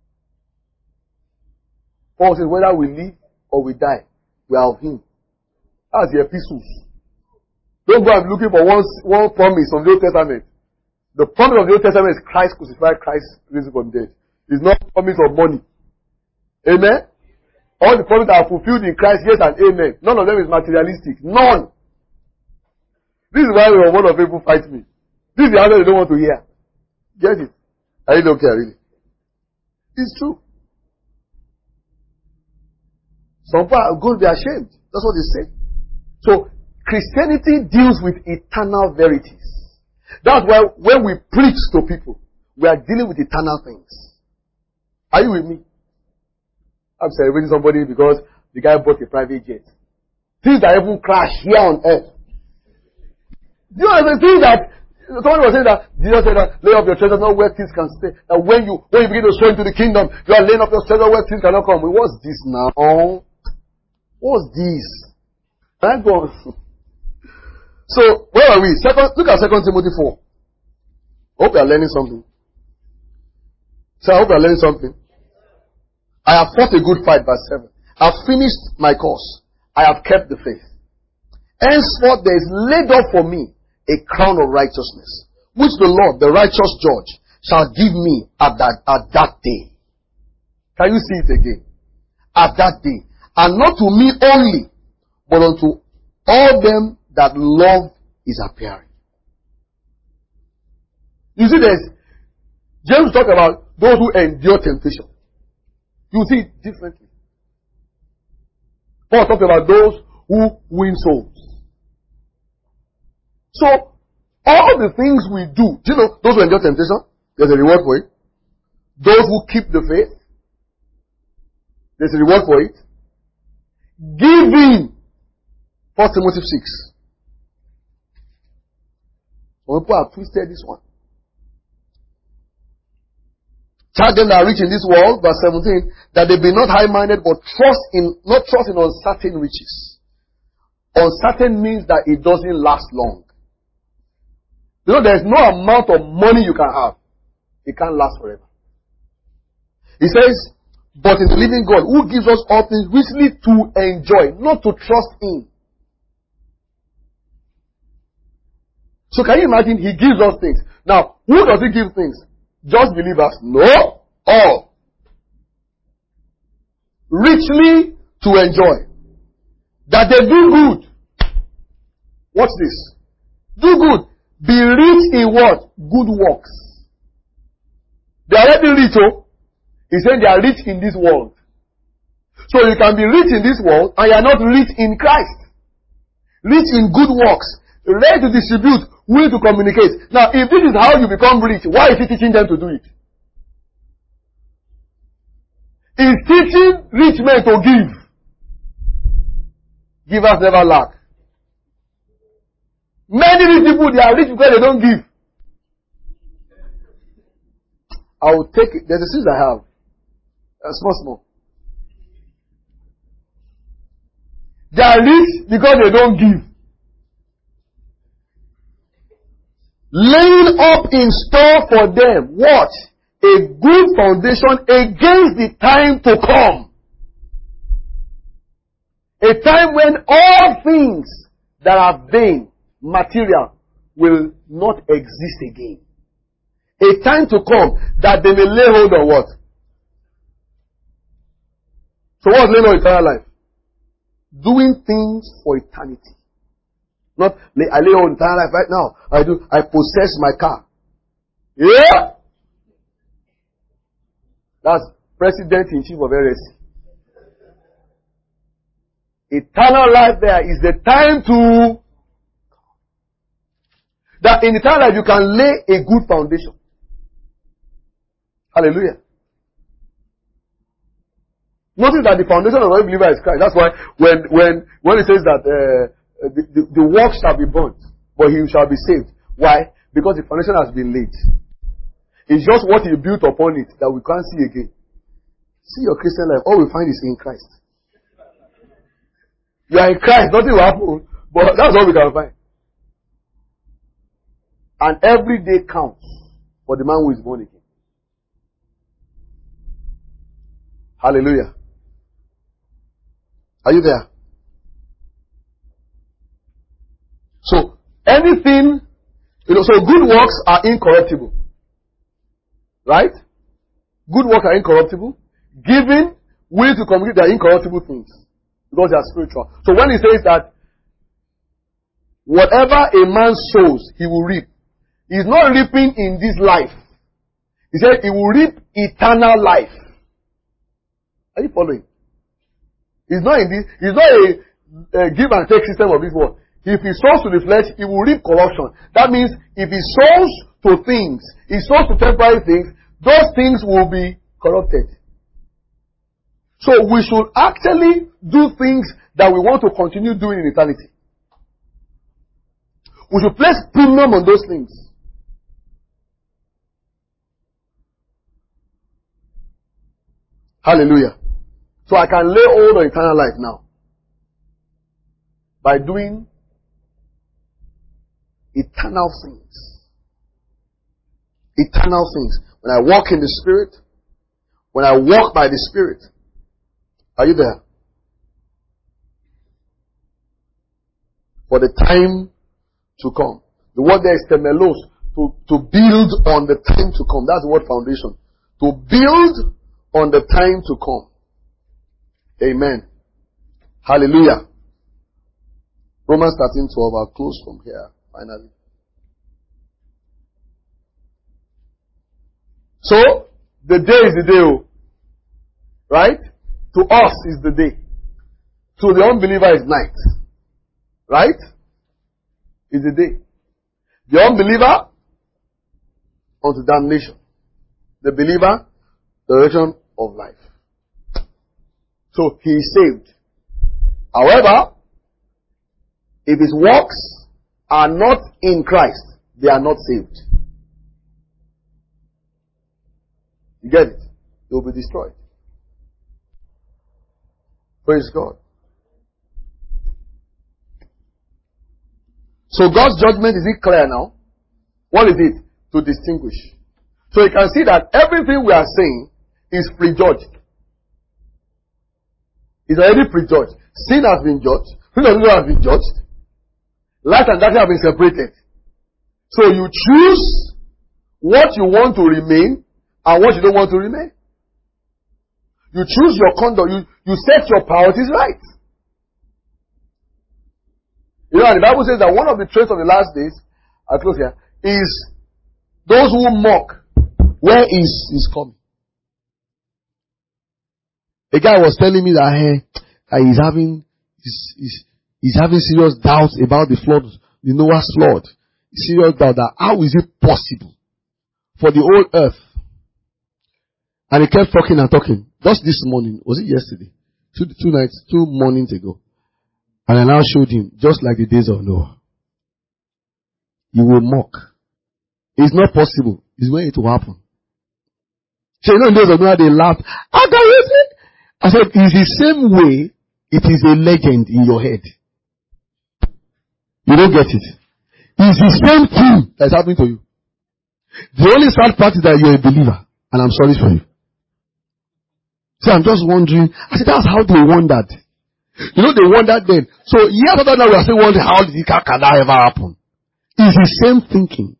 Paul says, whether we live or we die, we are of him. That's the epistles. Don't go and be looking for one promise from the Old Testament. The promise of the Old Testament is Christ crucified, Christ risen from dead. It's not a promise of money. Amen? All the promises are fulfilled in Christ, yes and amen. None of them is materialistic. None. This is why one of people fight me. This is the answer they don't want to hear. Get it? I don't care really. It's true. Some people are going to be ashamed. That's what they say. So, Christianity deals with eternal verities. That's why when we preach to people, we are dealing with eternal things. Are you with me? I'm celebrating somebody because the guy bought a private jet. Things that even crash here on earth. Do you know the thing that somebody was saying that Jesus said that lay up your treasure not where things can stay. That when you begin to sow into the kingdom, you are laying up your treasure where things cannot come. What's this now? What's this? Thank God. So where are we? Look at 2 Timothy 4. Hope you are learning something. So I hope you are learning something. I have fought a good fight, verse 7. I have finished my course. I have kept the faith. Henceforth there is laid up for me a crown of righteousness, which the Lord, the righteous judge, shall give me at that day. Can you see it again? At that day. And not to me only, but unto all them that love is appearing. You see, James talked about those who endure temptation. You see it differently. Paul talked about those who win souls. So, all the things we do you know, those who endure temptation, there's a reward for it. Those who keep the faith, there's a reward for it. Giving, 1 Timothy 6. Some people have twisted this one. Charge them that are rich in this world, verse 17, that they be not high-minded, but not trust in uncertain riches. Uncertain means that it doesn't last long. You know, there's no amount of money you can have. It can't last forever. He says, but in the living God, who gives us all things richly to enjoy, not to trust in. So can you imagine, he gives us things. Now, who does he give things? Just believers? No. All. Richly to enjoy. That they do good. Watch this. Do good. Be rich in what? Good works. They are already rich, oh. He said they are rich in this world. So you can be rich in this world and you are not rich in Christ. Rich in good works. Ready to distribute. Willing to communicate. Now, if this is how you become rich, why is he teaching them to do it? He's teaching rich men to give. Givers never lack. Many rich people, they are rich because they don't give. I will take it. There's a seed I have. Small. They are rich because they don't give. Laying up in store for them, what? A good foundation against the time to come. A time when all things that are vain, material, will not exist again. A time to come that they may lay hold on what? So what's laying on eternal life? Doing things for eternity. Not, I lay on eternal life right now. I possess my car. Yeah? That's President-in-Chief of RSC. Eternal life there is the time to... That in eternal life you can lay a good foundation. Hallelujah. Notice that the foundation of every believer is Christ. That's why when it says that the work shall be burnt, but he shall be saved. Why? Because the foundation has been laid. It's just what you built upon it that we can't see again. See your Christian life, all we find is in Christ. You are in Christ, nothing will happen, but that's all we can find. And every day counts for the man who is born again. Hallelujah. Are you there? So, anything, so good works are incorruptible. Right? Good works are incorruptible. Giving, willing to communicate, they are incorruptible things. Because they are spiritual. So when he says that, whatever a man sows, he will reap. He's not reaping in this life. He said he will reap eternal life. Are you following? It's not a give and take system of this world. If he sows to the flesh, he will reap corruption. That means if he sows to things, he sows to temporary things, those things will be corrupted. So we should actually do things that we want to continue doing in eternity. We should place premium on those things. Hallelujah. So I can lay hold on eternal life now by doing eternal things. Eternal things. When I walk in the Spirit, when I walk by the Spirit. Are you there? For the time to come. The word there is temelos, to build on the time to come. That's the word foundation. To build on the time to come. Amen. Hallelujah. Romans 13:12. I'll close from here, finally. So, the day is the day. Oh. Right? To us is the day. To the unbeliever is night. Right? Is the day. The unbeliever unto damnation. The believer, the resurrection of life. So he is saved. However, if his works are not in Christ, they are not saved. You get it? They will be destroyed. Praise God. So God's judgment, is it clear now? What is it? To distinguish. So you can see that everything we are saying is prejudged. It's already prejudged. Sin has been judged. Sin has been judged. Light and darkness have been separated. So you choose what you want to remain and what you don't want to remain. You choose your conduct. You set your priorities right. You know, and the Bible says that one of the traits of the last days, I'll close here, is those who mock. Where is his coming? A guy was telling me that he's having serious doubts about the flood, the Noah's flood. Serious doubt that how is it possible for the whole earth? And he kept talking and talking. Just this morning, was it yesterday? Two mornings ago. And I now showed him, just like the days of Noah. You will mock. It's not possible. It's when it will happen. So you know in the days of Noah they laughed. How can you say? I said, it's the same way it is a legend in your head. You don't get it. It's the same thing that's happening to you. The only sad part is that you're a believer. And I'm sorry for you. So I'm just wondering. I said, that's how they wondered. You know, they wondered then. So years after that, we are still wondering, how can that ever happen? It's the same thinking.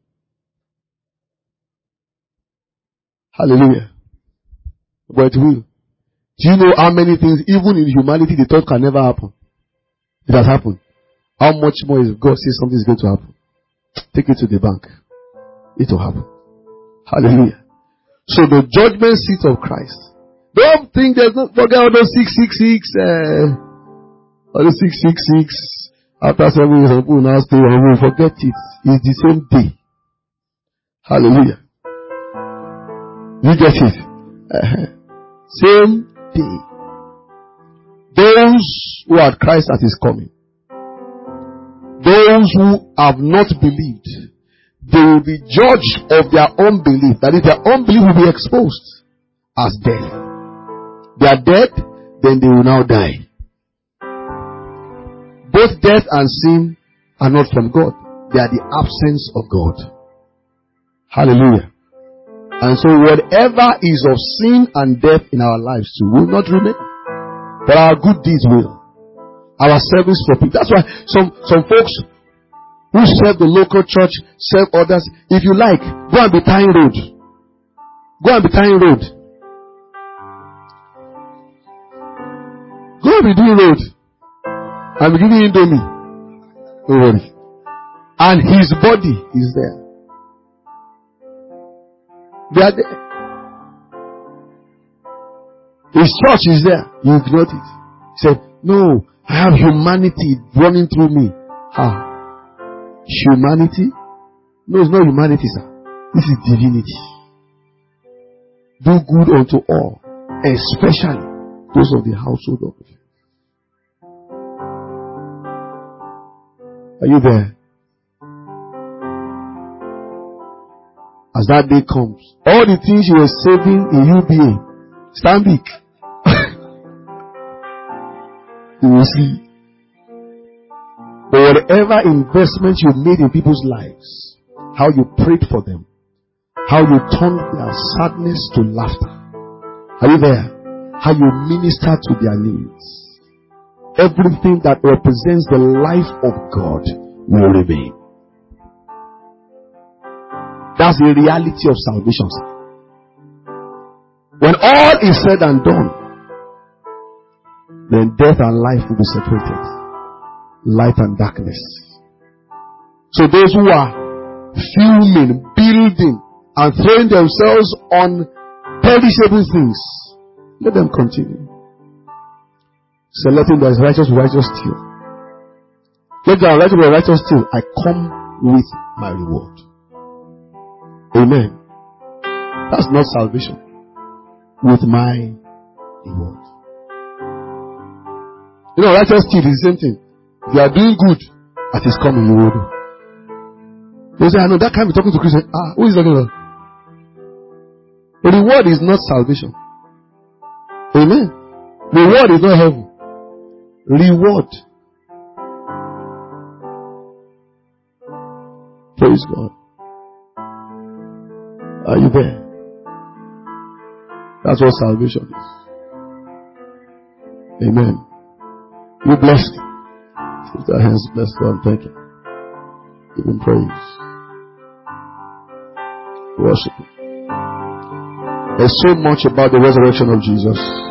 Hallelujah. But it will. Do you know how many things, even in humanity, they thought can never happen? It has happened. How much more if God says something is going to happen? Take it to the bank. It will happen. Hallelujah. So the judgment seat of Christ. Don't think there's no, forget all those 666, all the 666. After 7 years, people now stay and will forget it. It's the same day. Hallelujah. You get it? Same day. Those who are Christ at his coming, those who have not believed, they will be judged of their unbelief. That is, their unbelief will be exposed as death. They are dead, then they will now die. Both death and sin are not from God. They are the absence of God. Hallelujah. And so whatever is of sin and death in our lives too will not remain. But our good deeds will. Our service for people. That's why some folks who serve the local church, serve others. If you like, go and be tying road. Go and be tying road. Go and be doing road. And be giving Indomie. Don't worry. And his body is there. They are there. His church is there. You ignored it. He said, no, I have humanity running through me. Humanity? No, it's not humanity, sir. This is divinity. Do good unto all, especially those of the household of faith. Are you there? As that day comes, all the things you were saving in UBA, Stanbic, you will see. But whatever investment you made in people's lives, how you prayed for them, how you turned their sadness to laughter. Are you there? How you minister to their needs. Everything that represents the life of God will remain. That's the reality of salvation. When all is said and done, then death and life will be separated. Light and darkness. So those who are fuming, building, and throwing themselves on perishable things. Let them continue. Selecting that is righteous with righteous still. Let the unrighteous with righteous still. I come with my reward. Amen. That's not salvation. With my reward. You know, righteous still is the same thing. If you are doing good, at his coming you will do. They say, I know that can't be talking to Christians. Who is talking about? The reward is not salvation. Amen. Reward is not heaven. Reward. Praise God. Are you there? That's what salvation is. Amen. You blessed. Lift our hands, bless God, thank Him. Give Him praise. Worship Him. There's so much about the resurrection of Jesus.